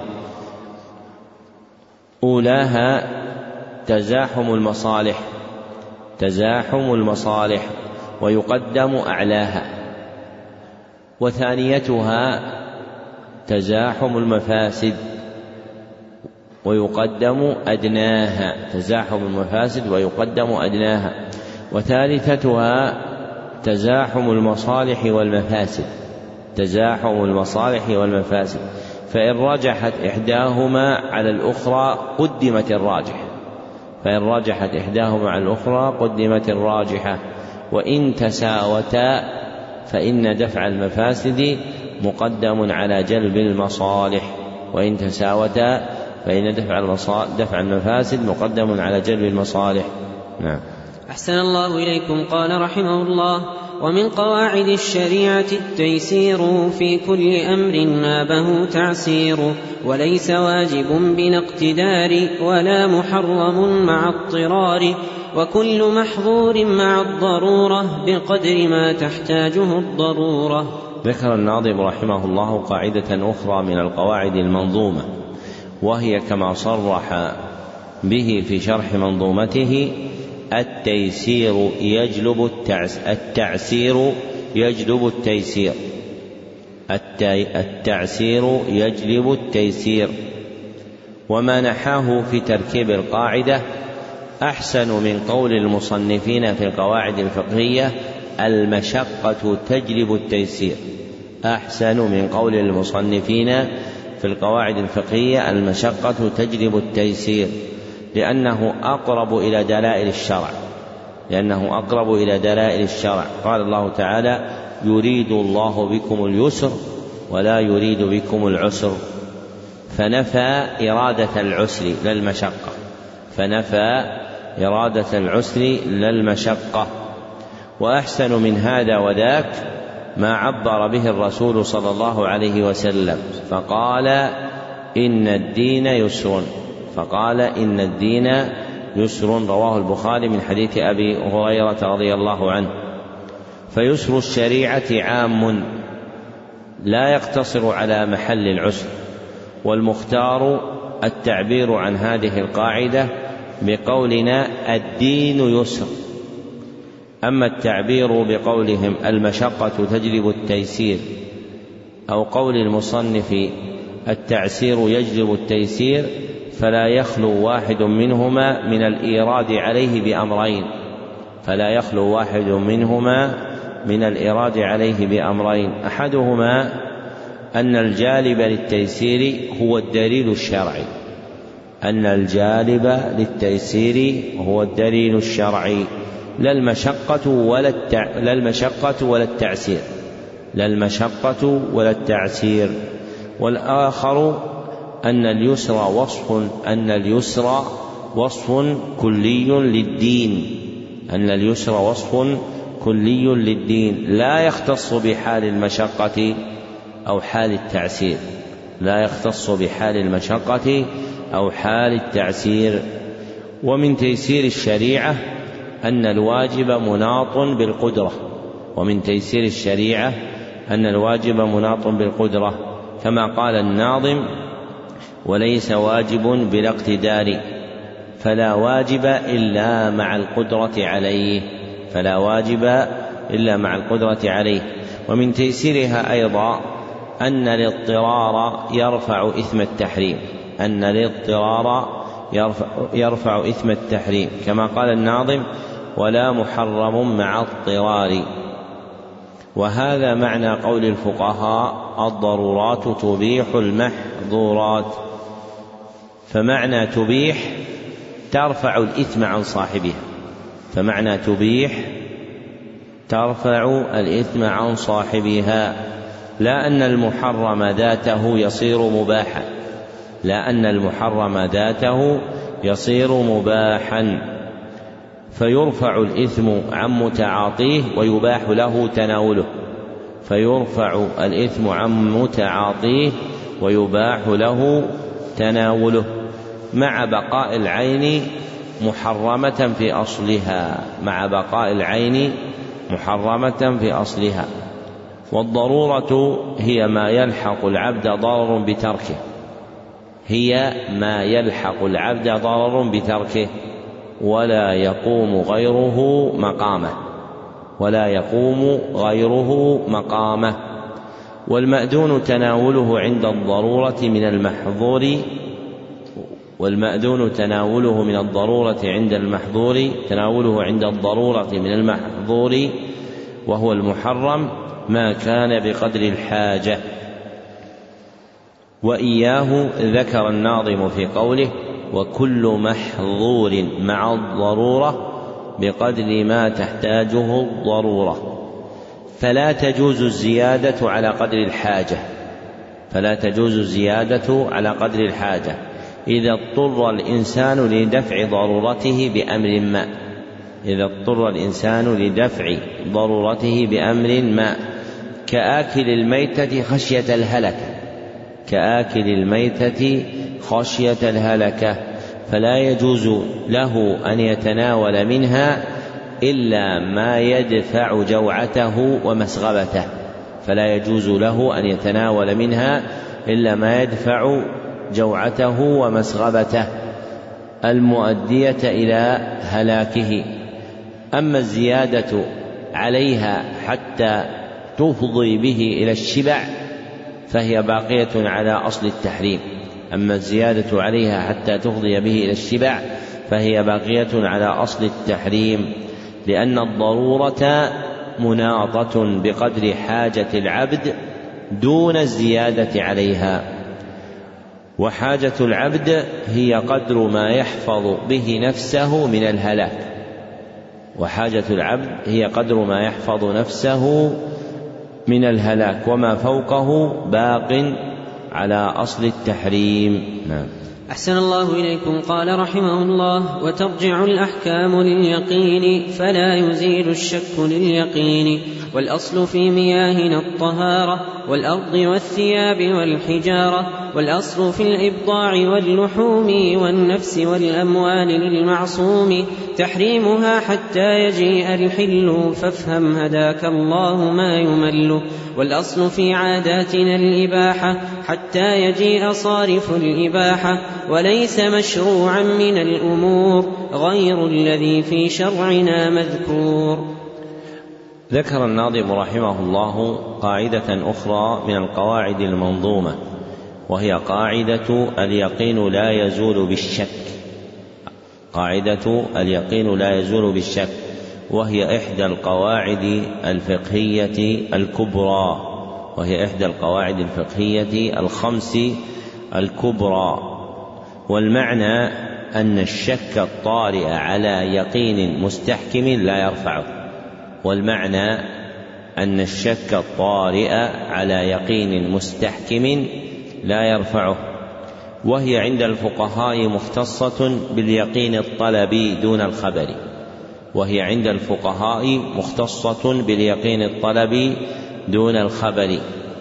أولاها تزاحم المصالح تزاحم المصالح ويقدم أعلاها. وثانيتها تزاحم المفاسد ويقدم أدناها تزاحم المفاسد ويقدم أدناها. وثالثتها تزاحم المصالح والمفاسد تزاحم المصالح والمفاسد فإن رجحت إحداهما على الأخرى قدمت الراجحة فإن رجحت إحداهما على الأخرى قدمت الراجحة. وإن تساوتا فإن دفع المفاسد مقدم على جلب المصالح وإن تساوتا فإن دفع, دفع المفاسد مقدم على جلب المصالح. نعم. أحسن الله إليكم. قال رحمه الله ومن قواعد الشريعة التيسير في كل أمر نابه تعسير وليس واجب بلا اقتدار ولا محرم مع اضطرار وكل محظور مع الضرورة بقدر ما تحتاجه الضرورة. ذكر الناظم رحمه الله قاعدة أخرى من القواعد المنظومة، وهي كما صرح به في شرح منظومته: التيسير يجلب التعس التعسير يجلب التيسير التعسير يجلب التيسير. وما نحاه في تركيب القاعدة أحسن من قول المصنفين في القواعد الفقهية: المشقة تجلب التيسير. أحسن من قول المصنفين في القواعد الفقهية: المشقة تجلب التيسير، لأنه أقرب إلى دلائل الشرع لأنه أقرب إلى دلائل الشرع. قال الله تعالى: يريد الله بكم اليسر ولا يريد بكم العسر، فنفى إرادة العسر لا المشقة فنفى إرادة العسر لا المشقة. وأحسن من هذا وذاك ما عبر به الرسول صلى الله عليه وسلم فقال: إن الدين يسر فقال إن الدين يسر رواه البخاري من حديث أبي هريرة رضي الله عنه. فيسر الشريعة عام لا يقتصر على محل العسر، والمختار التعبير عن هذه القاعدة بقولنا الدين يسر. أما التعبير بقولهم المشقة تجلب التيسير أو قول المصنف التعسير يجلب التيسير، فلا يخلو واحد منهما من الإيراد عليه بأمرين فلا يخلو واحد منهما من الإيراد عليه بأمرين أحدهما أن الجالب للتيسير هو الدليل الشرعي أن الجالب للتيسير هو الدليل الشرعي لا المشقة ولا التع... لا المشقة ولا التعسير لا المشقة ولا التعسير. والآخر أن اليسر وصف أن اليسر وصف كلي للدين أن اليسر وصف كلي للدين لا يختص بحال المشقة أو حال التعسير لا يختص بحال المشقة أو حال التعسير. ومن تيسير الشريعة أن الواجب مناط بالقدرة ومن تيسير الشريعة أن الواجب مناط بالقدرة كما قال الناظم: وليس واجب بلا اقتدار فلا واجب إلا مع القدرة عليه فلا واجب إلا مع القدرة عليه. ومن تيسيرها أيضا أن الاضطرار يرفع إثم التحريم أن الاضطرار يرفع, يرفع إثم التحريم كما قال الناظم: ولا محرم مع اضطرار. وهذا معنى قول الفقهاء: الضرورات تبيح المحظورات. فمعنى تبيح ترفع الإثم عن صاحبها فمعنى تبيح ترفع الإثم عن صاحبها لا أن المحرم ذاته يصير مباحا لا أن المحرم ذاته يصير مباحا فيرفع الإثم عن متعاطيه ويباح له تناوله فيرفع الإثم عن متعاطيه ويباح له تناوله مع بقاء العين محرمة في أصلها مع بقاء العين محرمة في أصلها. والضرورة هي ما يلحق العبد ضرر بتركه هي ما يلحق العبد ضرر بتركه ولا يقوم غيره مقامه ولا يقوم غيره مقامه. والمأذون تناوله عند الضرورة من المحظور والمأذون تناوله من الضرورة عند المحظور تناوله عند الضرورة من المحظور وهو المحرم ما كان بقدر الحاجة. وإياه ذكر الناظم في قوله: وكل محظور مع الضرورة بقدر ما تحتاجه الضرورة. فلا تجوز الزيادة على قدر الحاجة فلا تجوز الزيادة على قدر الحاجة إذا اضطر الإنسان لدفع ضرورته بأمر ما إذا اضطر الإنسان لدفع ضرورته بأمر ما، كآكل الميتة خشية الهلكة كآكل الميتة خشية الهلكة فلا يجوز له أن يتناول منها إلا ما يدفع جوعته ومسغبته فلا يجوز له أن يتناول منها إلا ما يدفع جوعته ومسغبته المؤدية إلى هلاكه. أما الزيادة عليها حتى تفضي به إلى الشبع فهي باقية على أصل التحريم أما الزيادة عليها حتى تفضي به إلى الشبع فهي باقية على أصل التحريم، لأن الضرورة مناطة بقدر حاجة العبد دون الزيادة عليها، وحاجة العبد هي قدر ما يحفظ به نفسه من الهلاك وحاجة العبد هي قدر ما يحفظ نفسه من الهلاك وما فوقه باق على أصل التحريم. نعم. أحسن الله إليكم. قال رحمه الله: وترجع الأحكام لليقين فلا يزيل الشك لليقين، والأصل في مياهنا الطهارة والأرض والثياب والحجارة، والأصل في الإبضاع واللحوم والنفس والأموال للمعصوم تحريمها حتى يجيء الحل فافهم هداك الله ما يمل، والأصل في عاداتنا الإباحة حتى يجيء صارف الإباحة، وليس مشروعا من الأمور غير الذي في شرعنا مذكور. ذكر الناظم رحمه الله قاعدة أخرى من القواعد المنظومة، وهي قاعدة اليقين لا يزول بالشك قاعدة اليقين لا يزول بالشك وهي إحدى القواعد الفقهية الكبرى وهي إحدى القواعد الفقهية الخمس الكبرى. والمعنى أن الشك الطارئ على يقين مستحكم لا يرفعه والمعنى أن الشك الطارئ على يقين مستحكم لا يرفعه وهي عند الفقهاء مختصة باليقين الطلبي دون الخبر وهي عند الفقهاء مختصة باليقين الطلبي دون الخبر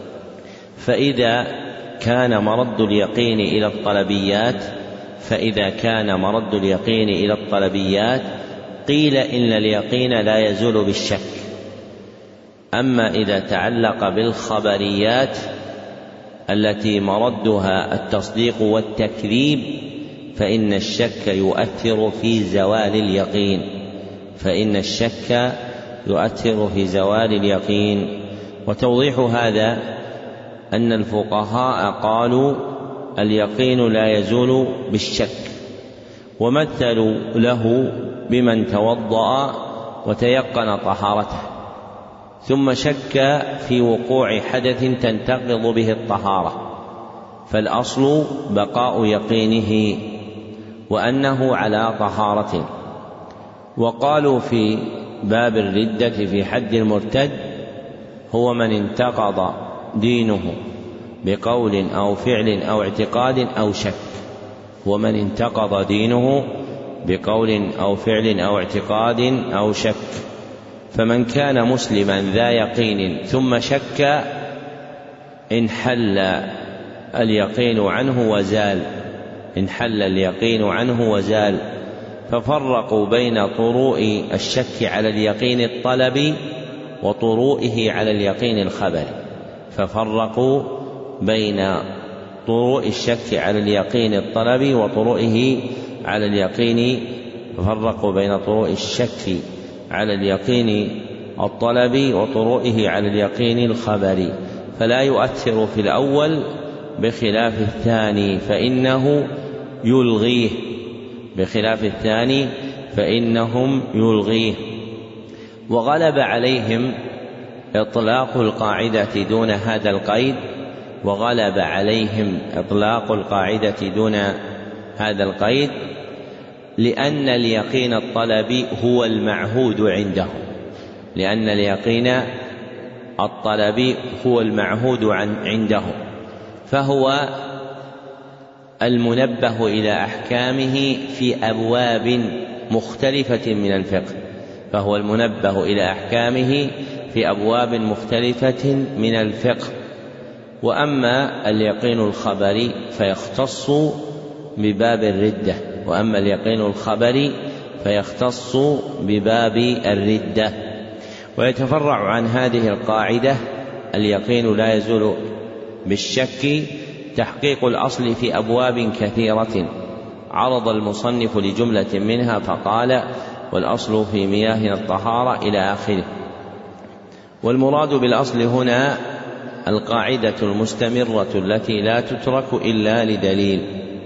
فإذا كان مرد اليقين إلى الطلبيات فإذا كان مرد اليقين إلى الطلبيات قيل إن اليقين لا يزول بالشك. أما إذا تعلق بالخبريات التي مردها التصديق والتكذيب فإن الشك يؤثر في زوال اليقين فإن الشك يؤثر في زوال اليقين. وتوضيح هذا أن الفقهاء قالوا اليقين لا يزول بالشك، ومثلوا له بمن توضأ وتيقن طهارته ثم شك في وقوع حدث تنتقض به الطهارة، فالأصل بقاء يقينه وأنه على طهارة. وقالوا في باب الردة في حد المرتد هو من انتقض دينه بقول أو فعل أو اعتقاد أو شك ومن انتقض دينه بقول أو فعل أو اعتقاد أو شك. فمن كان مسلما ذا يقين ثم شك انحل اليقين عنه وزال انحل اليقين عنه وزال ففرقوا بين طروء الشك على اليقين الطلبي وطروئه على اليقين الخبري ففرقوا بين طروء الشك على اليقين الطلبي وطروئه على اليقين ففرقوا بين طروء الشك على اليقين الطلبي وطروئه على اليقين الخبري، فلا يؤثر في الأول بخلاف الثاني فإنه يلغيه بخلاف الثاني فإنهم يلغيه. وغلب عليهم إطلاق القاعدة دون هذا القيد وغلب عليهم إطلاق القاعدة دون هذا القيد لأن اليقين الطلبي هو المعهود عندهم لأن اليقين الطلبي هو المعهود عندهم فهو المنبه إلى أحكامه في أبواب مختلفة من الفقه فهو المنبه إلى أحكامه في أبواب مختلفة من الفقه. وأما اليقين الخبري فيختص بباب الردة وأما اليقين الخبري فيختص بباب الردة. ويتفرع عن هذه القاعدة اليقين لا يزول بالشك تحقيق الأصل في أبواب كثيرة عرض المصنف لجملة منها فقال: والأصل في مياه الطهارة إلى آخره. والمراد بالأصل هنا القاعدة المستمرة التي لا تترك إلا لدليل،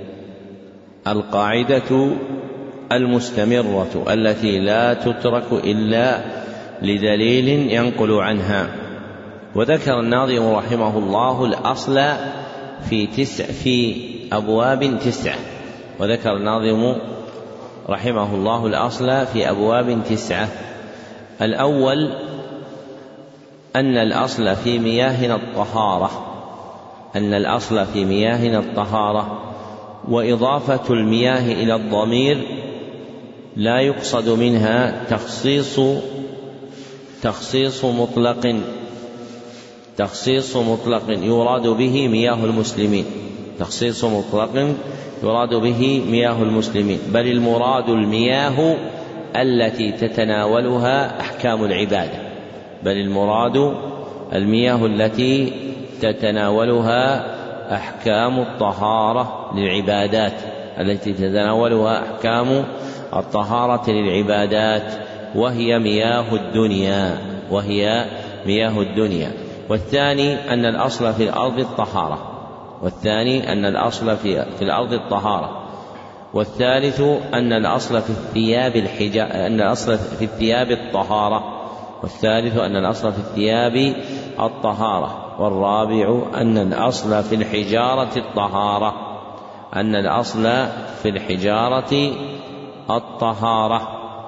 القاعدة المستمرة التي لا تترك إلا لدليل ينقل عنها. وذكر الناظم رحمه الله الأصل في تسع في أبواب تسعة وذكر الناظم رحمه الله الأصل في أبواب تسعة. الأول أن الأصل في مياهنا الطهارة أن الأصل في مياهنا الطهارة وإضافة المياه إلى الضمير لا يقصد منها تخصيص تخصيص مطلق تخصيص مطلق يراد به مياه المسلمين تخصيص مطلق يراد به مياه المسلمين بل المراد المياه التي تتناولها أحكام العبادة بل المراد المياه التي تتناولها أحكام الطهارة للعبادات التي تتناولها أحكام الطهارة للعبادات وهي مياه الدنيا وهي مياه الدنيا. والثاني أن الأصل في الأرض الطهارة والثاني أن الأصل في, في الأرض الطهارة والثالث أن الأصل في الثياب الحجا أن الأصل في الثياب الطهارة والثالث أن الأصل في الثياب الطهارة والرابع أن الأصل في الحجارة الطهارة أن الأصل في الحجارة الطهارة.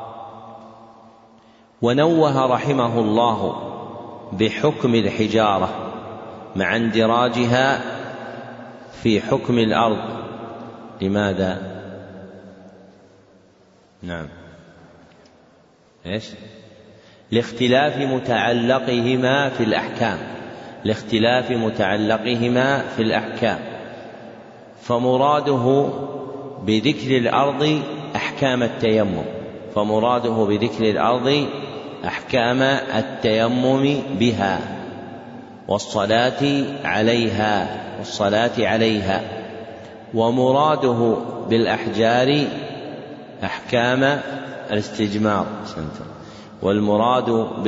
ونوه رحمه الله بحكم الحجارة مع اندراجها في حكم الأرض. لماذا؟ نعم إيش؟ لاختلاف متعلقهما في الأحكام لاختلاف متعلقهما في الأحكام فمراده بذكر الأرض أحكام التيمم فمراده بذكر الأرض أحكام التيمم بها والصلاة عليها والصلاة عليها ومراده بالأحجار أحكام الاستجمار والمراد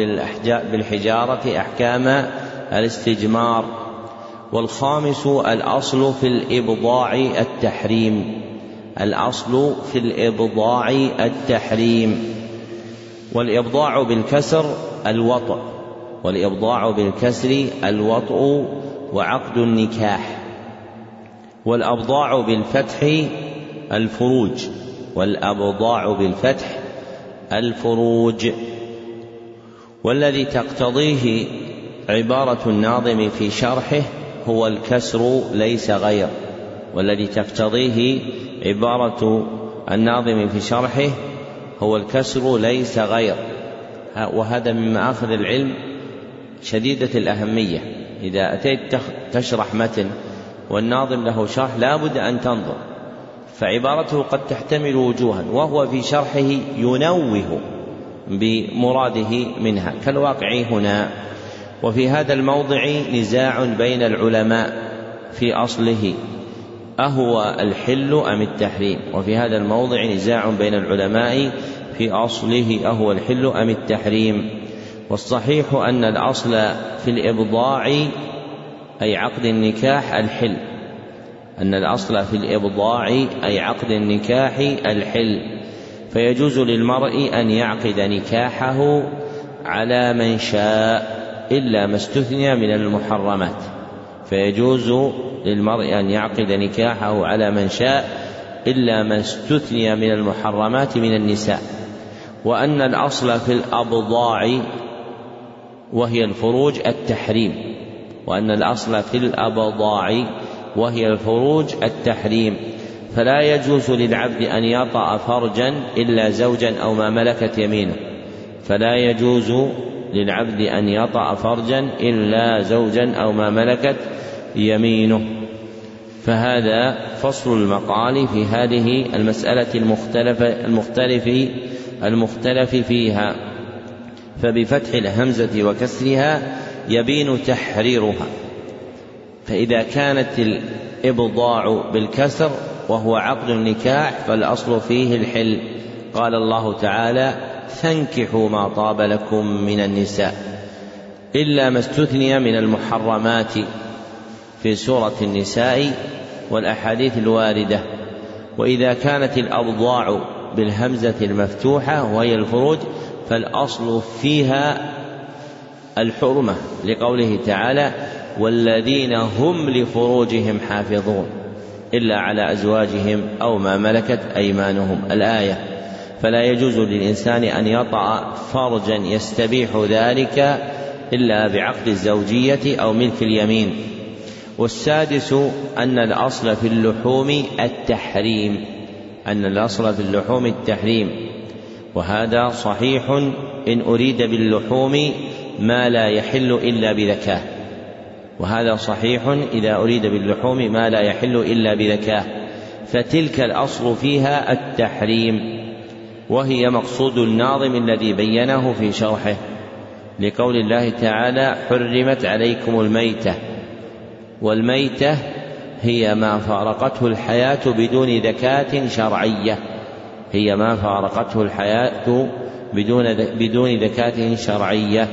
بالحجارة أحكام الاستجمار. والخامس الأصل في الإبضاع التحريم الأصل في الإبضاع التحريم والإبضاع بالكسر الوطء والإبضاع بالكسر الوطء وعقد النكاح والأبضاع بالفتح الفروج والأبضاع بالفتح الفروج. والذي تقتضيه عبارة الناظم في شرحه هو الكسر ليس غير والذي تقتضيه عبارة الناظم في شرحه هو الكسر ليس غير. وهذا من مآخذ العلم شديدة الأهمية. إذا أتيت تشرح متن والناظم له شرح لا بد أن تنظر فعبارته قد تحتمل وجوها وهو في شرحه ينوه بمراده منها كالواقع هنا. وفي هذا الموضع نزاع بين العلماء في أصله أهو الحل أم التحريم وفي هذا الموضع نزاع بين العلماء في أصله أهو الحل أم التحريم. والصحيح أن الأصل في الإبضاع أي عقد النكاح الحل أن الأصل في الإبضاع أي عقد النكاح الحل فيجوز للمرء أن يعقد نكاحه على من شاء إلا ما استثني من المحرمات فيجوز للمرء أن يعقد نكاحه على من شاء إلا ما استثني من المحرمات من النساء. وأن الأصل في الأبضاع وهي الفروج التحريم وأن الأصل في الأبضاع وهي الفروج التحريم فلا يجوز للعبد أن يطأ فرجا إلا زوجا أو ما ملكت يمينه فلا يجوز للعبد أن يطأ فرجا إلا زوجا أو ما ملكت يمينه. فهذا فصل المقال في هذه المسألة المختلف المختلف المختلف فيها. فبفتح الهمزة وكسرها يبين تحريرها. فإذا كانت الإبضاع بالكسر وهو عقد النكاح فالأصل فيه الحل. قال الله تعالى: فانكحوا ما طاب لكم من النساء، إلا ما استثني من المحرمات في سورة النساء والأحاديث الواردة. وإذا كانت الأبضاع بالهمزة المفتوحة وهي الفروج فالأصل فيها الحرمة، لقوله تعالى: والذين هم لفروجهم حافظون إلا على أزواجهم أو ما ملكت أيمانهم، الآية. فلا يجوز للإنسان أن يطأ فرجا يستبيح ذلك إلا بعقد الزوجية أو ملك اليمين. والسادس أن الأصل في اللحوم التحريم أن الأصل في اللحوم التحريم وهذا صحيح إن أريد باللحوم ما لا يحل إلا بذكاه وهذا صحيح إذا أريد باللحوم ما لا يحل إلا بذكاه فتلك الأصل فيها التحريم، وهي مقصود الناظم الذي بينه في شرحه، لقول الله تعالى: حرمت عليكم الميتة. والميتة هي ما فارقته الحياة بدون ذكاة شرعية هي ما فارقته الحياة بدون بدون ذكاة شرعية.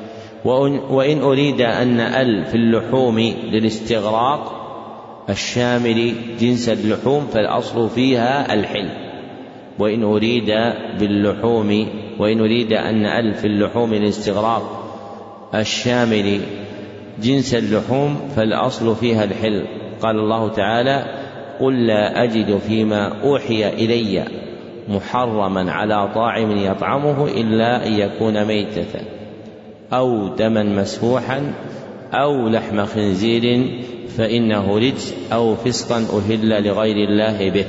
وإن أريد أن ال في اللحوم للاستغراق الشامل جنس اللحوم فالأصل فيها الحل. وإن أريد باللحوم وإن أريد أن ال في اللحوم للاستغراق الشامل جنس اللحوم فالأصل فيها الحل. قال الله تعالى: قل لا أجد فيما أوحي إلي محرما على طاعم يطعمه إلا أن يكون ميتة أو دما مسفوحا أو لحم خنزير فإنه رجس أو فسقا أهل لغير الله به.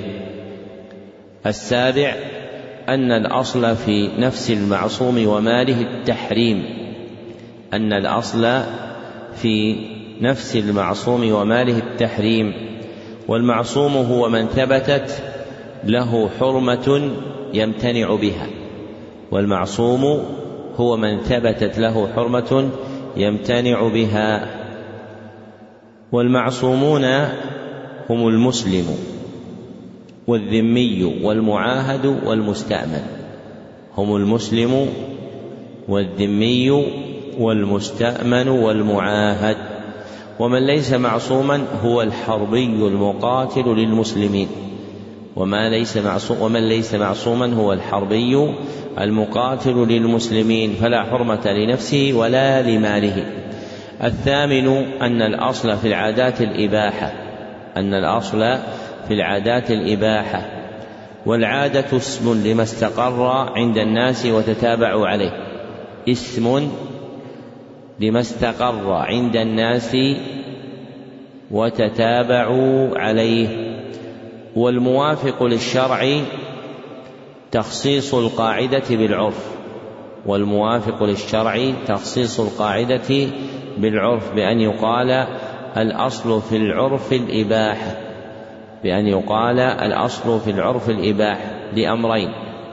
السابع أن الأصل في نفس المعصوم وماله التحريم أن الأصل في نفس المعصوم وماله التحريم والمعصوم هو من ثبتت له حرمة يمتنع بها والمعصوم هو من ثبتت له حرمة يمتنع بها. والمعصومون هم المسلم والذمي والمعاهد والمستأمن هم المسلم والذمي والمستأمن والمعاهد. ومن ليس معصوما هو الحربي المقاتل للمسلمين وما ليس معصوم ومن ليس معصوما هو الحربي المقاتل للمسلمين فلا حرمة لنفسه ولا لماله. الثامن أن الأصل في العادات الإباحة أن الأصل في العادات الإباحة والعادة اسم لما استقر عند الناس وتتابعوا عليه اسم لما استقر عند الناس وتتابعوا عليه. والموافق للشرع تخصيص القاعدة بالعرف والموافق للشرع تخصيص القاعدة بالعرف بأن يقال الأصل في العرف الإباحة بأن يقال الأصل في العرف الإباحة لأمرين: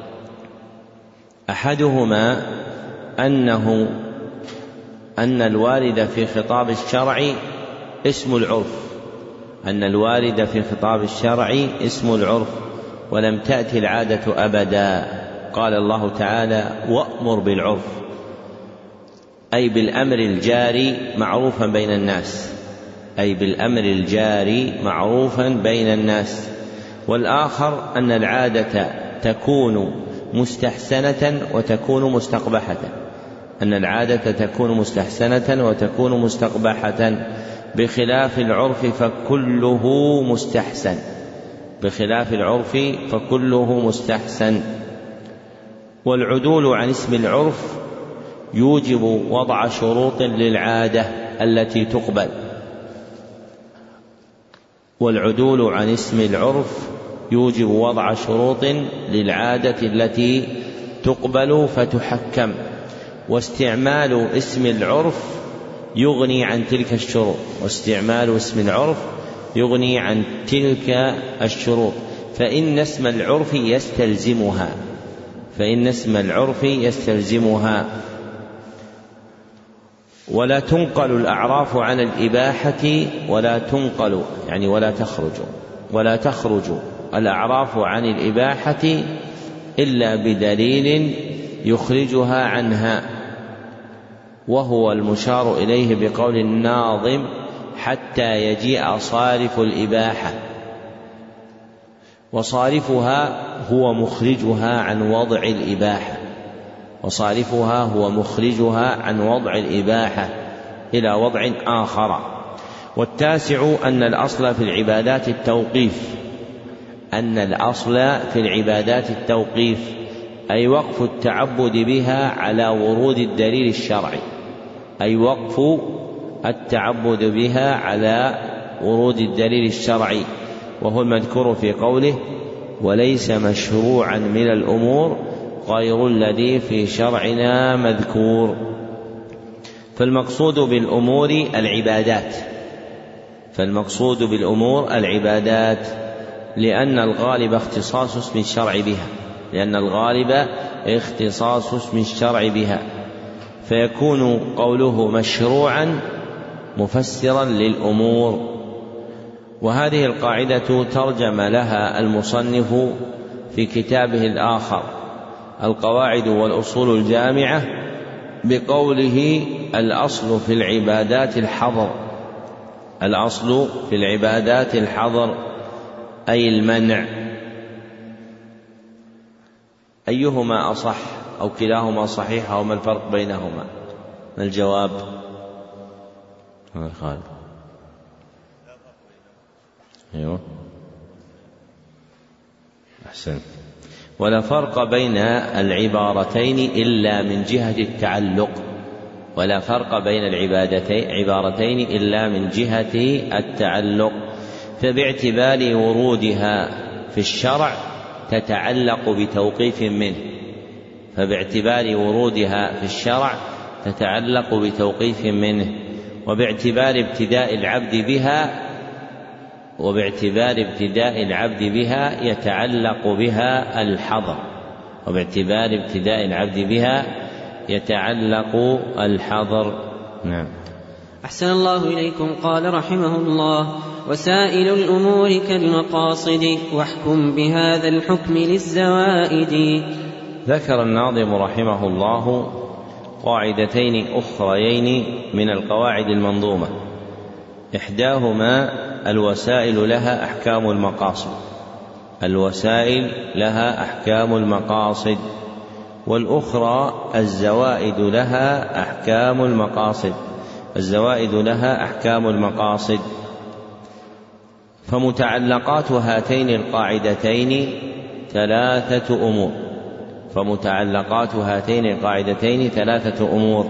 أحدهما أنه أن الوارد في خطاب الشرع اسم العرف أن الوارد في خطاب الشرع اسم العرف ولم تأتي العادة أبدا. قال الله تعالى: وأمر بالعرف أي بالأمر الجاري معروفا بين الناس أي بالأمر الجاري معروفا بين الناس. والآخر أن العادة تكون مستحسنة وتكون مستقبحة أن العادة تكون مستحسنة وتكون مستقبحة بخلاف العرف فكله مستحسن بخلاف العرف فكله مستحسن. والعدول عن اسم العرف يوجب وضع شروط للعادة التي تقبل والعدول عن اسم العرف يوجب وضع شروط للعادة التي تقبل فتحكم واستعمال اسم العرف يغني عن تلك الشروط واستعمال اسم العرف يغني عن تلك الشروط فإن اسم العرف يستلزمها فإن اسم العرف يستلزمها ولا تنقل الأعراف عن الإباحة ولا تنقل يعني ولا تخرج ولا تخرج الأعراف عن الإباحة إلا بدليل يخرجها عنها، وهو المشار إليه بقول الناظم حتى يجيء صارف الإباحة، وصارفها هو مخرجها عن وضع الإباحة وصارفها هو مخرجها عن وضع الإباحة إلى وضع آخر. والتاسع أن الأصل في العبادات التوقيف أن الأصل في العبادات التوقيف أي وقف التعبد بها على ورود الدليل الشرعي أي وقف التعبد بها على ورود الدليل الشرعي، وهو المذكور في قوله وليس مشروعا من الأمور غير الذي في شرعنا مذكور. فالمقصود بالأمور العبادات فالمقصود بالأمور العبادات لأن الغالب اختصاص اسم الشرع بها لأن الغالب اختصاص اسم الشرع بها فيكون قوله مشروعا مفسرا للأمور. وهذه القاعدة ترجم لها المصنف في كتابه الآخر القواعد والأصول الجامعة بقوله الأصل في العبادات الحظر الأصل في العبادات الحظر أي المنع. أيهما أصح أو كلاهما صحيح أو ما الفرق بينهما؟ ما الجواب؟ خالد. أيوه أحسن. ولا فرق بين العبارتين إلا من جهة التعلق ولا فرق بين العبادتين عبارتين إلا من جهة التعلق، فباعتبار ورودها في الشرع تتعلق بتوقيف منه فباعتبار ورودها في الشرع تتعلق بتوقيف منه وباعتبار ابتداء العبد بها وباعتبار ابتداء العبد بها يتعلق بها الحظر وباعتبار ابتداء العبد بها يتعلق الحظر. نعم. أحسن الله إليكم. قال رحمه الله وسائل الأمور كالمقاصد واحكم بهذا الحكم للزوائد. ذكر الناظم رحمه الله قاعدتين أخريين من القواعد المنظومة، إحداهما الوسائل لها أحكام المقاصد الوسائل لها أحكام المقاصد والأخرى الزوائد لها أحكام المقاصد الزوائد لها أحكام المقاصد. فمتعلقات هاتين القاعدتين ثلاثة أمور فمتعلقات هاتين القاعدتين ثلاثة أمور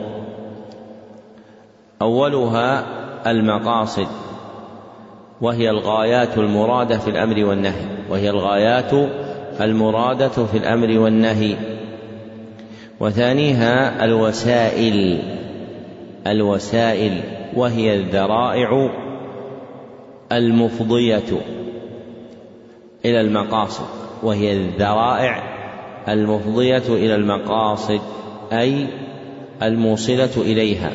أولها المقاصد وهي الغايات المرادة في الأمر والنهي وهي الغايات المرادة في الأمر والنهي وثانيها الوسائل الوسائل وهي الذرائع المفضية إلى المقاصد وهي الذرائع المفضية إلى المقاصد أي الموصلة إليها.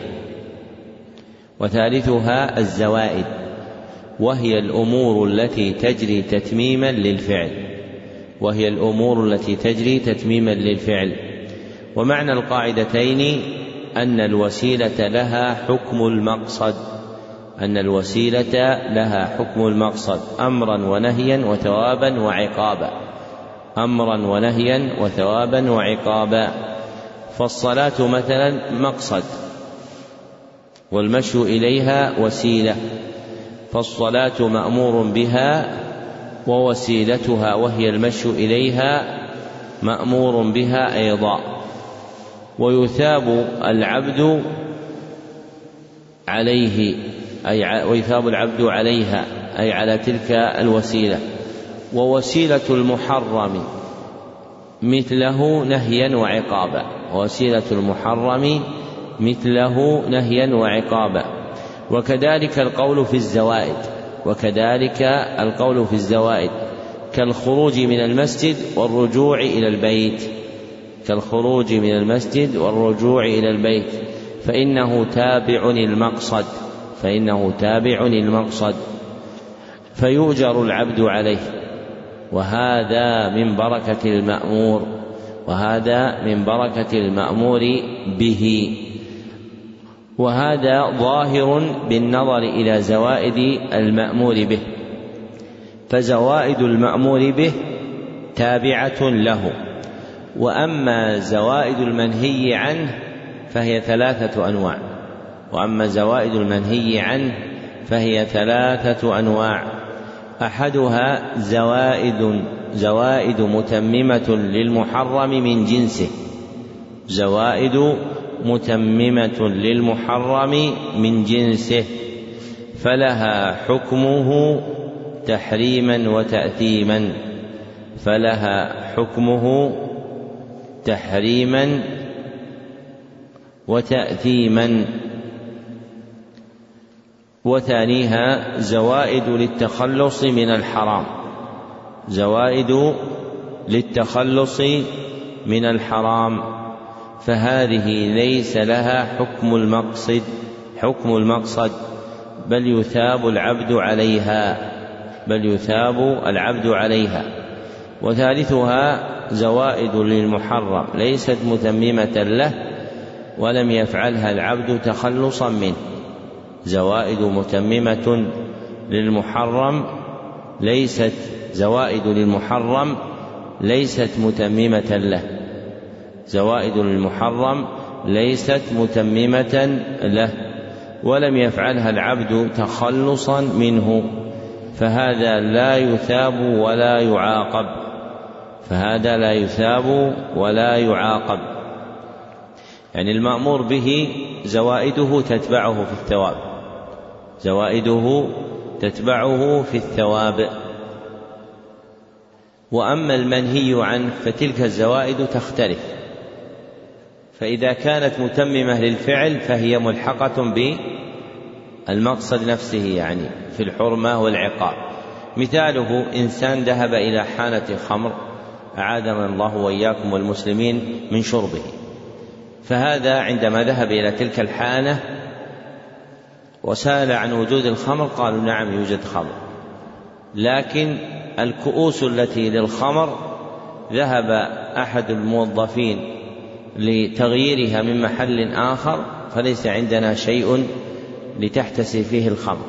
وثالثها الزوائد وهي الأمور التي تجري تتميما للفعل وهي الأمور التي تجري تتميما للفعل. ومعنى القاعدتين أن الوسيلة لها حكم المقصد أن الوسيلة لها حكم المقصد أمرا ونهيا وثوابا وعقابا أمرا ونهيا وثوابا وعقابا. فالصلاة مثلا مقصد والمشي إليها وسيلة، فالصلاة مأمور بها ووسيلتها وهي المشي إليها مأمور بها أيضا. ويثاب العبد عليه أي ويثاب العبد عليها أي على تلك الوسيلة. ووسيلة المحرم مثله نهيا وعقابا، ووسيلة المحرم مثله نهيا وعقابا. وكذلك القول في الزوائد وكذلك القول في الزوائد كالخروج من المسجد والرجوع إلى البيت كالخروج من المسجد والرجوع إلى البيت فإنه تابع المقصد فإنه تابع المقصد فيؤجر العبد عليه، وهذا من بركة المأمور وهذا من بركة المأمور به. وهذا ظاهر بالنظر إلى زوائد المأمور به، فزوائد المأمور به تابعة له. وأما زوائد المنهي عنه فهي ثلاثة أنواع وأما زوائد المنهي عنه فهي ثلاثة أنواع أحدها زوائد زوائد متممة للمحرم من جنسه زوائد متممة للمحرم من جنسه فلها حكمه تحريما وتأثيما فلها حكمه تحريما وتأثيما. وثانيها زوائد للتخلص من الحرام زوائد للتخلص من الحرام فهذه ليس لها حكم المقصد حكم المقصد بل يثاب العبد عليها بل يثاب العبد عليها. وثالثها زوائد للمحرم ليست متممة له ولم يفعلها العبد تخلصا منه زوائد متممة للمحرم ليست زوائد للمحرم ليست متممة له زوائد للمحرم ليست متممة له ولم يفعلها العبد تخلصا منه فهذا لا يثاب ولا يعاقب فهذا لا يثاب ولا يعاقب. يعني المأمور به زوائده تتبعه في الثواب زوائده تتبعه في الثواب. وأما المنهي عنه فتلك الزوائد تختلف، فإذا كانت متممة للفعل فهي ملحقة بالمقصد نفسه يعني في الحرمة والعقاب. مثاله إنسان ذهب إلى حانة خمر أعاذنا الله وإياكم والمسلمين من شربه، فهذا عندما ذهب إلى تلك الحانة وسأل عن وجود الخمر قالوا نعم يوجد خمر، لكن الكؤوس التي للخمر ذهب أحد الموظفين لتغييرها من محل آخر فليس عندنا شيء لتحتسي فيه الخمر،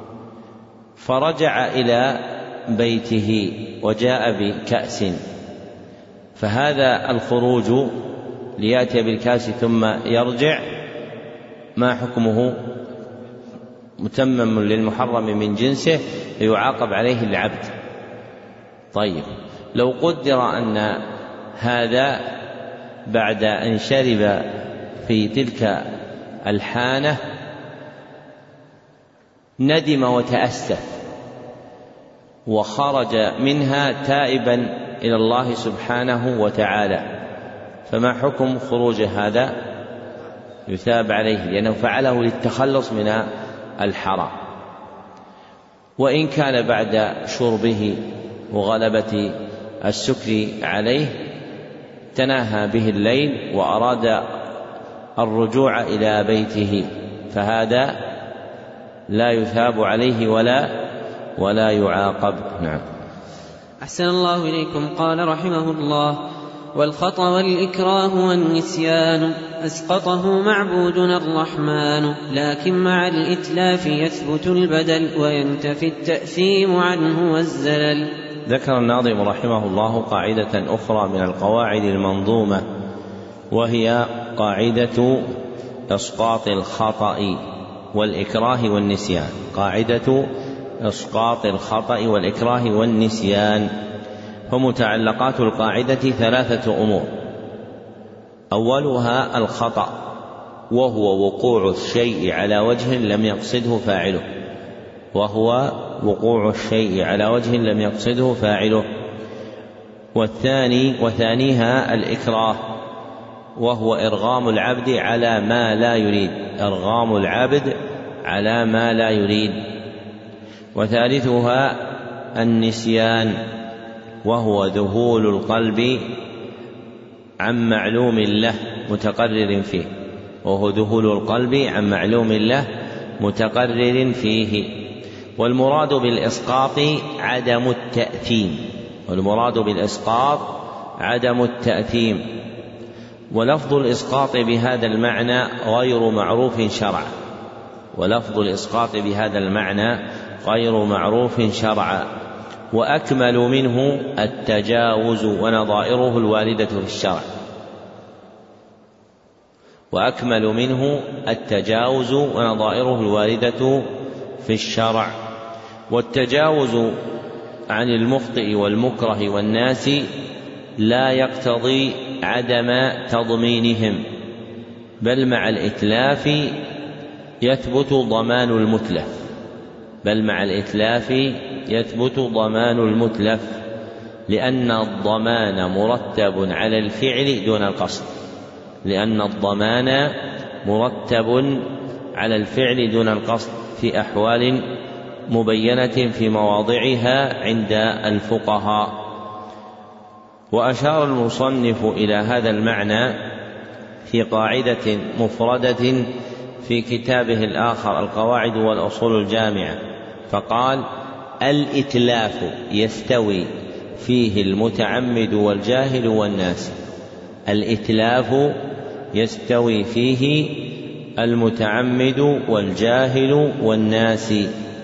فرجع إلى بيته وجاء بكأس، فهذا الخروج ليأتي بالكأس ثم يرجع ما حكمه؟ متمم للمحرم من جنسه فيعاقب عليه العبد. طيب لو قدر أن هذا بعد أن شرب في تلك الحانة ندم وتأسف وخرج منها تائبا إلى الله سبحانه وتعالى، فما حكم خروج هذا؟ يثاب عليه لأنه فعله للتخلص من الحرام. وإن كان بعد شربه وغلبة السكر عليه تناهى به الليل وأراد الرجوع إلى بيته فهذا لا يثاب عليه ولا ولا يعاقب. نعم. أحسن الله إليكم. قال رحمه الله: والخطأ والإكراه والنسيان أسقطه معبودنا الرحمن، لكن مع الإتلاف يثبت البدل وينتفي التأثيم عنه والزلل. ذكر الناظم رحمه الله قاعدة أخرى من القواعد المنظومة، وهي قاعدة إسقاط الخطأ والإكراه والنسيان قاعدة إسقاط الخطأ والإكراه والنسيان. فمتعلقات القاعدة ثلاثة أمور: أولها الخطأ، وهو وقوع الشيء على وجه لم يقصده فاعله وهو وقوع الشيء على وجه لم يقصده فاعله والثاني وثانيها الإكراه، وهو إرغام العبد على ما لا يريد، إرغام العبد على ما لا يريد. وثالثها النسيان، وهو ذهول القلب عن معلوم له متقرر فيه، وهو ذهول القلب عن معلوم له متقرر فيه. والمراد بالإسقاط عدم التأثيم، والمراد بالإسقاط عدم التأثيم. ولفظ الإسقاط بهذا المعنى غير معروف شرعا، ولفظ الإسقاط بهذا المعنى غير معروف شرعا. وأكمل منه التجاوز ونظائره الواردة في الشرع، وأكمل منه التجاوز ونظائره الواردة في الشرع. والتجاوز عن المخطئ والمكره والناس لا يقتضي عدم تضمينهم، بل مع الإتلاف يثبت ضمان المتلف، بل مع الإتلاف يثبت ضمان المتلف، لأن الضمان مرتب على الفعل دون القصد، لأن الضمان مرتب على الفعل دون القصد في أحوال مبينة في مواضعها عند الفقهاء. وأشار المصنف إلى هذا المعنى في قاعدة مفردة في كتابه الآخر القواعد والأصول الجامعة، فقال: الإتلاف يستوي فيه المتعمد والجاهل والناس، الإتلاف يستوي فيه المتعمد والجاهل والناس.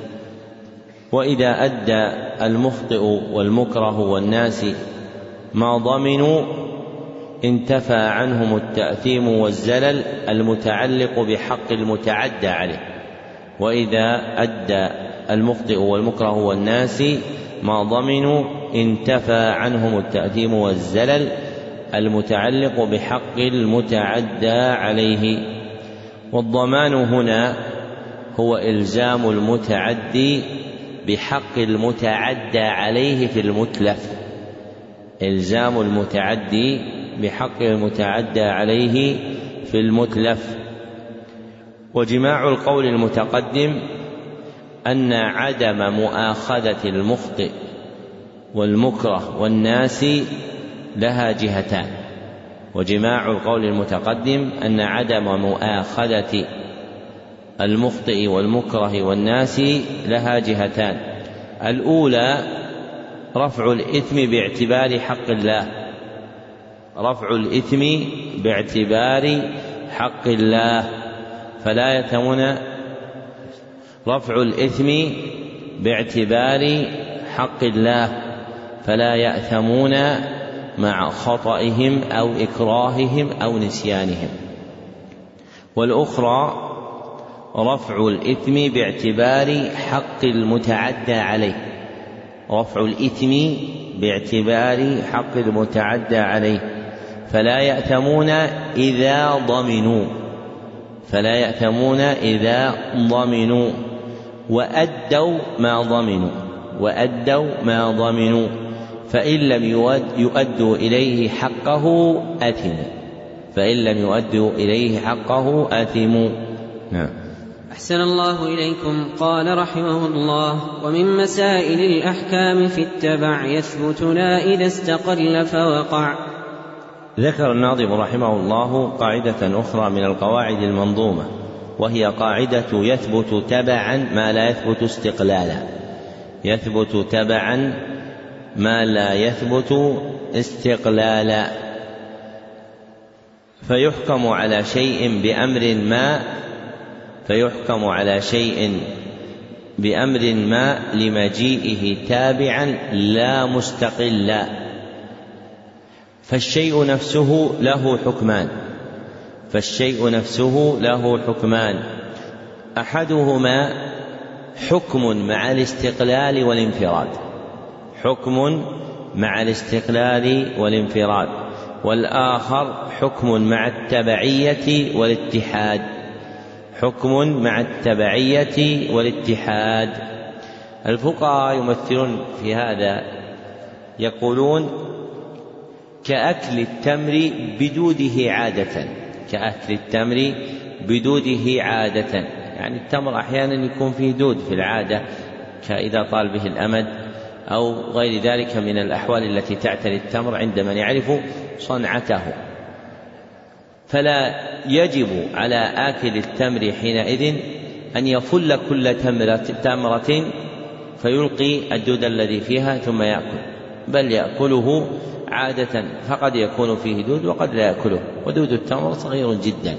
وإذا أدى المخطئ والمكره والناس ما ضمنوا انتفى عنهم التأثيم والزلل المتعلق بحق المتعدى عليه، وإذا أدى المخطئ والمكره والناس ما ضمنوا انتفى عنهم التأثيم والزلل المتعلق بحق المتعدى عليه. والضمان هنا هو إلزام المتعدي بحق المتعدى عليه في المتلف، إلزام المتعدي بحق المتعدى عليه في المتلف. وجماع القول المتقدم أن عدم مؤاخذة المخطئ والمكره والناس لها جهتان، وجماع القول المتقدم أن عدم مؤاخذة المخطئ والمكره والناس لها جهتان. الأولى رفع الإثم باعتبار حق الله، رفع الإثم باعتبار حق الله فلا يتمون، رفع الإثم باعتبار حق الله فلا يأثمون مع خطئهم أو إكراههم أو نسيانهم. والأخرى رفع الإثم باعتبار حق المتعدى عليه، رفع الإثم باعتبار حق المتعدى عليه فلا يأثمون إذا ضمنوا، فلا يأثمون إذا ضمنوا وأدوا ما ضمنوا، وأدوا ما ضمنوا، فإن لم يؤدوا إليه حقه أثموا، فإن لم يؤدوا إليه حقه أثموا. نعم. أحسن الله إليكم. قال رحمه الله: ومن مسائل الأحكام في التبع يثبتنا إذا استقل فوقع. ذكر الناظم رحمه الله قاعدة أخرى من القواعد المنظومة، وهي قاعدة يثبت تبعا ما لا يثبت استقلالا، يثبت تبعا ما لا يثبت استقلالا. فيحكم على شيء بأمر ما فيحكم على شيء بأمر ما لمجيئه تابعا لا مستقلا. فالشيء نفسه له حكمان، فالشيء نفسه له حكمان أحدهما حكم مع الاستقلال والانفراد، حكم مع الاستقلال والانفراد، والآخر حكم مع التبعية والاتحاد، حكم مع التبعية والاتحاد. الفقهاء يمثلون في هذا، يقولون كأكل التمر بدوده عادة كأكل التمر بدوده عادة يعني التمر أحيانا يكون فيه دود في العادة كإذا طال به الأمد أو غير ذلك من الأحوال التي تعتري التمر عند من يعرف صنعته، فلا يجب على آكل التمر حينئذ أن يفل كل تمرة فيلقي الدود الذي فيها ثم يأكل، بل يأكله عادة، فقد يكون فيه دود وقد لا يأكله، ودود التمر صغير جدا.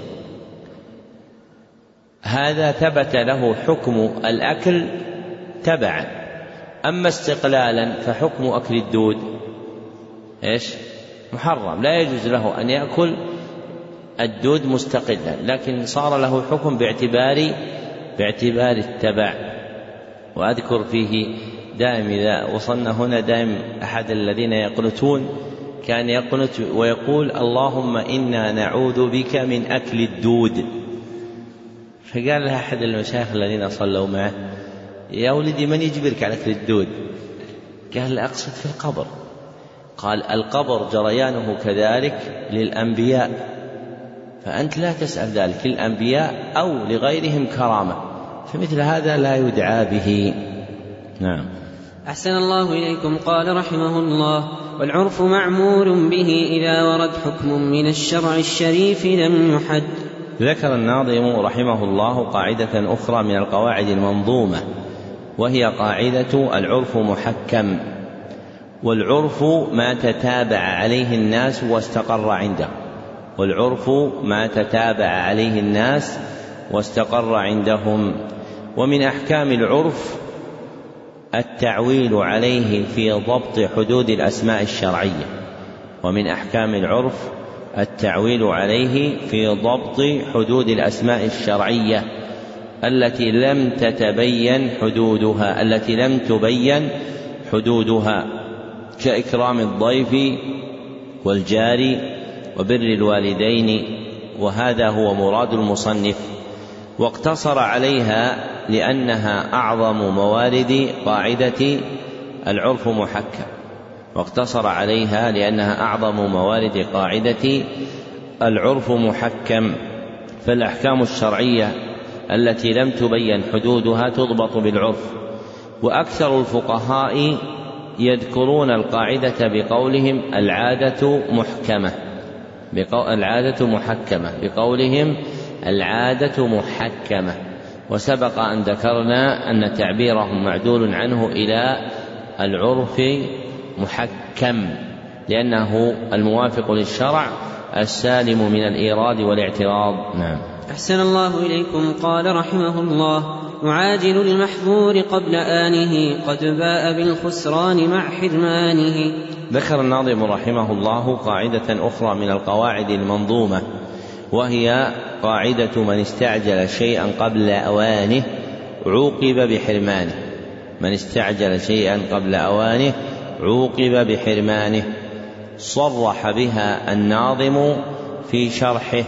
هذا ثبت له حكم الأكل تبعا. أما استقلالا فحكم أكل الدود إيش؟ محرم، لا يجوز له أن يأكل الدود مستقلا، لكن صار له حكم باعتبار باعتبار التبع. وأذكر فيه دائم إذا وصلنا هنا دائم أحد الذين يقنتون كان يقنت ويقول اللهم إنا نعوذ بك من أكل الدود. فقال له أحد المشايخ الذين صلوا معه يا ولدي من يجبرك على أكل الدود؟ قال أقصد في القبر. قال القبر جريانه كذلك للأنبياء، فأنت لا تسأل ذلك للأنبياء أو لغيرهم كرامة، فمثل هذا لا يدعى به. نعم. أحسن الله إليكم. قال رحمه الله: والعرف معمول به إذا ورد حكم من الشرع الشريف لم يحد. ذكر الناظم رحمه الله قاعدة أخرى من القواعد المنظومة، وهي قاعدة العرف محكم. والعرف ما تتابع عليه الناس واستقر عنده والعرف ما تتابع عليه الناس واستقر عندهم. ومن أحكام العرف التعويل عليه في ضبط حدود الأسماء الشرعية ومن أحكام العرف التعويل عليه في ضبط حدود الأسماء الشرعية التي لم تتبين حدودها التي لم تبين حدودها كإكرام الضيف والجار وبر الوالدين، وهذا هو مراد المصنف. واقتصر عليها لأنها أعظم موارد قاعدة العرف محكم واقتصر عليها لأنها أعظم موارد قاعدة العرف محكم. فالأحكام الشرعية التي لم تبين حدودها تضبط بالعرف. وأكثر الفقهاء يذكرون القاعدة بقولهم العادة محكمة العادة محكمة بقولهم العادة محكمة. وسبق أن ذكرنا أن تعبيرهم معدول عنه إلى العرف محكم لأنه الموافق للشرع السالم من الإيراد والاعتراض. نعم. أحسن الله إليكم. قال رحمه الله: معاجل المحظور قبل آنه قد باء بالخسران مع حرمانه. ذكر الناظم رحمه الله قاعدة أخرى من القواعد المنظومة، وهي قاعدة من استعجل شيئا قبل أوانه عوقب بحرمانه من استعجل شيئا قبل أوانه عوقب بحرمانه. صرح بها الناظم في شرحه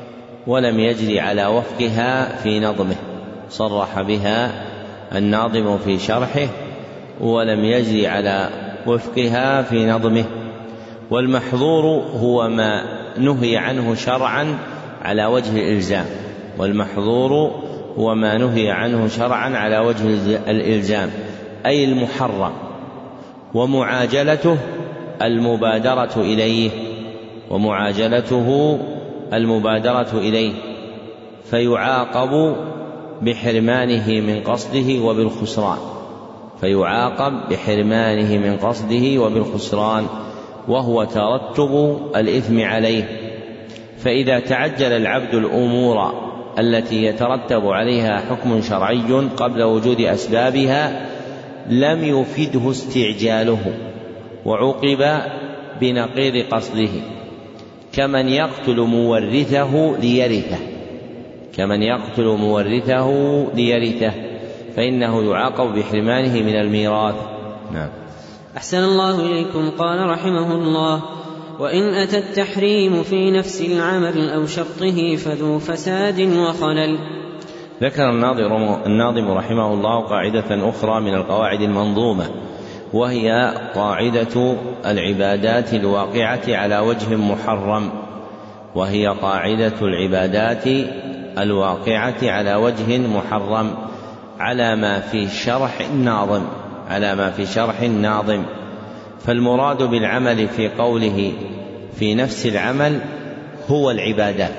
ولم يجري على وفقها في نظمه صرح بها الناظم في شرحه ولم يجري على وفقها في نظمه. والمحظور هو ما نهي عنه شرعا على وجه الإلزام والمحظور هو ما نهي عنه شرعا على وجه الإلزام أي المحرم. ومعاجلته المبادرة إليه ومعاجلته المبادرة إليه فيعاقب بحرمانه من قصده وبالخسران فيعاقب بحرمانه من قصده وبالخسران وهو ترتب الإثم عليه. فإذا تعجل العبد الأمور التي يترتب عليها حكم شرعي قبل وجود أسبابها لم يفده استعجاله وعوقب بنقيض قصده كمن يقتل مورثه ليرثه كمن يقتل مورثه ليرثه فإنه يعاقب بحرمانه من الميراث. نعم. أحسن الله إليكم. قال رحمه الله: وإن أتى التحريم في نفس العمل أو شرطه فذو فساد وخلل. ذكر الناظم رحمه الله قاعدة أخرى من القواعد المنظومة، وهي قاعدة العبادات الواقعة على وجه محرم وهي قاعدة العبادات الواقعة على وجه محرم على ما في شرح الناظم على ما في شرح الناظم فالمراد بالعمل في قوله في نفس العمل هو العبادات،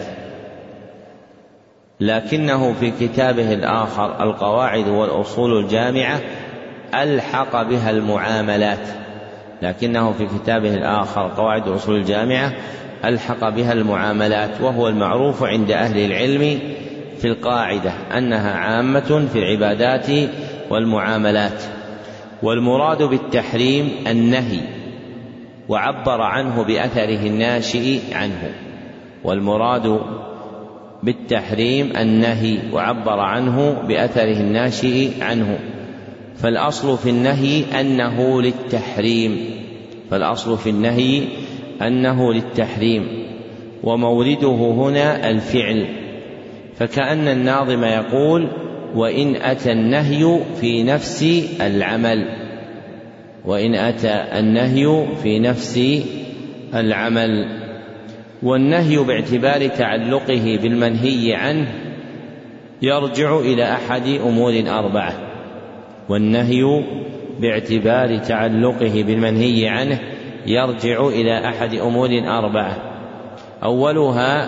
لكنه في كتابه الآخر القواعد والأصول الجامعة ألحق بها المعاملات لكنه في كتابه الآخر القواعد والأصول الجامعة ألحق بها المعاملات وهو المعروف عند أهل العلم في القاعدة أنها عامة في العبادات والمعاملات. والمراد بالتحريم النهي وعبر عنه بأثره الناشئ عنه والمراد بالتحريم النهي وعبر عنه بأثره الناشئ عنه فالأصل في النهي أنه للتحريم فالأصل في النهي أنه للتحريم ومورده هنا الفعل، فكأن الناظم يقول وإن أتى النهي في نفس العمل وإن أتى النهي في نفس العمل والنهي باعتبار تعلقه بالمنهي عنه يرجع إلى أحد أمور أربعة والنهي باعتبار تعلقه بالمنهي عنه يرجع إلى أحد أمور أربعة أولها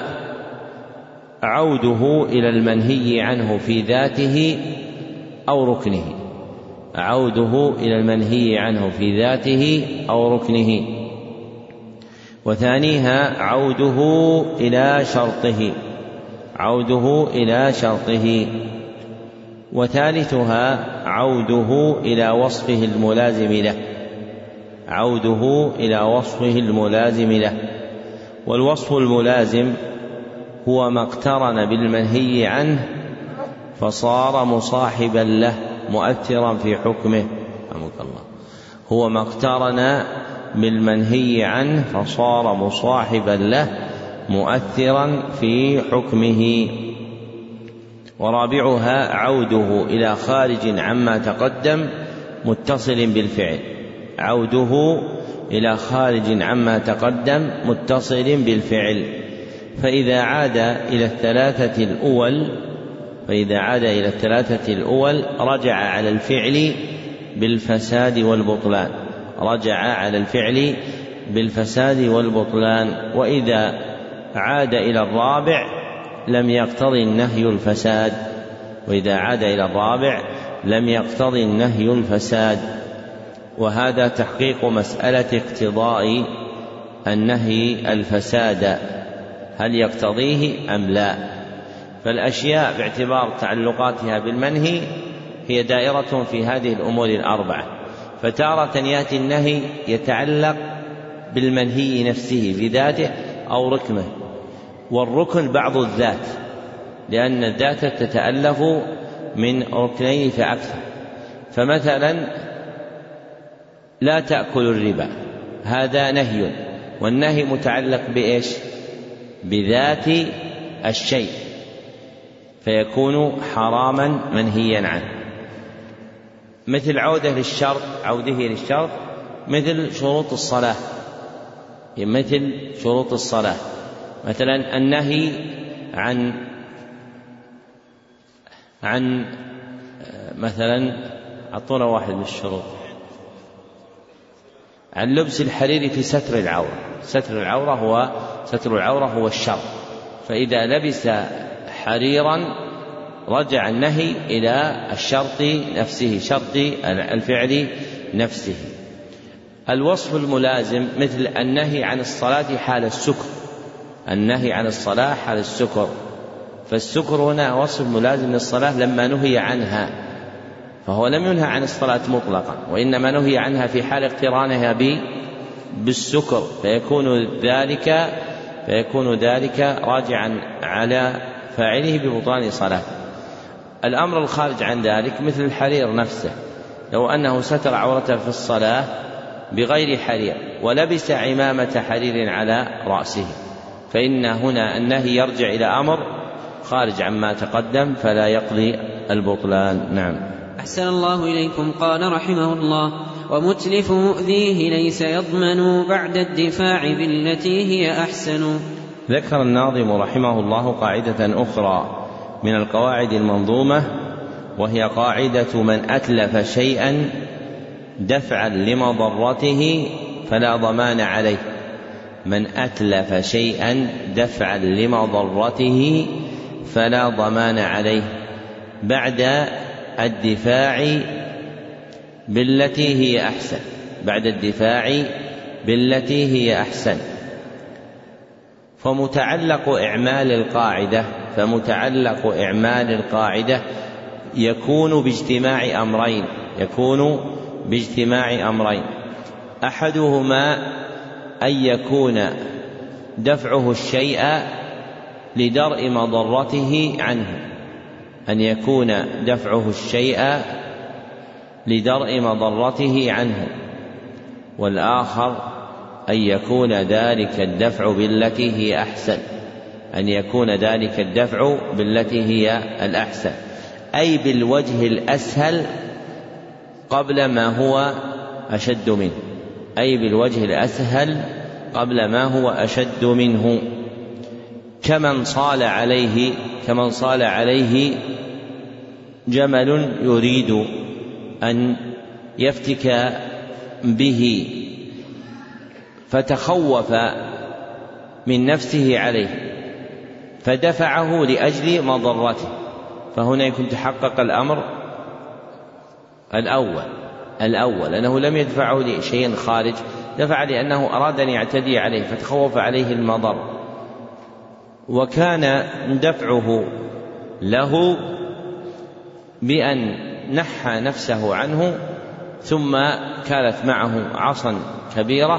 عوده إلى المنهي عنه في ذاته أو ركنه عوده إلى المنهي عنه في ذاته أو ركنه وثانيها عوده إلى شرطه عوده إلى شرطه وثالثها عوده إلى وصفه الملازم له عوده إلى وصفه الملازم له والوصف الملازم هو ما اقترن بالمنهي عنه فصار مصاحبا له مؤثرا في حكمه رحمك الله هو ما اقترن بالمنهي عنه فصار مصاحبا له مؤثرا في حكمه. ورابعها عوده إلى خارج عما تقدم متصل بالفعل عوده إلى خارج عما تقدم متصل بالفعل فإذا عاد إلى الثلاثة الأول فإذا عاد إلى الثلاثة الأول رجع على الفعل بالفساد والبطلان رجع على الفعل بالفساد والبطلان وإذا عاد إلى الرابع لم يقتضي النهي الفساد وإذا عاد إلى الرابع لم يقتضي النهي الفساد وهذا تحقيق مسألة اقتضاء النهي الفساد هل يقتضيه أم لا. فالأشياء باعتبار تعلقاتها بالمنهي هي دائرة في هذه الأمور الأربعة فتارة يأتي النهي يتعلق بالمنهي نفسه بذاته أو ركنه والركن بعض الذات لأن الذات تتألف من ركنين فأكثر فمثلا لا تأكل الربا هذا نهي والنهي متعلق بإيش بذات الشيء فيكون حراما منهيا عنه مثل عودة للشرط عوده للشرط مثل شروط الصلاة مثل شروط الصلاة مثلا النهي عن عن مثلا أعطونا واحد من الشروط عن لبس الحرير في ستر العورة ستر العورة هو ستر العورة هو الشرط فإذا لبس حريرا رجع النهي إلى الشرط نفسه شرط الفعل نفسه. الوصف الملازم مثل النهي عن الصلاة حال السكر النهي عن الصلاة حال السكر فالسكر هنا وصف ملازم للصلاة لما نهي عنها فهو لم ينهى عن الصلاة مطلقا وإنما نهي عنها في حال اقترانها بالسكر فيكون ذلك فيكون ذلك راجعا على فاعله ببطلان صلاته. الأمر الخارج عن ذلك مثل الحرير نفسه لو أنه ستر عورته في الصلاة بغير حرير ولبس عمامة حرير على رأسه فإن هنا النهي يرجع إلى أمر خارج عما تقدم فلا يقضي البطلان. نعم. أحسن الله إليكم. قال رحمه الله ومتلف مؤذيه ليس يضمن بعد الدفاع بالتي هي أحسن. ذكر الناظم رحمه الله قاعدة أخرى من القواعد المنظومة، وهي قاعدة من أتلف شيئا دفعا لمضرته فلا ضمان عليه. من أتلف شيئا دفعا لمضرته فلا ضمان عليه بعد الدفاع بالتي هي أحسن. بعد الدفاع بالتي هي أحسن. فمتعلق إعمال القاعدة فمتعلق إعمال القاعدة يكون باجتماع أمرين يكون باجتماع أمرين أحدهما أن يكون دفعه الشيء لدرء مضرته عنه أن يكون دفعه الشيء لدرء مضرته عنه والآخر أن يكون ذلك الدفع بالتي هي أحسن أن يكون ذلك الدفع بالتي هي الأحسن، أي بالوجه الأسهل قبل ما هو أشد منه أي بالوجه الأسهل قبل ما هو أشد منه. كمن صال عليه كمن صال عليه جمل يريد أن يفتك به فتخوف من نفسه عليه فدفعه لأجل مضرته، فهنا يكون تحقق الأمر الأول الأول أنه لم يدفعه لشيء خارج، دفع لأنه أراد أن يعتدي عليه فتخوف عليه المضر، وكان دفعه له بأن نحى نفسه عنه ثم كانت معه عصا كبيرة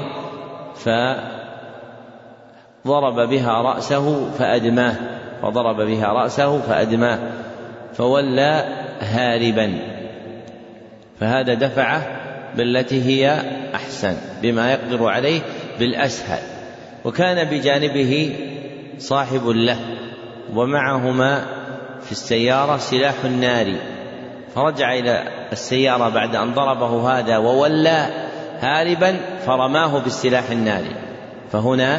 فضرب بها رأسه فأدماه فضرب بها رأسه فأدماه فولى هاربا، فهذا دفعه بالتي هي أحسن بما يقدر عليه بالأسهل. وكان بجانبه صاحب له ومعهما في السيارة سلاح النار، فرجع إلى السيارة بعد أن ضربه هذا وولى هاربا فرماه بالسلاح الناري، فهنا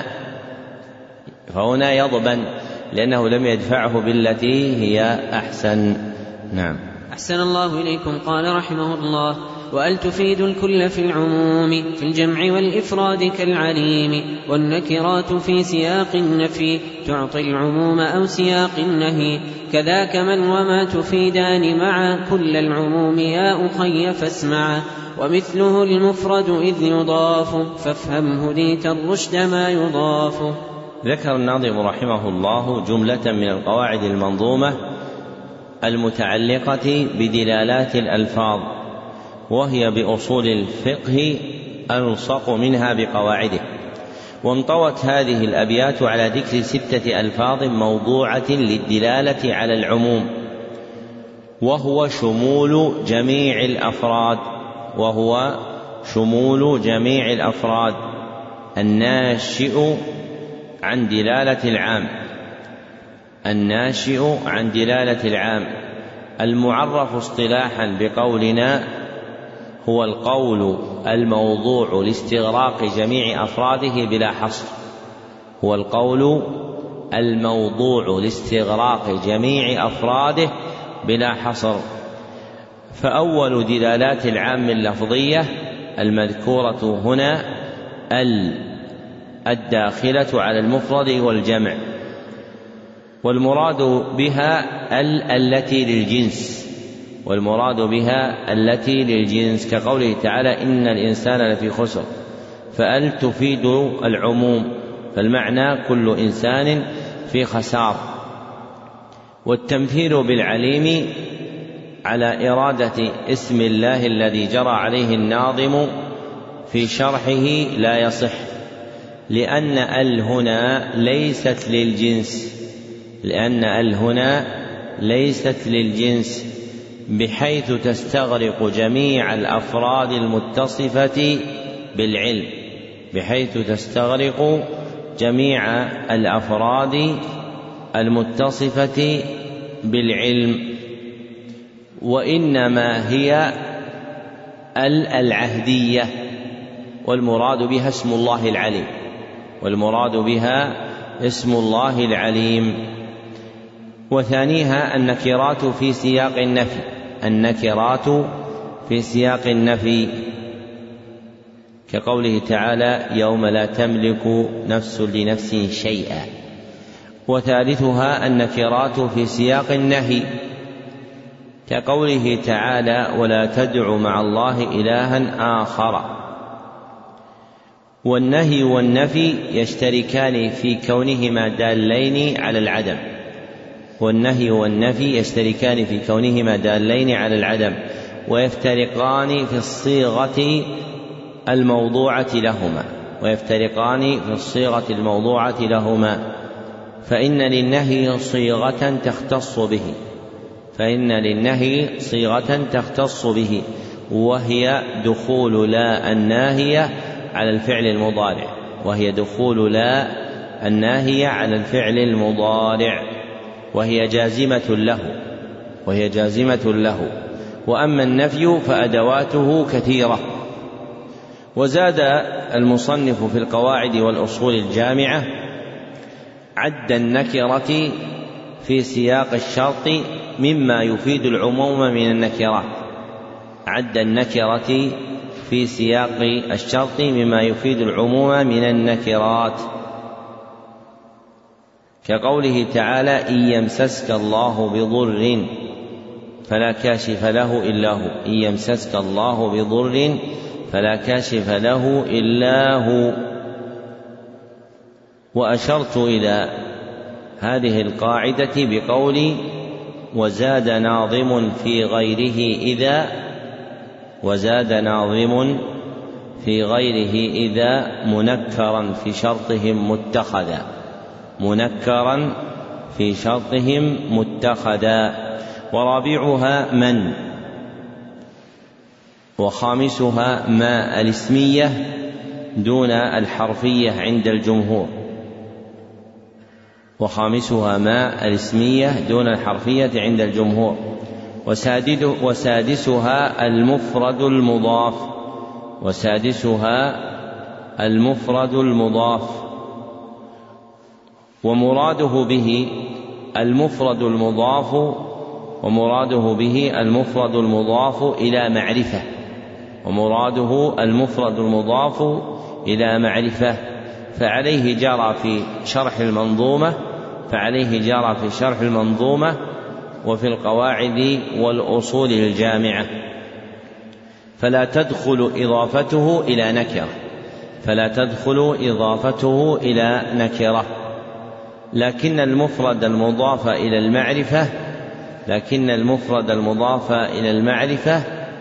فهنا يضمن لأنه لم يدفعه بالتي هي أحسن. نعم. أحسن الله إليكم. قال رحمه الله: وأل تفيد الكل في العموم في الجمع والإفراد كالعليم، والنكرات في سياق النفي تعطي العموم أو سياق النهي، كذاك من وما تفيدان مع كل العموم يا أخي فاسمع، ومثله المفرد إذ يضاف فافهم هديت الرشد ما يضاف. ذكر الناظم رحمه الله جملة من القواعد المنظومة المتعلقة بدلالات الألفاظ، وهي بأصول الفقه ألصق منها بقواعده. وانطوت هذه الأبيات على ذكر ستة ألفاظ موضوعة للدلالة على العموم، وهو شمول جميع الأفراد وهو شمول جميع الأفراد الناشئ عن دلالة العام الناشئ عن دلالة العام المعرف اصطلاحا بقولنا هو القول الموضوع لاستغراق جميع أفراده بلا حصر هو القول الموضوع لاستغراق جميع أفراده بلا حصر. فأول دلالات العام اللفظية المذكورة هنا ال الداخلة على المفرد والجمع، والمراد بها ال التي للجنس والمراد بها التي للجنس كقوله تعالى: إن الإنسان لفي خسر، فأل تفيد العموم، فالمعنى كل إنسان في خسار. والتمثيل بالعليم على إرادة اسم الله الذي جرى عليه الناظم في شرحه لا يصح، لأن ال هنا ليست للجنس لأن ال هنا ليست للجنس بحيث تستغرق جميع الأفراد المتصفة بالعلم بحيث تستغرق جميع الأفراد المتصفة بالعلم وإنما هي ال العهدية، والمراد بها اسم الله العليم، والمراد بها اسم الله العليم. وثانيها النكرات في سياق النفي، النكرات في سياق النفي كقوله تعالى يوم لا تملك نفس لنفس شيئا. وثالثها النكرات في سياق النهي كقوله تعالى ولا تدع مع الله إلها آخر. والنهي والنفي يشتركان في كونهما دالين على العدم، والنهي والنفي يشتركان في كونهما دالين على العدم، ويفترقان في الصيغة الموضوعة لهما، ويفترقان في الصيغة الموضوعة لهما. فإن للنهي صيغة تختص به، فإن للنهي صيغة تختص به، وهي دخول لا الناهية على الفعل المضارع، وهي دخول لا الناهية على الفعل المضارع، وهي جازمة له، وهي جازمة له. وأما النفي فأدواته كثيرة. وزاد المصنف في القواعد والأصول الجامعة عد النكرة في سياق الشرط مما يفيد العموم من النكرات، عد النكرة في سياق الشرط مما يفيد العموم من النكرات كقوله تعالى إن يمسسك الله بضر فلا كاشف له إلا هو، إن يمسسك الله بضر فلا كاشف له إلا هو. وأشرت إلى هذه القاعدة بقولي وزاد ناظم في غيره إذا، وزاد ناظم في غيره إذا منكرا في شرطهم متخذا، منكرا في شرطهم متخذا. ورابعها من، وخامسها ما الاسمية دون الحرفية عند الجمهور، وخامسها ما الاسمية دون الحرفية عند الجمهور. وسادسها المفرد المضاف، وسادسها المفرد المضاف. ومراده به المفرد المضاف، ومراده به المفرد المضاف إلى معرفة، ومراده المفرد المضاف إلى معرفة. فعليه جرى في شرح المنظومة، فعليه جرى في شرح المنظومة وفي القواعد والأصول الجامعة. فلا تدخل إضافته إلى نكرة، فلا تدخل إضافته إلى نكرة، لكن المفرد المضاف إلى المعرفة، لكن المفرد المضاف إلى المعرفة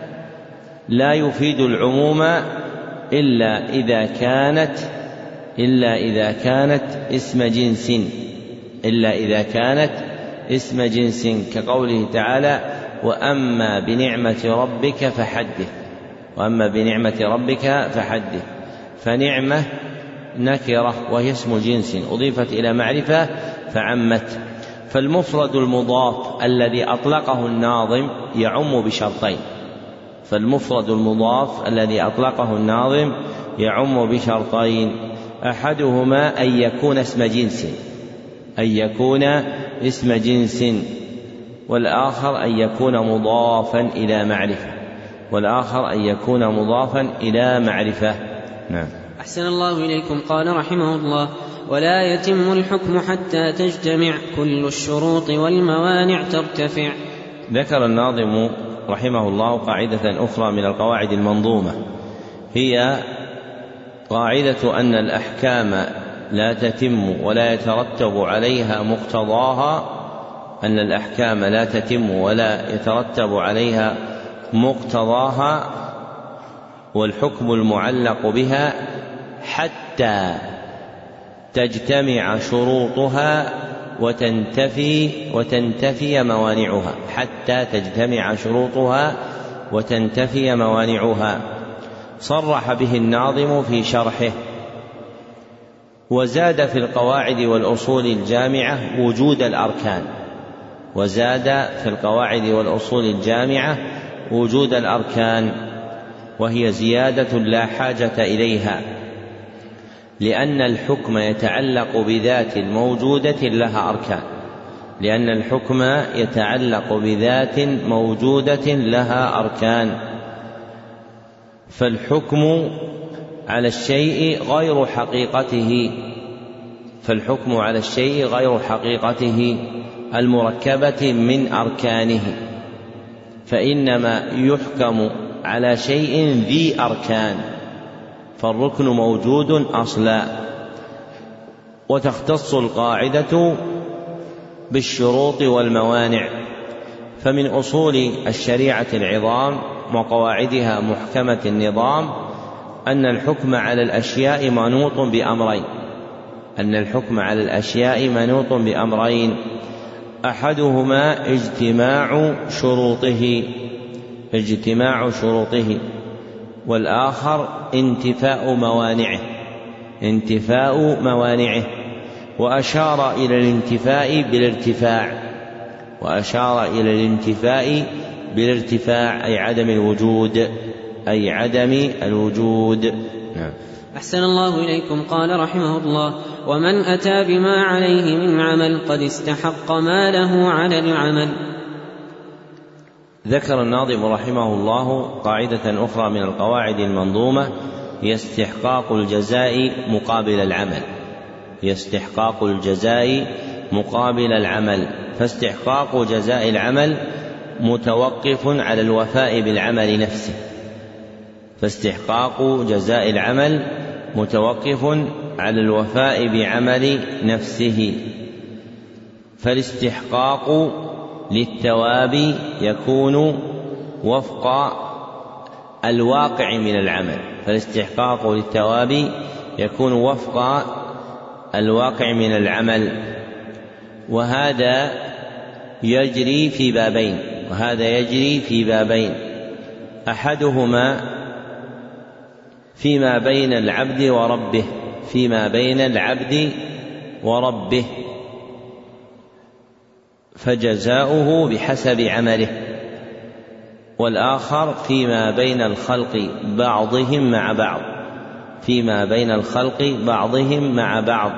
لا يفيد العموم إلا إذا كانت إلا إذا كانت اسم جنس، إلا إذا كانت اسم جنس كقوله تعالى وأما بنعمة ربك فحدث، وأما بنعمة ربك فحدث. فنعمة نكرة وهي اسم جنس أضيفت إلى معرفة فعمت. فالمفرد المضاف الذي أطلقه الناظم يعم بشرطين، فالمفرد المضاف الذي أطلقه الناظم يعم بشرطين، أحدهما أن يكون اسم جنس، أن يكون اسم جنس، والآخر أن يكون مضافا إلى معرفة، والآخر أن يكون مضافا إلى معرفة. نعم. أحسن الله إليكم. قال رحمه الله ولا يتم الحكم حتى تجتمع كل الشروط والموانع ترتفع. ذكر الناظم رحمه الله قاعدة أخرى من القواعد المنظومة، هي قاعدة أن الأحكام لا تتم ولا يترتب عليها مقتضاها، أن الأحكام لا تتم ولا يترتب عليها مقتضاها والحكم المعلق بها حتى تجتمع شروطها وتنتفي وتنتفي موانعها، حتى تجتمع شروطها وتنتفي موانعها. صرح به الناظم في شرحه. وزاد في القواعد والأصول الجامعة وجود الأركان، وزاد في القواعد والأصول الجامعة وجود الأركان وهي زيادة لا حاجة إليها، لأن الحكم يتعلق بذات موجودة لها أركان لأن الحكم يتعلق بذات موجودة لها أركان فالحكم على الشيء غير حقيقته فالحكم على الشيء غير حقيقته المركبة من أركانه، فإنما يحكم على شيء ذي أركان، فالركن موجود أصلا. وتختص القاعدة بالشروط والموانع، فمن أصول الشريعة العظام وقواعدها محكمة النظام أن الحكم على الأشياء منوط بأمرين أن الحكم على الأشياء منوط بأمرين أحدهما اجتماع شروطه اجتماع شروطه والآخر انتفاء موانعه انتفاء موانعه وأشار إلى الانتفاء بالارتفاع وأشار إلى الانتفاء بالارتفاع أي عدم الوجود أي عدم الوجود. نعم. أحسن الله إليكم. قال رحمه الله: ومن أتى بما عليه من عمل قد استحق ما له على العمل. ذكر الناظم رحمه الله قاعدة أخرى من القواعد المنظومة هي استحقاق الجزاء مقابل العمل هي استحقاق الجزاء مقابل العمل فاستحقاق جزاء العمل متوقف على الوفاء بالعمل نفسه فاستحقاق جزاء العمل متوقف على الوفاء بعمل نفسه فالاستحقاق للثواب يكون وفق الواقع من العمل فالاستحقاق للثواب يكون وفق الواقع من العمل وهذا يجري في بابين وهذا يجري في بابين أحدهما فيما بين العبد وربه فيما بين العبد وربه فجزاؤه بحسب عمله والآخر فيما بين الخلق بعضهم مع بعض فيما بين الخلق بعضهم مع بعض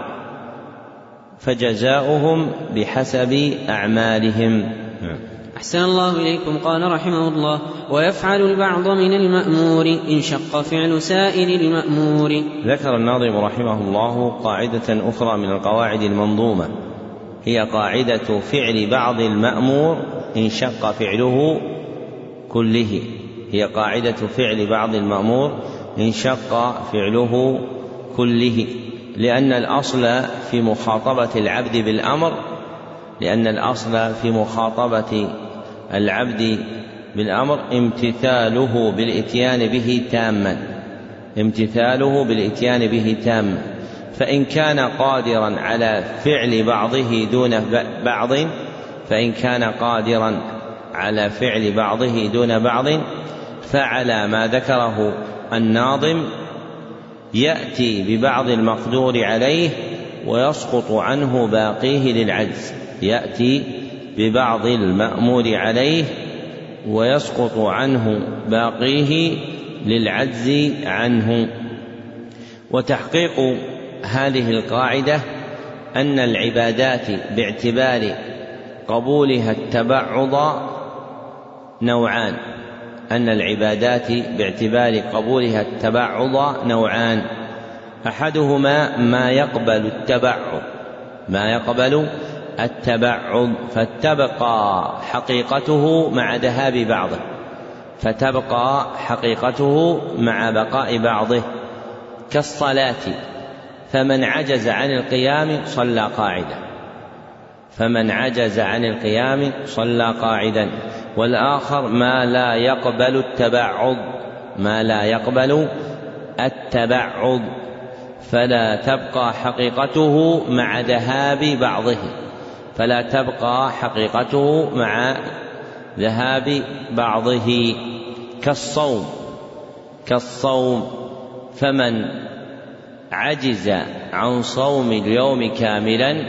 فجزاؤهم بحسب أعمالهم. أحسن الله إليكم. قال رحمه الله: ويفعل البعض من المأمور إن شق فعل سائر المأمور. ذكر الناظم رحمه الله قاعدة أخرى من القواعد المنظومة هي قاعدة فعل بعض المأمور إن شق فعله كله هي قاعدة فعل بعض المأمور إن شق فعله كله لأن الأصل في مخاطبة العبد بالأمر لأن الأصل في مخاطبة العبد بالأمر امتثاله بالإتيان به تاما امتثاله بالإتيان به تاما فإن كان قادرا على فعل بعضه دون بعض فإن كان قادرا على فعل بعضه دون بعض فعلى ما ذكره الناظم يأتي ببعض المقدور عليه ويسقط عنه باقيه للعجز يأتي ببعض المأمور عليه ويسقط عنه باقيه للعجز عنه. وتحقيق هذه القاعدة أن العبادات باعتبار قبولها التبعض نوعان أن العبادات باعتبار قبولها التبعض نوعان أحدهما ما يقبل التبعض ما يقبل التبعض فتبقى حقيقته مع ذهاب بعضه فتبقى حقيقته مع بقاء بعضه كالصلاة فمن عجز عن القيام صلى قاعدا فمن عجز عن القيام صلى قاعدا والآخر ما لا يقبل التبعض ما لا يقبل التبعض فلا تبقى حقيقته مع ذهاب بعضه فلا تبقى حقيقته مع ذهاب بعضه كالصوم كالصوم فمن عجز عن صوم اليوم كاملا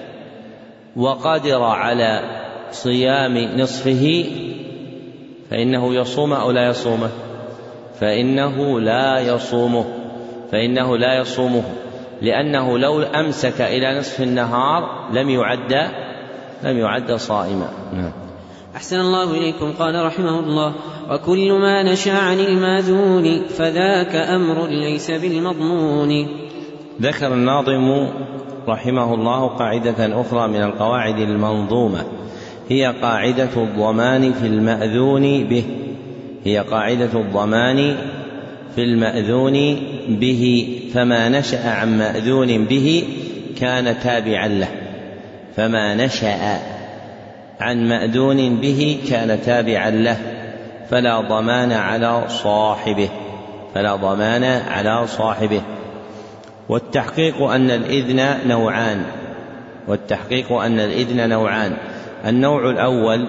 وقدر على صيام نصفه فإنه يصوم أو لا يصومه فإنه لا يصومه فإنه لا يصومه لأنه لو أمسك إلى نصف النهار لم يعد لم يعد صائما. أحسن الله إليكم. قال رحمه الله: وكل ما نشا عن الماذون فذاك أمر ليس بالمضمون. ذكر الناظم رحمه الله قاعدة أخرى من القواعد المنظومة، هي قاعدة الضمان في المأذون به هي قاعدة الضمان في المأذون به فما نشأ عن مأذون به كان تابعا له فما نشأ عن مأذون به كان تابعا له فلا ضمان على صاحبه فلا ضمان على صاحبه والتحقيق أن الإذن نوعان والتحقيق أن الإذن نوعان النوع الأول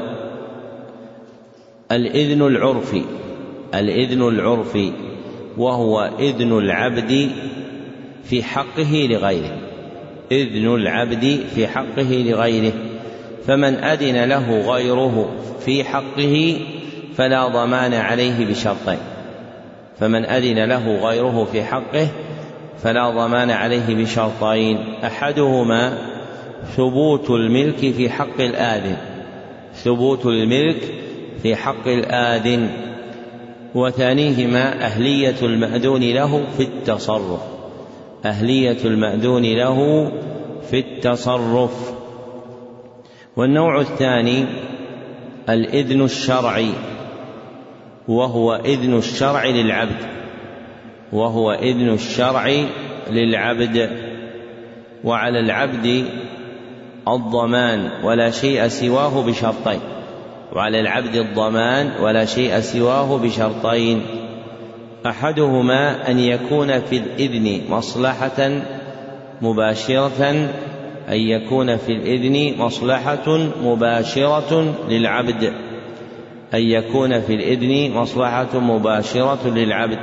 الإذن العرفي الإذن العرفي وهو إذن العبد في حقه لغيره إذن العبد في حقه لغيره فمن أذن له غيره في حقه فلا ضمان عليه بشرطين فمن أذن له غيره في حقه فلا ضمان عليه بشرطين أحدهما ثبوت الملك في حق الآذن ثبوت الملك في حق الآذن وثانيهما أهلية المأذون له في التصرف أهلية المأذون له في التصرف والنوع الثاني الإذن الشرعي وهو إذن الشرع للعبد وهو إذن الشرع للعبد وعلى العبد الضمان ولا شيء سواه بشرطين وعلى العبد الضمان ولا شيء سواه بشرطين أحدهما أن يكون في الإذن مصلحة مباشرة أن يكون في الإذن مصلحة مباشرة للعبد أن يكون في الإذن مصلحة مباشرة للعبد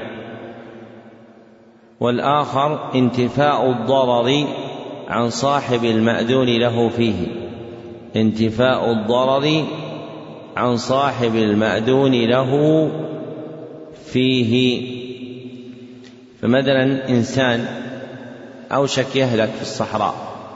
والآخر انتفاء الضرر عن صاحب المأذون له فيه انتفاء الضرر عن صاحب المأذون له فيه فمثلا إنسان أوشك يهلك في الصحراء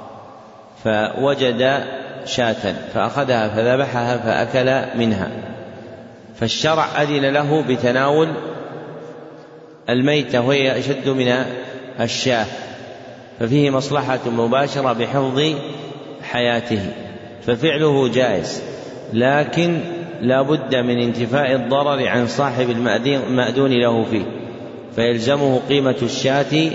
فوجد شاة فأخذها فذبحها فأكل منها فالشرع أذن له بتناول الميتة وهي أشد من الشاة ففيه مصلحة مباشرة بحفظ حياته ففعله جائز لكن لا بد من انتفاء الضرر عن صاحب المأذون له فيه فيلزمه قيمة الشاة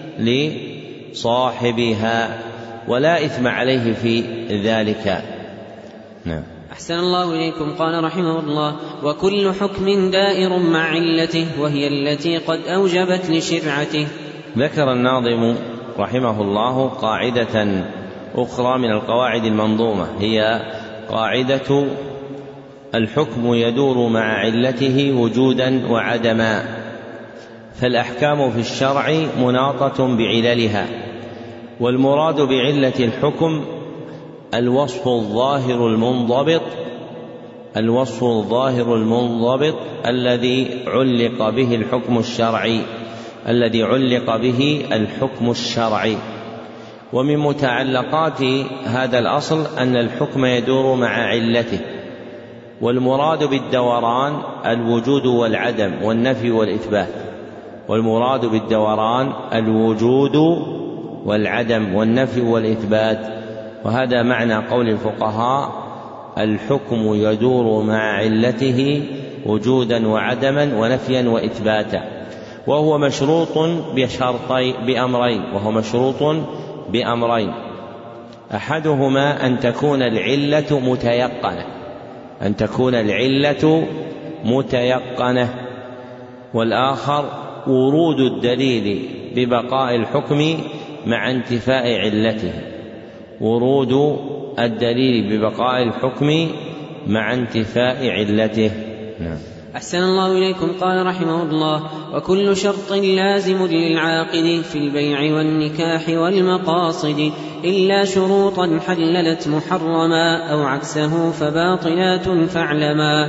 لصاحبها ولا إثم عليه في ذلك. نعم. أحسن الله إليكم. قال رحمه الله: وكل حكم دائر مع علته وهي التي قد أوجبت لشرعته. ذكر الناظم رحمه الله قاعدة أخرى من القواعد المنظومة هي قاعدة الحكم يدور مع علته وجودا وعدما فالأحكام في الشرع مناطة بعللها والمراد بعلة الحكم الوصف الظاهر المنضبط الوصف الظاهر المنضبط الذي علق به الحكم الشرعي الذي علق به الحكم الشرعي ومن متعلقات هذا الأصل أن الحكم يدور مع علته والمراد بالدوران الوجود والعدم والنفي والإثبات والمراد بالدوران الوجود والعدم والنفي والإثبات وهذا معنى قول الفقهاء الحكم يدور مع علته وجودا وعدما ونفيا وإثباتا وهو مشروط بشرطي بأمرين وهو مشروط بأمرين أحدهما أن تكون العلة متيقنة أن تكون العلة متيقنة والآخر ورود الدليل ببقاء الحكم مع انتفاء علته ورود الدليل ببقاء الحكم مع انتفاء علته. نعم. أحسن الله إليكم. قال رحمه الله: وكل شرط لازم للعاقد في البيع والنكاح والمقاصد إلا شروطا حللت محرما أو عكسه فباطلات فاعلما.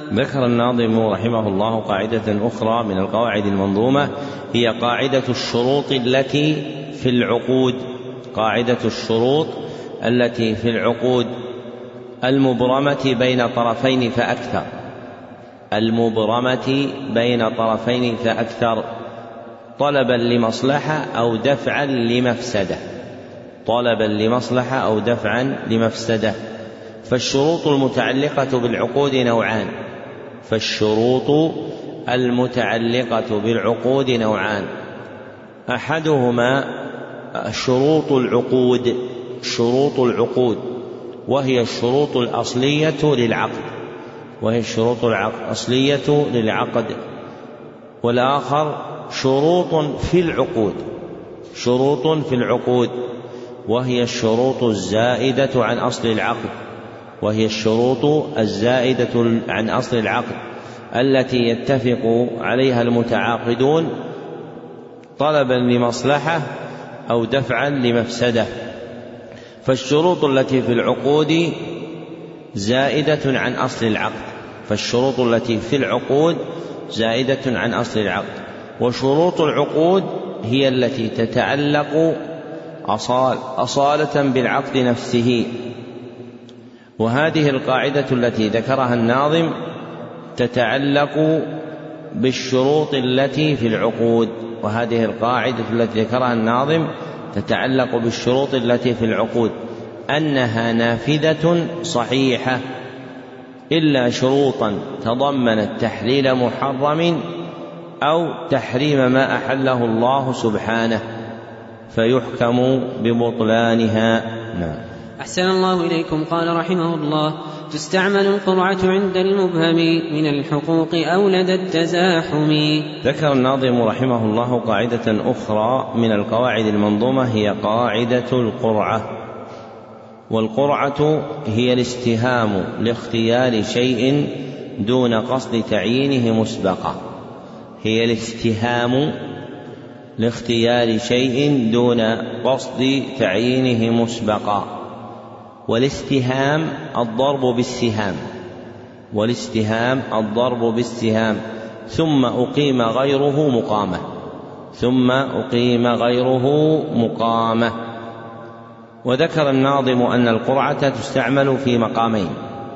ذكر الناظم رحمه الله قاعدة أخرى من القواعد المنظومة هي قاعدة الشروط التي في العقود قاعدة الشروط التي في العقود المبرمة بين طرفين فأكثر المبرمة بين طرفين فأكثر طلبا لمصلحة أو دفعا لمفسدة طلبا لمصلحة أو دفعا لمفسدة فالشروط المتعلقة بالعقود نوعان فالشروط المتعلقة بالعقود نوعان أحدهما شروط العقود شروط العقود وهي الشروط الأصلية للعقد وهي الشروط الأصلية للعقد والآخر شروط في العقود شروط في العقود وهي الشروط الزائدة عن أصل العقد وهي الشروط الزائدة عن أصل العقد التي يتفق عليها المتعاقدون طلبا لمصلحة أو دفعا لمفسدة فالشروط التي في العقود زائدة عن أصل العقد فالشروط التي في العقود زائدة عن أصل العقد وشروط العقود هي التي تتعلق أصال أصالة بالعقد نفسه وهذه القاعدة التي ذكرها الناظم تتعلق بالشروط التي في العقود وهذه القاعدة التي ذكرها الناظم تتعلق بالشروط التي في العقود أنها نافذة صحيحة إلا شروطا تضمنت تحليل محرم أو تحريم ما أحله الله سبحانه فيحكم ببطلانها. نعم. أحسن الله إليكم. قال رحمه الله: تستعمل القرعة عند المبهم من الحقوق أو لدى التزاحم. ذكر الناظم رحمه الله قاعدة أخرى من القواعد المنظومة هي قاعدة القرعة والقرعة هي الاستهام لاختيار شيء دون قصد تعيينه مسبقا هي الاستهام لاختيار شيء دون قصد تعيينه مسبقا والاستهام الضرب بالسهام والاستهام الضرب بالسهام ثم أقيم غيره مقامة ثم أقيم غيره مقامة وذكر الناظم أن القرعة تستعمل في مقامين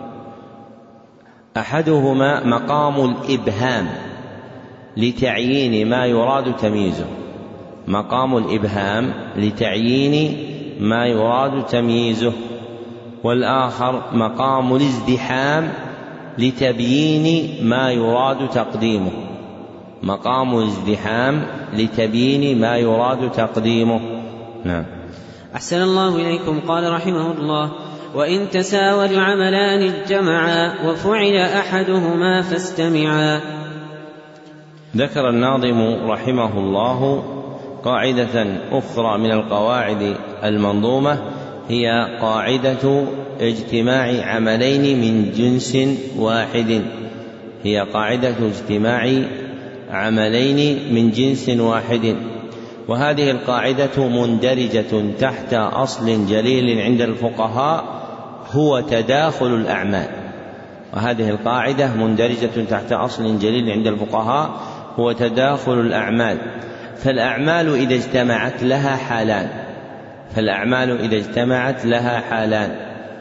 أحدهما مقام الإبهام لتعيين ما يراد تمييزه مقام الإبهام لتعيين ما يراد تمييزه والآخر مقام الازدحام لتبيين ما يراد تقديمه مقام الازدحام لتبيين ما يراد تقديمه. نعم. أحسن الله إليكم. قال رحمه الله: وإن تساوى العملان اجتمعا وفعل أحدهما فاستمعا. ذكر الناظم رحمه الله قاعدة أخرى من القواعد المنظومة هي قاعدة اجتماع عملين من جنس واحد هي قاعدة اجتماع عملين من جنس واحد وهذه القاعدة مندرجة تحت أصل جليل عند الفقهاء هو تداخل الأعمال وهذه القاعدة مندرجة تحت أصل جليل عند الفقهاء هو تداخل الأعمال فالأعمال إذا اجتمعت لها حالان فالأعمال إذا اجتمعت لها حالان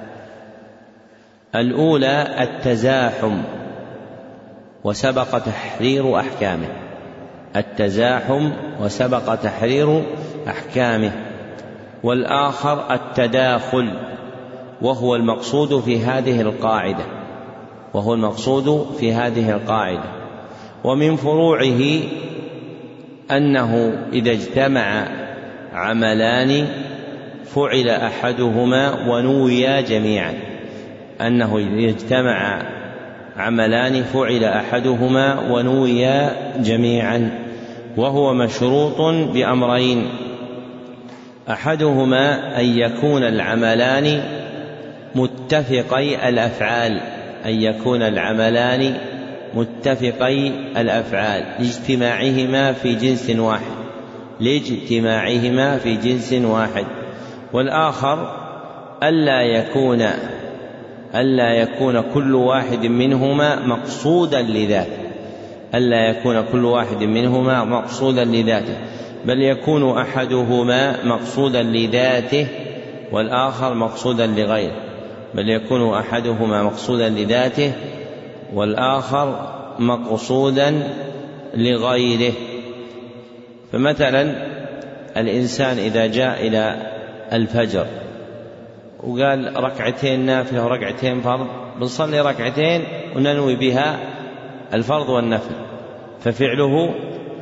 الأولى التزاحم وسبق تحرير أحكامه التزاحم وسبق تحرير أحكامه والآخر التداخل وهو المقصود في هذه القاعدة وهو المقصود في هذه القاعدة ومن فروعه أنه إذا اجتمع عملان فعل أحدهما ونويا جميعا أنه إذا اجتمع عملان فعل أحدهما ونويا جميعا وهو مشروط بأمرين أحدهما أن يكون العملان متفقي الأفعال أن يكون العملان متفقي الأفعال لاجتماعهما في جنس واحد لاجتماعهما في جنس واحد والآخر ألا يكون ألا يكون كل واحد منهما مقصودا لذاته ألا يكون كل واحد منهما مقصودا لذاته بل يكون أحدهما مقصودا لذاته والآخر مقصودا لغيره بل يكون أحدهما مقصودا لذاته والآخر مقصودا لغيره. فمثلا الإنسان إذا جاء إلى الفجر وقال ركعتين نافلة وركعتين فرض، بنصلي ركعتين وننوي بها الفرض والنفل، ففعله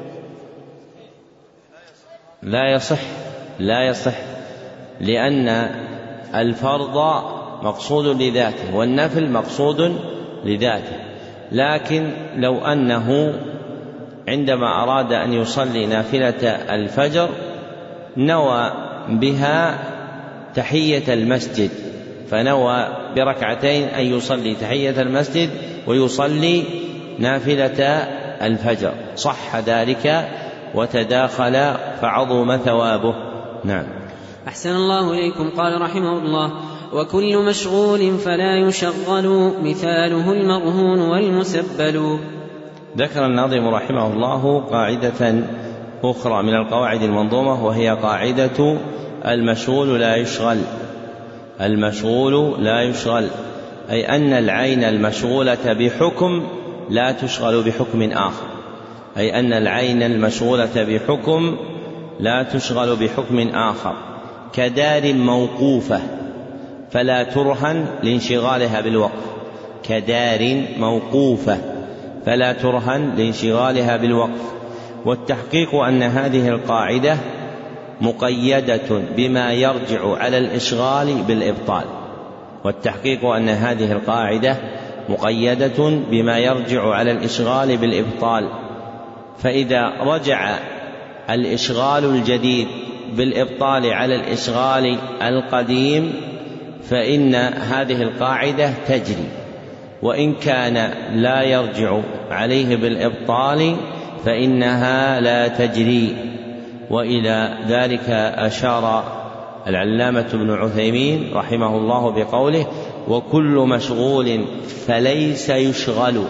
لا يصح لا يصح لأن الفرض مقصود لذاته والنفل مقصود لذاته. لكن لو أنه عندما أراد أن يصلي نافلة الفجر نوى بها تحية المسجد، فنوى بركعتين أن يصلي تحية المسجد ويصلي نافلة الفجر، صح ذلك وتداخل فعظم ثوابه. نعم. أحسن الله إليكم. قال رحمه الله: وكل مشغول فلا يشغل مثاله المرهون والمسبل. ذكر الناظم رحمه الله قاعدة أخرى من القواعد المنظومة، وهي قاعدة المشغول لا يشغل. المشغول لا يشغل أي أن العين المشغولة بحكم لا تشغل بحكم آخر أي أن العين المشغولة بحكم لا تشغل بحكم آخر، كدار موقوفة فلا ترهن لانشغالها بالوقف كدار موقوفة فلا ترهن لانشغالها بالوقف. والتحقيق أن هذه القاعدة مقيدة بما يرجع على الإشغال بالإبطال والتحقيق أن هذه القاعدة مقيدة بما يرجع على الإشغال بالإبطال. فإذا رجع الإشغال الجديد بالإبطال على الإشغال القديم فإن هذه القاعدة تجري، وإن كان لا يرجع عليه بالإبطال فإنها لا تجري. وإلى ذلك أشار العلامة ابن عثيمين رحمه الله بقوله: وكل مشغول فليس يشغل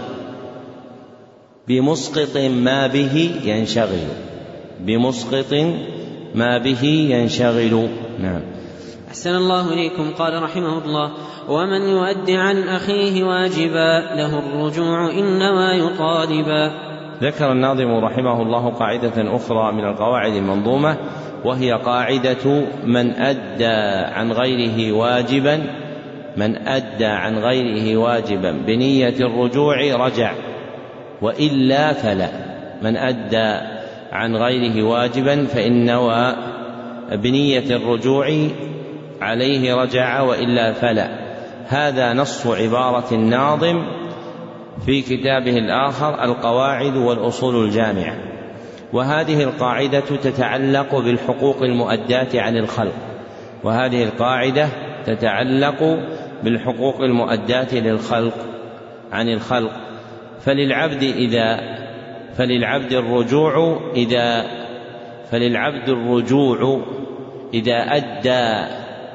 بمسقط ما به ينشغل بمسقط ما به ينشغل. نعم. أحسن الله إليكم. قال رحمه الله: ومن يؤد عن أخيه واجبا له الرجوع إن نوى يطالبا. ذكر الناظم رحمه الله قاعدة أخرى من القواعد المنظومة، وهي قاعدة من أدى عن غيره واجبا من أدى عن غيره واجبا بنية الرجوع رجع وإلا فلا. من أدى عن غيره واجبا فإن نوى بنية الرجوع عليه رجع وإلا فلا. هذا نص عبارة الناظم في كتابه الآخر القواعد والأصول الجامعة. وهذه القاعدة تتعلق بالحقوق المؤداة عن الخلق وهذه القاعدة تتعلق بالحقوق المؤداة للخلق عن الخلق. فللعبد إذا فللعبد الرجوع إذا فللعبد الرجوع إذا أدى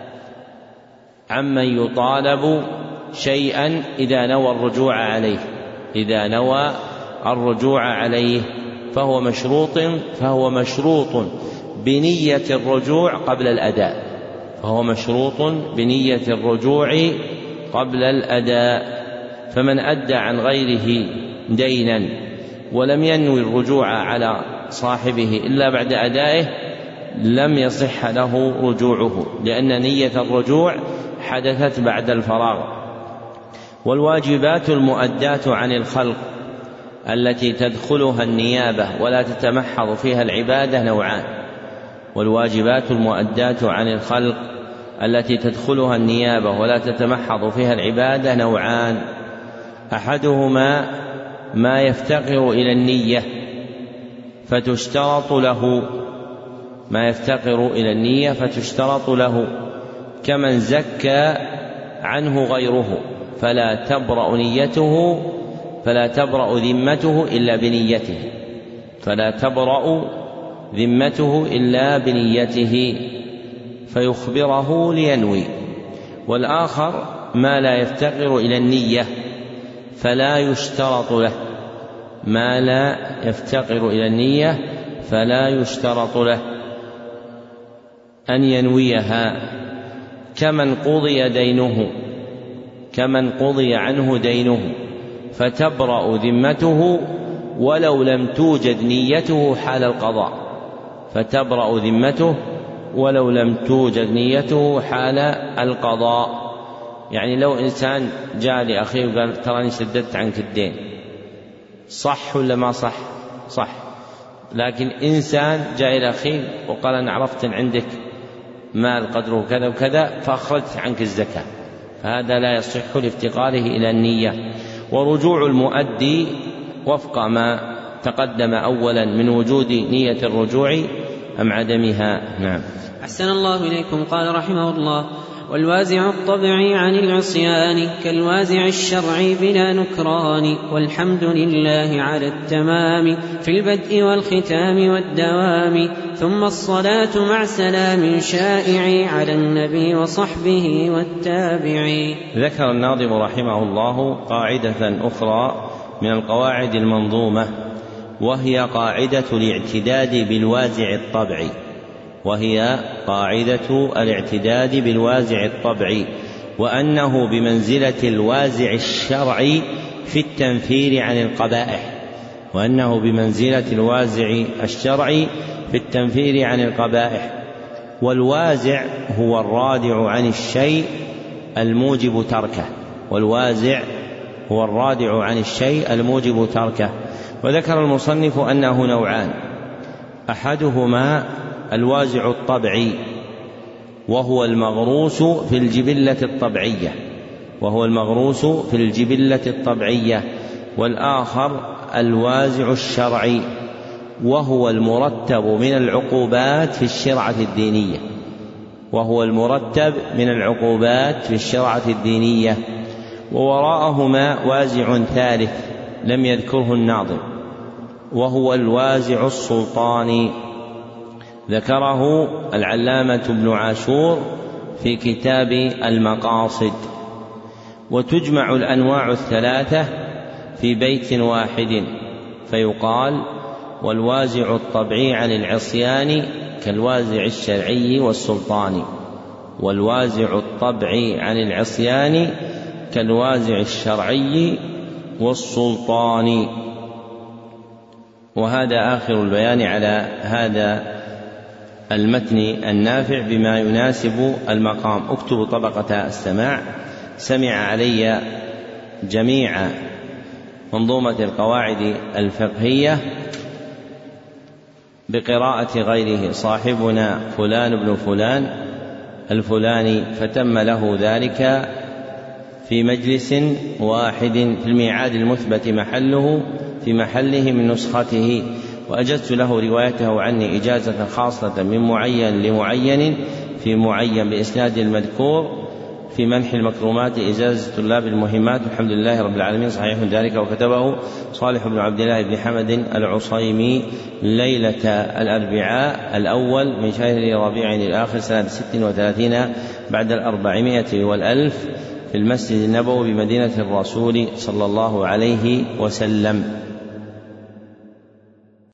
عمن يطالب شيئا إذا نوى الرجوع عليه إذا نوى الرجوع عليه فهو مشروط فهو مشروط بنية الرجوع قبل الأداء فهو مشروط بنية الرجوع قبل الأداء. فمن أدى عن غيره دينا ولم ينوي الرجوع على صاحبه إلا بعد أدائه لم يصح له رجوعه، لأن نية الرجوع حدثت بعد الفراغ. والواجبات المؤداة عن الخلق التي تدخلها النيابة ولا تتمحض فيها العبادة نوعان. والواجبات المؤداة عن الخلق التي تدخلها النيابة ولا تتمحض فيها العبادة نوعان: أحدهما ما يفتقر إلى النية فتشترط له ما يفتقر إلى النية فتشترط له كمن زكى عنه غيره فلا تبرأ نيته فلا تبرأ ذمته إلا بنيته فلا تبرأ ذمته إلا بنيته فيخبره لينوي. والآخر ما لا يفتقر إلى النية فلا يشترط له ما لا يفتقر إلى النية فلا يشترط له أن ينويها كمن قضي دينه كمن قضي عنه دينه فتبرأ ذمته ولو لم توجد نيته حال القضاء فتبرأ ذمته ولو لم توجد نيته حال القضاء. يعني لو إنسان جاء لأخيه وقال تراني سددت عنك الدين، صح ولا ما صح؟ صح. لكن إنسان جاء إلى أخيه وقال أنا عرفت أن عندك مال قدره كذا وكذا فأخرجت عنك الزكاة، فهذا لا يصح لافتقاره إلى النية. ورجوع المؤدي وفق ما تقدم أولا من وجود نية الرجوع أم عدمها. نعم. أحسن الله إليكم. قال رحمه الله: والوازع الطبعي عن العصيان كالوازع الشرعي بلا نكران، والحمد لله على التمام في البدء والختام والدوام، ثم الصلاة مع سلام شائع على النبي وصحبه والتابعين. ذكر الناظم رحمه الله قاعدة أخرى من القواعد المنظومة، وهي قاعدة الاعتداد بالوازع الطبعي وهي قاعدة الاعتداد بالوازع الطبعي وأنه بمنزلة الوازع الشرعي في التنفير عن القبائح وأنه بمنزلة الوازع الشرعي في التنفير عن القبائح. والوازع هو الرادع عن الشيء الموجب تركه والوازع هو الرادع عن الشيء الموجب تركه. وذكر المصنف أنه نوعان: أحدهما الوازع الطبعي وهو المغروس في الجبلة الطبيعية وهو المغروس في الجبلة الطبيعية والآخر الوازع الشرعي وهو المرتب من العقوبات في الشرعة الدينية وهو المرتب من العقوبات في الشرعة الدينية. ووراءهما وازع ثالث لم يذكره الناظم وهو الوازع السلطاني، ذكره العلامة ابن عاشور في كتاب المقاصد. وتجمع الأنواع الثلاثة في بيت واحد فيقال: والوازع الطبعي عن العصيان كالوازع الشرعي والسلطاني والوازع الطبعي عن العصيان كالوازع الشرعي والسلطاني. وهذا آخر البيان على هذا المتن النافع بما يناسب المقام. اكتبوا طبقة السماع. سمع علي جميع منظومة القواعد الفقهية بقراءة غيره صاحبنا فلان بن فلان الفلاني، فتم له ذلك في مجلس واحد في الميعاد المثبت محله في محله من نسخته، وأجزت له روايته عني إجازة خاصة من معين لمعين في معين بإسناد المذكور في منح المكرمات إجازة طلاب المهمات. الحمد لله رب العالمين. صحيح ذلك. وكتبه صالح بن عبد الله بن حمد العصيمي ليلة الأربعاء الأول من شهر ربيع الآخر سنة ست وثلاثين بعد الأربعمائة والألف في المسجد النبوي بمدينة الرسول صلى الله عليه وسلم.